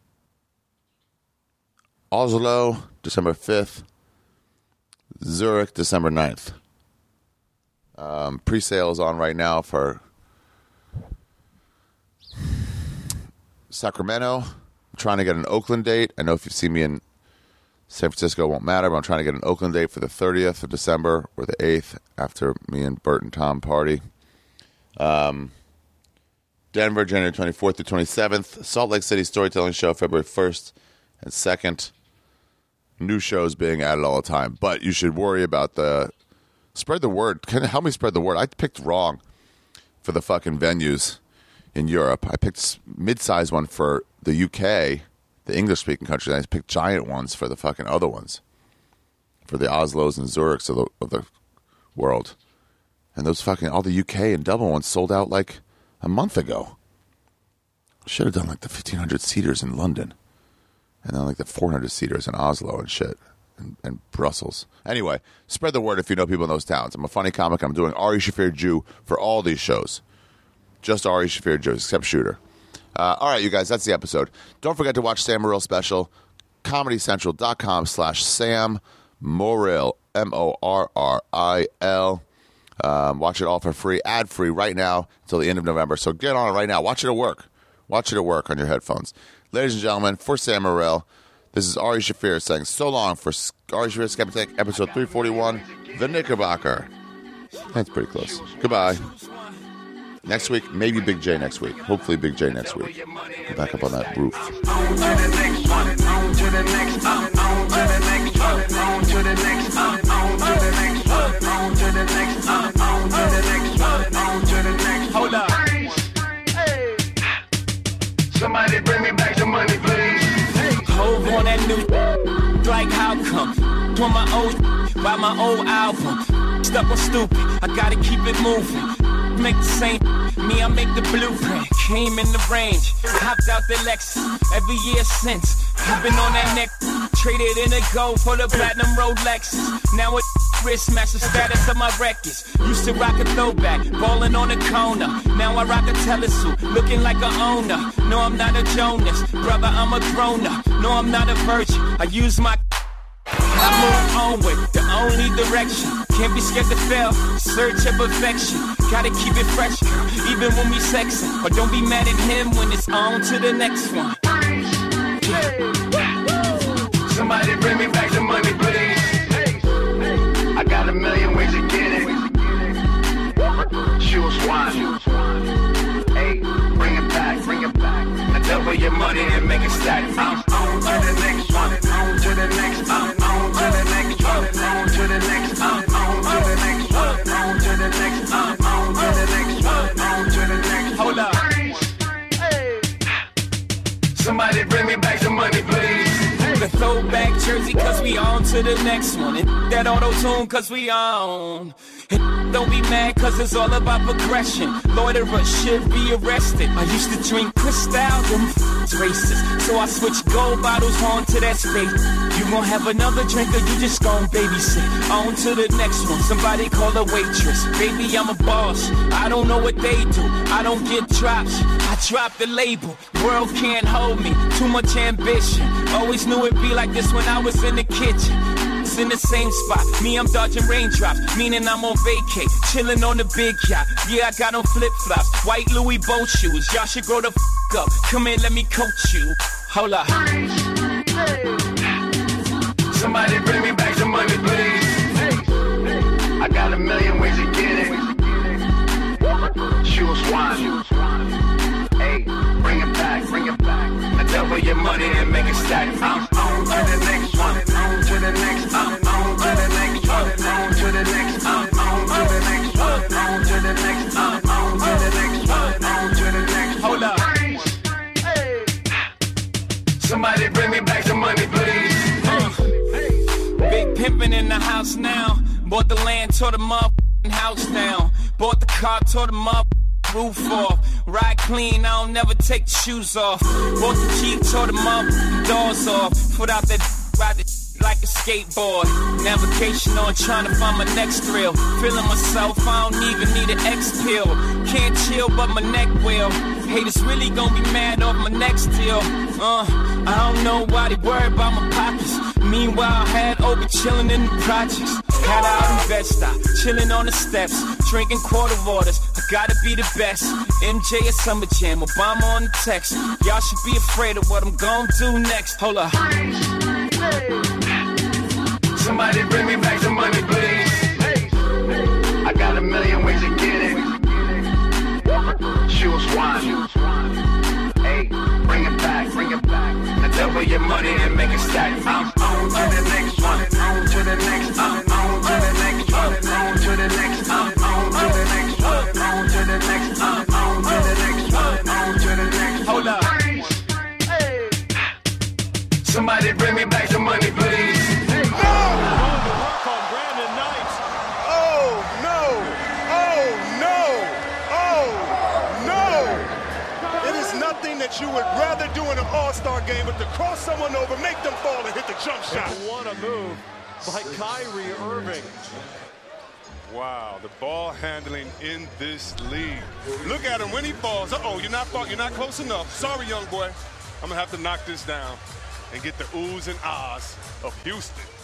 Oslo, December 5th. Zurich, December 9th. Pre-sale is on right now for Sacramento. I'm trying to get an Oakland date. I know if you see me in San Francisco, it won't matter, but I'm trying to get an Oakland date for the 30th of December or the 8th after me and Bert and Tom party. Denver, January 24th through 27th. Salt Lake City Storytelling Show, February 1st and 2nd. New shows being added all the time. But you should worry about spread the word. Can you help me spread the word? I picked wrong for the fucking venues in Europe. I picked mid-size one for the UK, the English-speaking countries. I picked giant ones for the fucking other ones, for the Oslos and Zurichs of the world. And those fucking, all the UK and Dublin ones sold out like a month ago. Should have done like the 1,500 seaters in London. And then like the 400 seaters in Oslo and shit. And Brussels. Anyway, spread the word if you know people in those towns. I'm a funny comic. I'm doing Ari Shaffir Jew for all these shows. Just Ari Shaffir Jew, except Shooter. All right, you guys, that's the episode. Don't forget to watch Sam Morril special. ComedyCentral.com/Sam Morril. Morril. Watch it all for free, ad-free right now until the end of November. So get on it right now. Watch it at work. Watch it at work on your headphones. Ladies and gentlemen, for Sam Morril, this is Ari Shaffir saying so long for Ari Shaffir Skeptic, episode 341, The Knickerbocker. That's pretty close. Goodbye. Next week, maybe Big J next week. Hopefully Big J next week. Get back up on that roof. On to the next one, on to the next, on to the next one, on to the next, on to the next one, on to the next, on to the next one, on to the next. Hold up. Hey. Somebody bring me back the money, please. Hove on that new drive like how come? On my old, by my old album. Stuck on stupid, I gotta keep it moving. Make the same, me, I make the blueprint. Came in the range, hopped out the Lexus. Every year since, I've been on that neck. Traded in a gold for the platinum Rolexes. Now it wrist match the status of my records. Used to rock a throwback, ballin' on the corner. Now I rock a telesuit, looking like a owner. No, I'm not a Jonas, brother, I'm a grown-up. No, I'm not a virgin, I use my... I move onward, the only direction. Can't be scared to fail, search of perfection. Gotta keep it fresh, even when we sexin'. Or don't be mad at him when it's on to the next one. Somebody bring me back the money, please. I got a million ways to get it. Choose one. Hey, bring it back, bring it back. Now double your money and make it stack. I'm on to the next one, on to the next, I'm on to the next one, on to the next, I'm on to the next one, on to the next, I'm on to the next one, on to the next. Hold up. Somebody bring me back the money, please. The throwback jersey, cause we on to the next one. And that auto-tune, cause we on. And don't be mad, cause it's all about progression. Loiterer should be arrested. I used to drink Cristal, them racist. So I switched gold bottles on to that space. You gon' have another drink or you just gon' babysit. On to the next one, somebody call a waitress. Baby, I'm a boss, I don't know what they do. I don't get drops, I drop the label. World can't hold me, too much ambition. Always knew it'd be like this when I was in the kitchen. It's in the same spot, me I'm dodging raindrops. Meaning I'm on vacay, chilling on the big yacht. Yeah, I got on flip-flops, white Louis boat shoes. Y'all should grow the f*** up, come here, let me coach you. Hold up. Somebody bring me back some money, please. I got a million ways to get it. Choose one. Hey, bring it back, bring it back. Now double your money and make it stack. I'm on to the next one, on to the next, I'm on to the next one, on to the next, I'm on to the next one, on to the next, I'm on to the next one, on to the next. Hold up. Somebody bring me back some money, please. Big pimpin' in the house now. Bought the land, tore the motherfucking house down. Bought the car, tore the motherfucking roof off. Ride clean, I don't never take the shoes off. Bought the Jeep, tore the motherfucking doors off. Put out that ride the like a skateboard. Navigation on, trying to find my next thrill. Feeling myself, I don't even need an X pill. Can't chill, but my neck will. Haters really gon' be mad off my next deal. I don't know why they worry about my pockets. Meanwhile, I had over chillin' in the projects. Had out in Bed-Stuy, chillin' on the steps, drinking quarter waters. I gotta be the best. MJ at Summer Jam, Obama on the text. Y'all should be afraid of what I'm gon' do next. Hold up. Somebody bring me back some money, please. I got a million ways to get it. Choose one. Hey, bring it back, bring it back. Now double your money and make it stack. I'm on to the next one, on to the next, I'm on to the next one, on to the next, I'm on to the next one, on to the next, I'm on to the next one, on to the next. Hold up. Somebody bring me back some money, please. That you would rather do in an all-star game, but to cross someone over, make them fall and hit the jump shot. What a move by Kyrie Irving. Wow, the ball handling in this league. Look at him when he falls. Uh-oh, you're not close enough. Sorry, young boy. I'm going to have to knock this down and get the oohs and ahs of Houston.